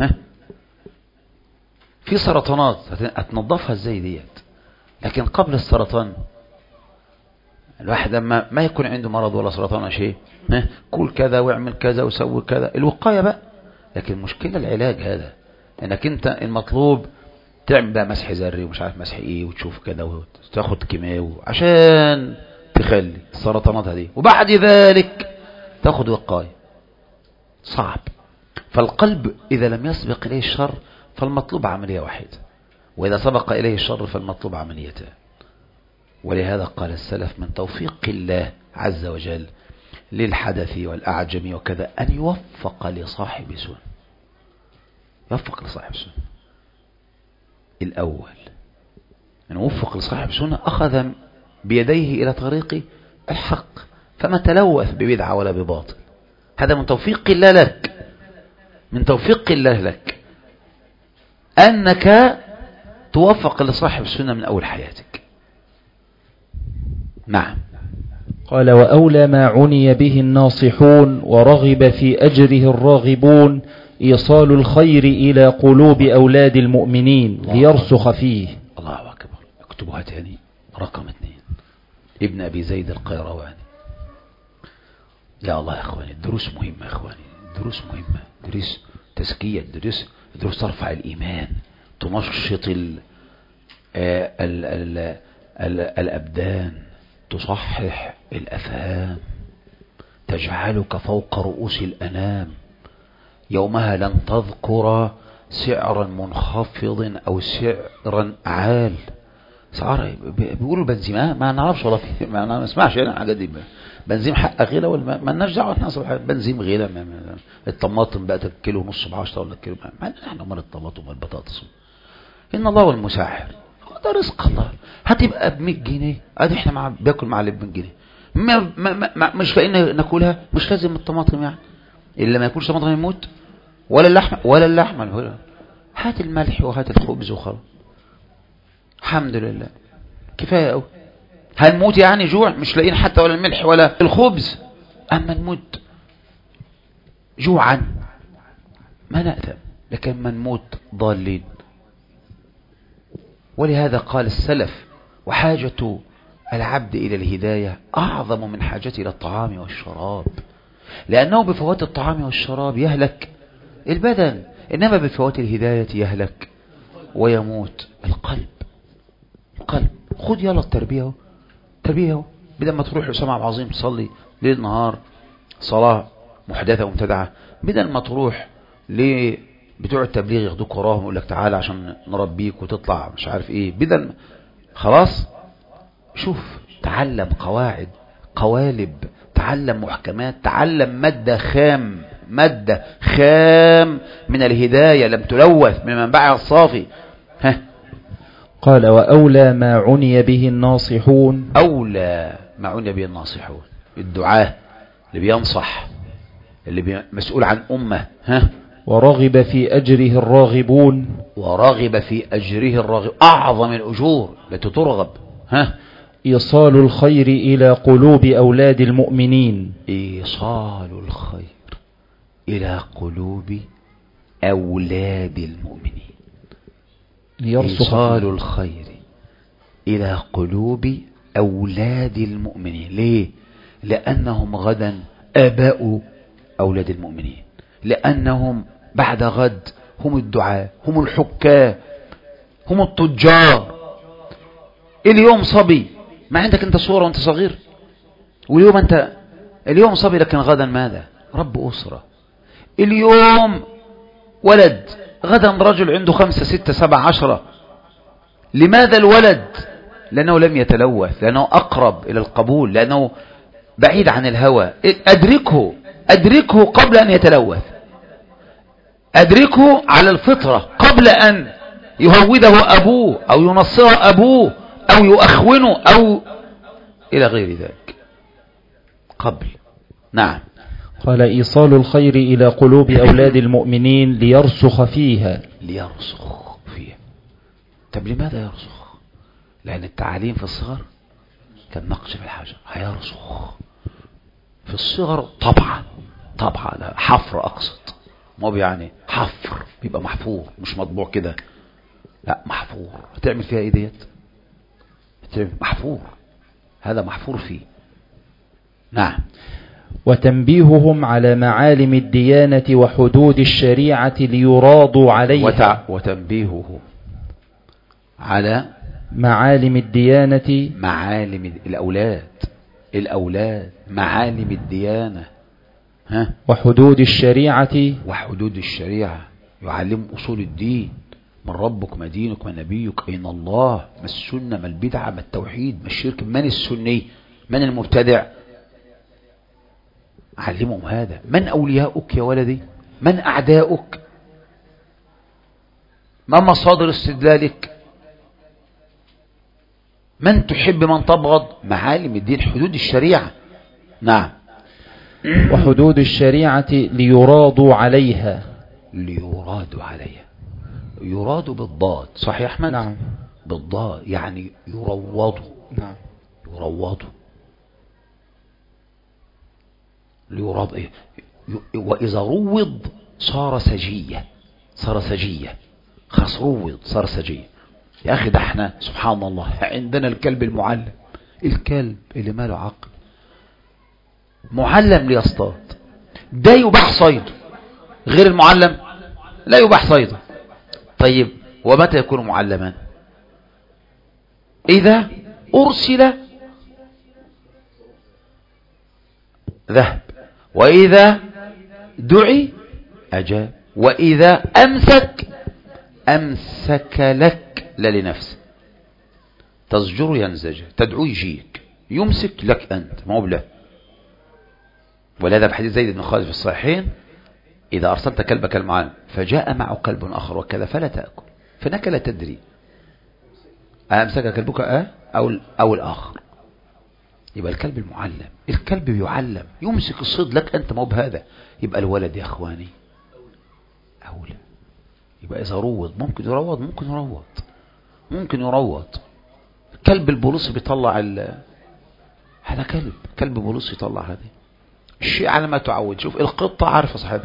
Speaker 1: في سرطانات هتنظفها ازاي ديت؟ لكن قبل السرطان الواحد لما ما يكون عنده مرض ولا سرطان ولا شيء، كل كذا واعمل كذا وسوي كذا، الوقاية بقى. لكن المشكلة العلاج هذا، انك انت المطلوب تعمل بقى مسح ذري ومش عارف مسح ايه، وتشوف كده وتاخد كيماوي عشان تخلي السرطانات دي، وبعد ذلك تاخد وقاية. صعب. فالقلب إذا لم يسبق إليه الشر فالمطلوب عملية واحدة، وإذا سبق إليه الشر فالمطلوب عمليتان. ولهذا قال السلف من توفيق الله عز وجل للحدث والأعجم وكذا أن يوفق لصاحب سنة. يوفق لصاحب سنة الأول، أن يوفق لصاحب سنة أخذ بيديه إلى طريق الحق، فما تلوث ببدعة ولا بباطل. هذا من توفيق الله لك، من توفيق الله لك أنك توفق لصاحب السنة من أول حياتك. نعم.
Speaker 3: قال وأولى ما عني به الناصحون ورغب في أجره الراغبون إيصال الخير إلى قلوب أولاد المؤمنين ليرسخ فيه.
Speaker 1: الله أكبر. اكتبوها تاني. رقم 2 ابن أبي زيد القيرواني. يا الله يا أخواني، الدروس مهمة يا أخواني، الدروس مهمة، دروس تزكية، دروس ترفع الإيمان، تنشط الأبدان، تصحح الأفهام، تجعلك فوق رؤوس الأنام. يومها لن تذكر سعرا منخفض أو سعرا عال. سعر بيقولوا بنزيم، ما نعرفش والله، ما نسمعش انا حاجه دي. بنزيم حق غيره ولا ما لناش دعوه احنا صباح بنزيم غيره. الطماطم بقى كيلو ونص ب10 ولا كيلو، ما احنا امال الطماطم والبطاطس. ان الله والمساحر، ده رزق الله. هتبقى ب 100 جنيه ادي احنا باكل مع اللي ب 100 جنيه، مش فإن ناكلها. مش لازم الطماطم يعني، اللي ما ياكلش طماطم يموت، ولا اللحمه. هات الملح وهات الخبز وخلاص، الحمد لله كفايه قوي. هنموت يعني جوع مش لاقيين حتى ولا الملح ولا الخبز، اما نموت جوعا ما نأثم، لكن ما نموت ضالين. ولهذا قال السلف وحاجة العبد إلى الهداية أعظم من حاجته إلى الطعام والشراب، لأنه بفوات الطعام والشراب يهلك البدن، إنما بفوات الهداية يهلك ويموت القلب. خد يلا التربية بدل ما تروح لسمع عظيم تصلي ليل نهار صلاة محدثة ومبتدعة، بدل ما تروح بتوع التبليغ ياخدوك وراهم يقول لك تعالى عشان نربيك وتطلع مش عارف ايه، بدل خلاص. شوف، تعلم قواعد قوالب، تعلم محكمات، تعلم مادة خام من الهداية لم تلوث من منبعها الصافي.
Speaker 3: قال وأولى ما عني به الناصحون.
Speaker 1: أولى ما عني به الناصحون، الدعاة اللي بينصح، اللي مسؤول عن أمة.
Speaker 3: ورغب في أجره الراغبون.
Speaker 1: ورغب في أجره الراغب، أعظم الأجور التي ترغب.
Speaker 3: إيصال الخير إلى قلوب أولاد المؤمنين.
Speaker 1: إيصال الخير إلى قلوب أولاد المؤمنين. إيصال الخير إلى قلوب أولاد المؤمنين. ليه؟ لأنهم غدا آباء أولاد المؤمنين، لأنهم بعد غد هم الدعاة، هم الحكام، هم التجار. اليوم صبي، ما عندك انت صورة وانت صغير، واليوم اليوم صبي لكن غدا ماذا؟ رب أسرة. اليوم ولد، غدا رجل عنده 5 6 7 10. لماذا الولد؟ لأنه لم يتلوث، لأنه أقرب إلى القبول، لأنه بعيد عن الهوى. أدركه قبل أن يتلوث، أدركه على الفطرة قبل أن يهوده أبوه أو ينصره أبوه أو يؤخونه أو إلى غير ذلك، قبل. نعم.
Speaker 3: قال إيصال الخير إلى قلوب أولاد المؤمنين ليرسخ فيها.
Speaker 1: طب لماذا يرسخ؟ لأن التعاليم في الصغر كالنقش في الحجر، هيرسخ في الصغر طبعا لا حفر أقصد، ما يعني حفر بيبقى محفور مش مطبوع كده، لا محفور. هتعمل فيها ايه ديت؟ محفور، هذا محفور فيه. نعم.
Speaker 3: وتنبيههم على معالم الديانة وحدود الشريعة ليراضوا عليها.
Speaker 1: وتنبيهه على
Speaker 3: معالم الديانة،
Speaker 1: معالم الأولاد معالم الديانة، ها،
Speaker 3: وحدود الشريعة،
Speaker 1: وحدود الشريعة، يعلم أصول الدين، من ربك ما دينك ما نبيك أين الله، ما السنة ما البدعة ما التوحيد ما الشرك، من السني من المبتدع، علمهم هذا. من أولياؤك يا ولدي، من أعداؤك، ما مصادر استدلالك، من تحب من تبغض، معالم الدين حدود الشريعة. نعم.
Speaker 3: وحدود الشريعة ليرادوا عليها،
Speaker 1: ليرادوا عليها، يراد بالضاد صح يا أحمد؟
Speaker 3: نعم
Speaker 1: بالضاد، يعني يروضوا.
Speaker 3: نعم
Speaker 1: يروضوا، ليراد إيه؟ وإذا روض صار سجية، صار سجية، خلاص روض صار سجية. يا أخي ده احنا سبحان الله عندنا الكلب المعلم، الكلب اللي ماله عقل معلم ليصطاد، ده يباح صيده، غير المعلم لا يباح صيده. طيب ومتى يكون معلما؟ إذا أرسل ذهب، وإذا دعي أجاب، وإذا أمسك لك لا لنفسه، تزجر ينزجر، تدعو يجيك، يمسك لك أنت ما هو بله. ولهذا في حديث زيد بن خالد في الصحيحين إذا أرسلت كلبك المعلم فجاء معه كلب آخر وكذا فلا تأكل، فإنك لا تدري أمسك كلبك أو الآخر. يبقى الكلب المعلم، الكلب يعلم، يمسك الصيد لك أنت ما هو بهذا. يبقى الولد يا أخواني أولى. يبقى إذا روض ممكن يروض، ممكن يروض. كلب البوليس بيطلع هذا كلب بوليس يطلع هذه الشيء على ما تعود. شوف القطة عارفة صاحبها.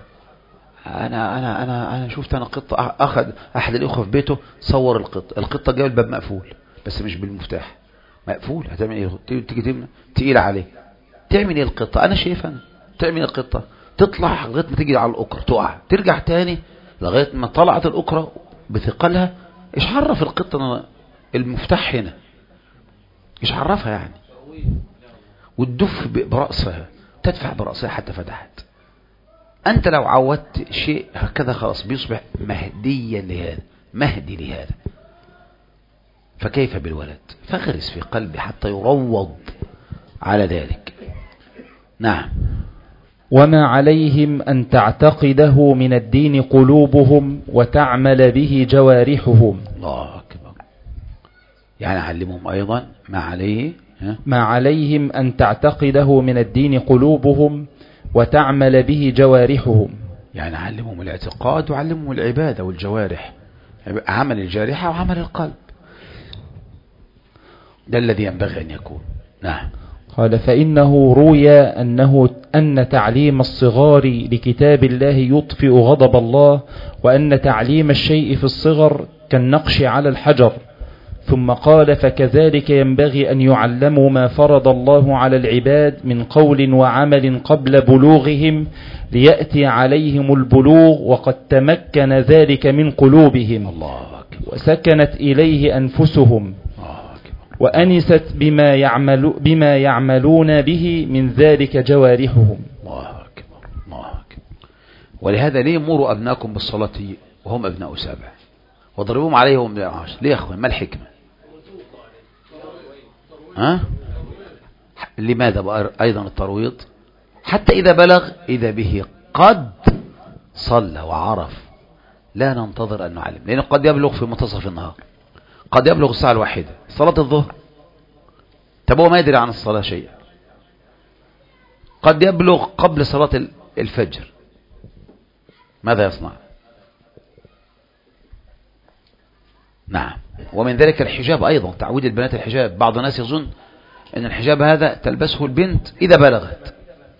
Speaker 1: أنا شفت قطة، أخذ أحد الأخوة في بيته صور القطة جاية الباب مقفول بس مش بالمفتاح، مقفول. هتعمل ايه؟ تيجي تقيل عليه، تعمل ايه القطة؟ انا شايفها تعمل القطة تطلع لغاية ما تيجي على الأكرة تقع، ترجع تاني لغاية ما طلعت الأكرة بثقلها. ايش عرف القطة المفتاح هنا؟ ايش عرفها يعني؟ وتدف برأسها، تدفع برأسها حتى فتحت. انت لو عودت شيء هكذا خلاص بيصبح مهدي لهذا. فكيف بالولد؟ فغرس في قلبي حتى يروض على ذلك. نعم.
Speaker 3: وما عليهم أن تعتقده من الدين قلوبهم وتعمل به جوارحهم.
Speaker 1: الله أكبر. يعني علمهم أيضا ما
Speaker 3: عليهم أن تعتقده من الدين قلوبهم وتعمل به جوارحهم.
Speaker 1: يعني علمهم الاعتقاد وعلمهم العبادة والجوارح، عمل الجارحة وعمل القلب، ده الذي ينبغي أن يكون. نعم.
Speaker 3: قال فإنه روي أن تعليم الصغار لكتاب الله يطفئ غضب الله، وأن تعليم الشيء في الصغر كالنقش على الحجر. ثم قال فكذلك ينبغي أن يعلموا ما فرض الله على العباد من قول وعمل قبل بلوغهم، ليأتي عليهم البلوغ وقد تمكن ذلك من قلوبهم.
Speaker 1: الله أكبر.
Speaker 3: وسكنت إليه أنفسهم وأنست بما يعملون به من ذلك جوارحهم.
Speaker 1: الله أكبر. الله أكبر. ولهذا ليه مروا أبناكم بالصلاة وهم أبناء 7 واضربوهم عليهم ب10؟ ليه يا أخوان؟ ما الحكمة؟ لماذا بقى أيضا الترويض؟ حتى إذا بلغ إذا به قد صلى وعرف، لا ننتظر أن نعلم، لأنه قد يبلغ في منتصف النهار، قد يبلغ الساعة 1 صلاة الظهر، طب هو ما يدري عن الصلاة شيئا. قد يبلغ قبل صلاة الفجر، ماذا يصنع؟ نعم. ومن ذلك الحجاب أيضا، تعويد البنات الحجاب. بعض الناس يظن أن الحجاب هذا تلبسه البنت إذا بلغت.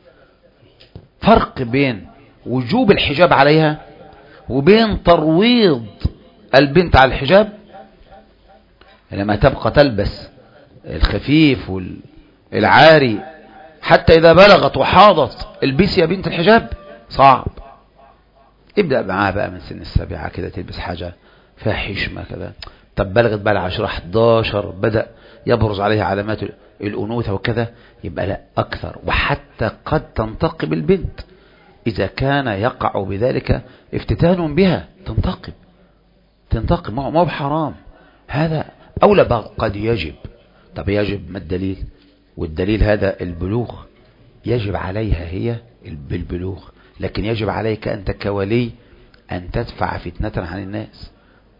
Speaker 1: فرق بين وجوب الحجاب عليها وبين ترويض البنت على الحجاب. لما تبقى تلبس الخفيف والعاري حتى إذا بلغت وحاضت البسي يا بنت الحجاب، صعب. ابدأ معاها بقى من سن 7 كده تلبس حاجة فيها حشمة كذا، طب بلغت بقى 10 11 بدأ يبرز عليها علامات الأنوثة وكذا، يبقى لا أكثر. وحتى قد تنتقب البنت إذا كان يقع بذلك افتتان بها، تنتقب ما هو بحرام هذا، أولى بقى قد يجب. طب يجب ما الدليل؟ والدليل هذا البلوغ، يجب عليها هي بالبلوغ، لكن يجب عليك أنت كولي أن تدفع فتنة عن الناس،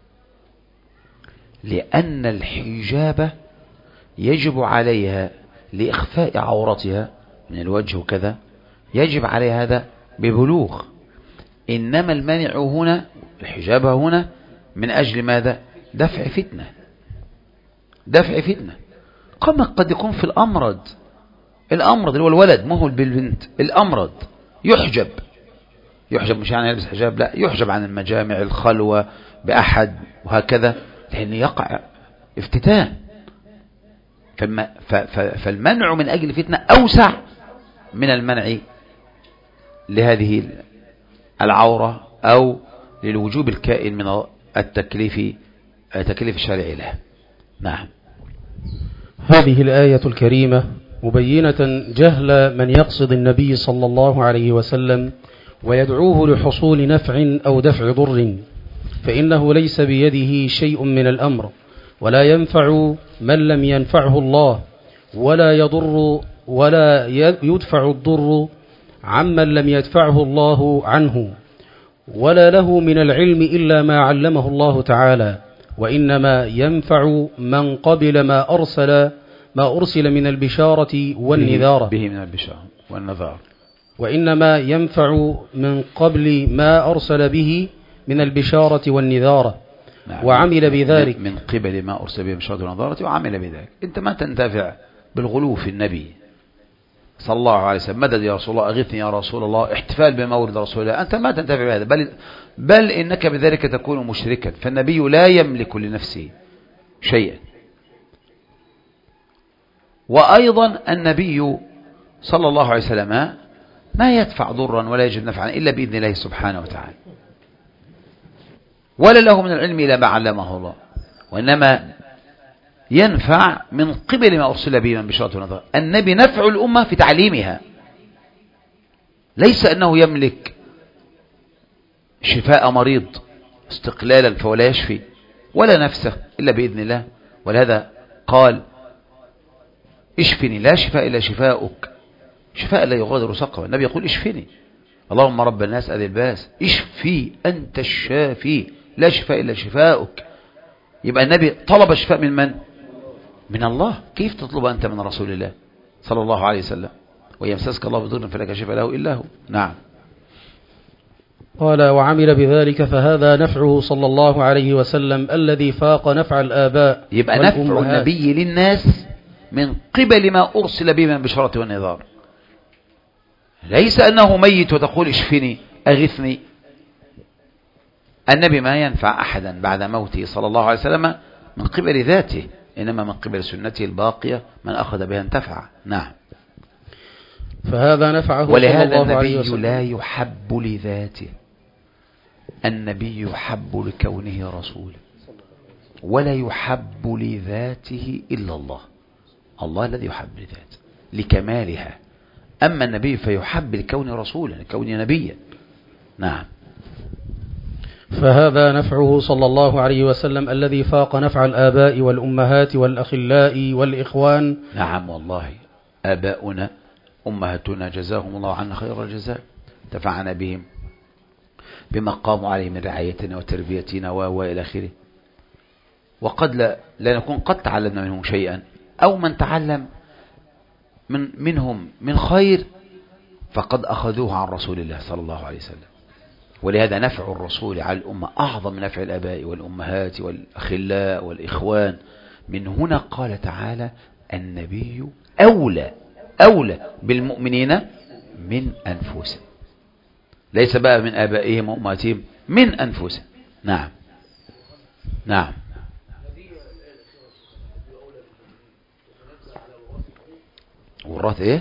Speaker 1: لأن الحجاب يجب عليها لإخفاء عورتها من الوجه وكذا، يجب عليها هذا ببلوغ. إنما المانع هنا الحجاب هنا من أجل ماذا؟ دفع فتنة. كما قد يكون في الأمرض اللي هو الولد، ما هو بالبنت، الأمرض يحجب مش يعني يلبس حجاب، لا، يحجب عن المجامع، الخلوة بأحد وهكذا، لأن يقع افتتان. فالمنع من أجل فتنة أوسع من المنع لهذه العورة أو للوجوب الكائن من التكليف الشرعي له. نعم.
Speaker 2: هذه الآية الكريمة مبينة جهل من يقصد النبي صلى الله عليه وسلم ويدعوه لحصول نفع أو دفع ضر، فإنه ليس بيده شيء من الأمر، ولا ينفع من لم ينفعه الله، ولا يضر ولا يدفع الضر عمن لم يدفعه الله عنه، ولا له من العلم إلا ما علمه الله تعالى، وإنما ينفع من قبل ما أرسل من البشارة والنذارة
Speaker 1: به من البشارة والنذارة،
Speaker 2: وإنما ينفع من قبل ما أرسل به من البشارة والنذارة.
Speaker 1: نعم.
Speaker 2: وعمل بذلك
Speaker 1: من قبل ما أرسل به من البشارة والنذارة وعمل بذلك. أنت ما تنتفع بالغلو في النبي صلى الله عليه وسلم، مدد يا رسول الله، أغثني يا رسول الله، احتفال بمولد رسول الله، أنت ما تنتفع بهذا، بل إنك بذلك تكون مشركا. فالنبي لا يملك لنفسه شيئا. وأيضا النبي صلى الله عليه وسلم ما يدفع ضرا ولا يجد نفعا إلا بإذن الله سبحانه وتعالى، ولا له من العلم إلا ما علمه الله، وإنما ينفع من قبل ما أرسل به من بشارة ونذار. النبي نفع الأمة في تعليمها، ليس أنه يملك شفاء مريض استقلالا فولا يشفي ولا نفسه إلا بإذن الله. ولهذا قال اشفني لا شفاء إلا شفاؤك، شفاء لا يغادر سقما. النبي يقول اشفني، اللهم رب الناس أذي الباس، اشفي أنت الشافي لا شفاء إلا شفاؤك. يبقى النبي طلب الشفاء من من؟ من الله. كيف تطلب أنت من رسول الله صلى الله عليه وسلم؟ ويمسسك الله بضر فلا كاشف له إلا هو. نعم.
Speaker 2: قال وعمل بذلك، فهذا نفعه صلى الله عليه وسلم الذي فاق نفع الآباء.
Speaker 1: يبقى نفع النبي للناس من قبل ما أرسل به من بشارة والنذار، ليس أنه ميت وتقول اشفني أغثني. النبي ما ينفع أحدا بعد موته صلى الله عليه وسلم من قبل ذاته، إنما من قبل سنته الباقية، من أخذ بها انتفع. نعم.
Speaker 2: فهذا نفعه.
Speaker 1: ولهذا النبي لا يحب لذاته، النبي يحب لكونه رسولا، ولا يحب لذاته إلا الله، الله الذي يحب لذاته لكمالها. أما النبي فيحب لكونه رسولا، لكونه نبيا. نعم.
Speaker 2: فهذا نفعه صلى الله عليه وسلم الذي فاق نفع الآباء والأمهات والأخلاء والإخوان.
Speaker 1: نعم والله، آباؤنا أمهاتنا جزاهم الله عنا خير الجزاء، دفعنا بهم بما قاموا عليه من رعايتنا وتربيتنا وإلى آخره. وقد لا نكون قد تعلمنا منهم شيئا، أو من تعلم منهم من خير فقد أخذوه عن رسول الله صلى الله عليه وسلم. ولهذا نفع الرسول على الأمة أعظم من نفع الآباء والأمهات والأخلاء والإخوان. من هنا قال تعالى النبي أولى بالمؤمنين من أنفسهم، ليس بقى من آبائهم وأمهاتهم، من أنفسهم. نعم. نعم. وراث ايه؟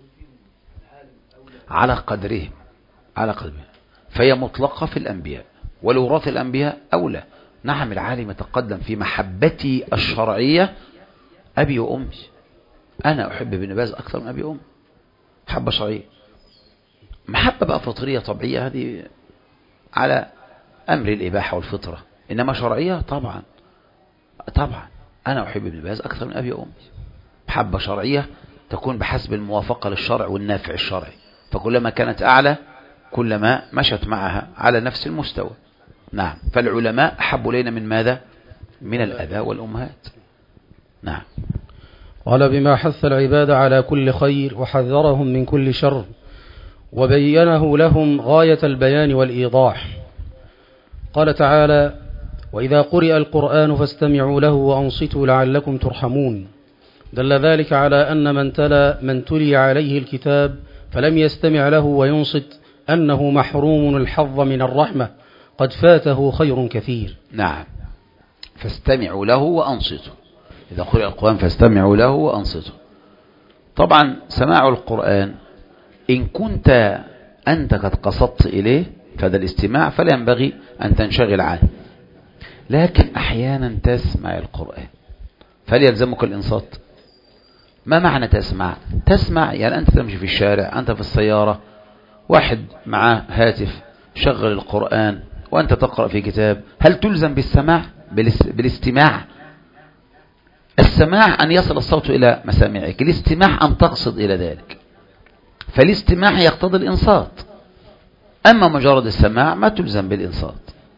Speaker 1: على قدرهم، فهي مطلقة في الأنبياء ولوراث الأنبياء أولى. نعم العالم يتقدم في محبتي الشرعية أبي وأمي. أنا أحب ابن باز أكثر من أبي وأمي، محبة شرعية. محبة بقى فطرية طبيعية هذه على أمر الإباحة والفطرة، إنما شرعية طبعا أنا أحب ابن باز أكثر من أبي وأمي. محبة شرعية تكون بحسب الموافقة للشرع والنافع الشرعي، فكلما كانت أعلى كلما مشت معها على نفس المستوى. نعم، فالعلماء أحب إلينا من ماذا؟ من الآباء والأمهات. نعم.
Speaker 2: قال بما حث العباد على كل خير وحذرهم من كل شر وبينه لهم غاية البيان والإيضاح. قال تعالى: وإذا قرئ القرآن فاستمعوا له وأنصتوا لعلكم ترحمون. دل ذلك على أن من تلي عليه الكتاب فلم يستمع له وينصت أنه محروم الحظ من الرحمة، قد فاته خير كثير.
Speaker 1: نعم، فاستمعوا له وأنصتوا. إذا قرئ القرآن فاستمعوا له وأنصتوا. طبعا سماع القرآن إن كنت أنت قد قصدت إليه فهذا الاستماع فلا ينبغي أن تنشغل عنه، لكن أحيانا تسمع القرآن فليلزمك الإنصات. ما معنى تسمع؟ تسمع يعني أنت تمشي في الشارع، أنت في السيارة، واحد معاه هاتف شغل القرآن وأنت تقرأ في كتاب، هل تلزم بالسماع بالاستماع؟ السماع أن يصل الصوت إلى مسامعك، الاستماع أن تقصد إلى ذلك، فالاستماع يقتضي الإنصات. أما مجرد السماع ما تلزم بالإنصات،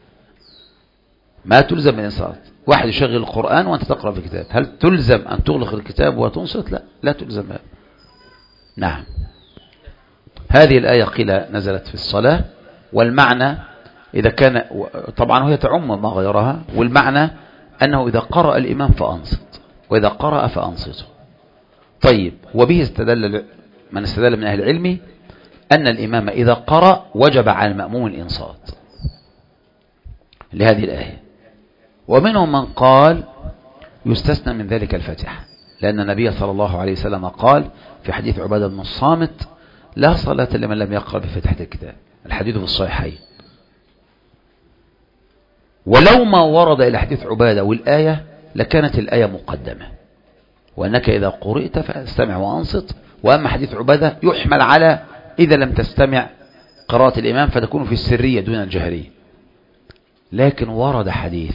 Speaker 1: ما تلزم بالإنصات. واحد يشغل القرآن وأنت تقرأ في كتاب، هل تلزم أن تغلق الكتاب وتنصت؟ لا تلزم. نعم. هذه الآية قيل نزلت في الصلاة، والمعنى إذا كان طبعا هي تعم ما غيرها، والمعنى أنه إذا قرأ الإمام فأنصت، وإذا قرأ فأنصته. طيب، وبه استدل من استدل من أهل العلم أن الإمام إذا قرأ وجب على المأموم الإنصات لهذه الآية. ومنهم من قال يستثنى من ذلك الفاتحة، لأن النبي صلى الله عليه وسلم قال في حديث عبادة بن الصامت: لا صلاة لمن لم يقرأ بفاتحة الكتاب. الحديث في الصحيحين. ولو ما ورد إلى حديث عبادة والآية لكانت الآية مقدمة، وأنك إذا قرئت فاستمع وأنصت. وأما حديث عبادة يحمل على إذا لم تستمع قراءة الإمام فتكون في السرية دون الجهرية. لكن ورد حديث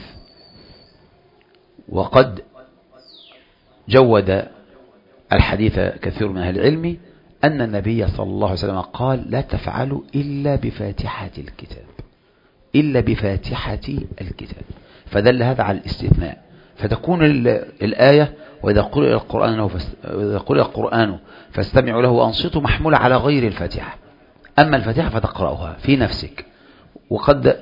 Speaker 1: وقد جود الحديث كثير من أهل العلم أن النبي صلى الله عليه وسلم قال: لا تفعلوا إلا بفاتحة الكتاب، إلا بفاتحة الكتاب. فدل هذا على الاستثناء، فتكون الآية: وإذا قرئ القرآن فاستمعوا له وأنصتوا محمولة على غير الفاتحة. أما الفاتحة فتقرأها في نفسك. وقد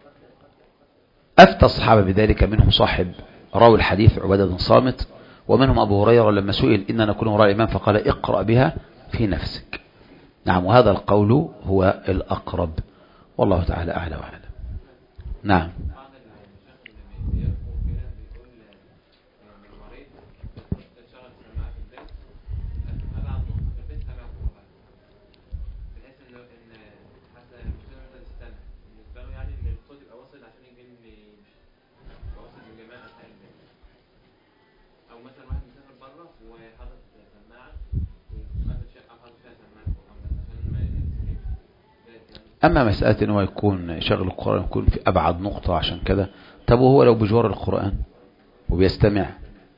Speaker 1: أفتى الصحابة بذلك، منهم صاحب راوي الحديث عبادة بن صامت، ومنهم أبو هريرة لما سئل: إننا نكون وراء الإمام، فقال: اقرأ بها في نفسك. نعم، وهذا القول هو الأقرب، والله تعالى أعلى وأعلم. نعم. أما مسألة أنه يكون شغل القرآن يكون في أبعد نقطة عشان كذا، طب وهو لو بجوار القرآن وبيستمع،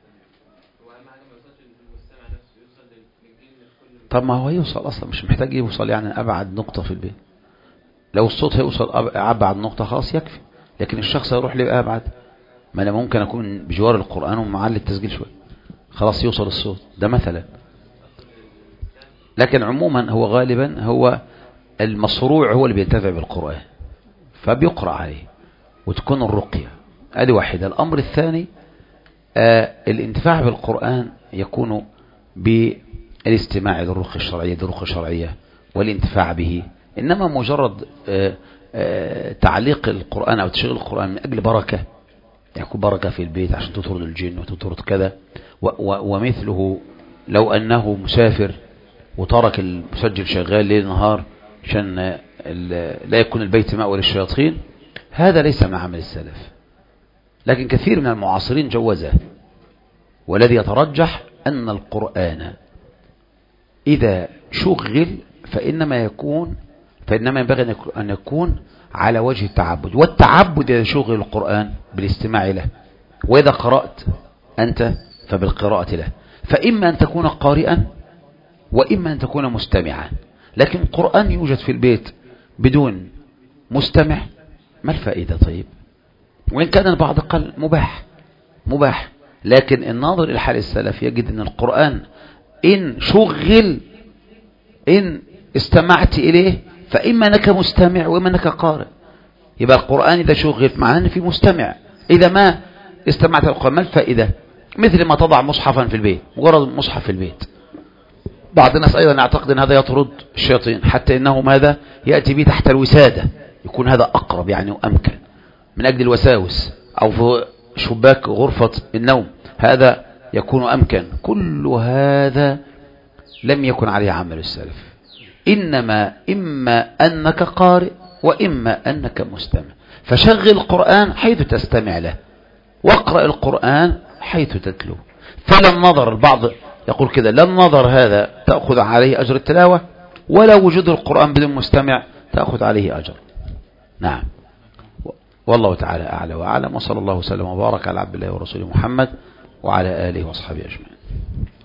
Speaker 1: طب ما هو يوصل أصلا، مش محتاج يوصل يعني أبعد نقطة في البيت. لو الصوت هيوصل أبعد نقطة خلاص يكفي، لكن الشخص هيروح ليه أبعد؟ ما أنا ممكن أكون بجوار القرآن ومعلي التسجيل شوي خلاص يوصل الصوت ده مثلا. لكن عموما هو غالبا هو المصروع هو اللي بينتفع بالقرآن فبيقرأ عليه وتكون الرقية. هذه واحدة. الأمر الثاني الانتفاع بالقرآن يكون بالاستماع للرقية الشرعية والانتفاع به. إنما مجرد تعليق القرآن أو تشغيل القرآن من أجل بركة، يكون بركة في البيت عشان تطرد الجن وتطرد كذا. ومثله لو أنه مسافر وترك المسجل شغال ليل نهار عشان لا يكون البيت مأوى للشياطين، هذا ليس مع عمل السلف، لكن كثير من المعاصرين جوزه. والذي يترجح أن القرآن إذا شغل فإنما ينبغي أن يكون على وجه التعبد، والتعبد إذا شغل القرآن بالاستماع له، وإذا قرأت أنت فبالقراءة له، فإما أن تكون قارئا وإما أن تكون مستمعا. لكن القرآن يوجد في البيت بدون مستمع، ما الفائدة؟ طيب، وإن كان البعض قال مباح، لكن الناظر إلى حال السلف يجد أن القرآن إن شغل، إن استمعت إليه فإما أنك مستمع وإما أنك قارئ. يبقى القرآن إذا شغل معناه أن في مستمع، إذا ما استمعت القرآن ما الفائدة؟ مثل ما تضع مصحفا في البيت، مجرد مصحف في البيت. بعض الناس أيضا يعتقد أن هذا يطرد الشياطين، حتى إنه ماذا يأتي به تحت الوسادة، يكون هذا أقرب يعني وأمكن من أجل الوساوس، أو في شباك غرفة النوم، هذا يكون أمكن. كل هذا لم يكن عليه عمل السلف، إنما إما أنك قارئ وإما أنك مستمع، فشغل القرآن حيث تستمع له، واقرأ القرآن حيث تتلو. فلا النظر، البعض يقول كده، لا النظر هذا تأخذ عليه أجر التلاوة، ولا وجود القرآن بدون مستمع تأخذ عليه أجر. نعم، والله تعالى أعلى وأعلم، وصلى الله وسلم وبارك على عبد الله ورسوله محمد وعلى آله وصحبه أجمعين.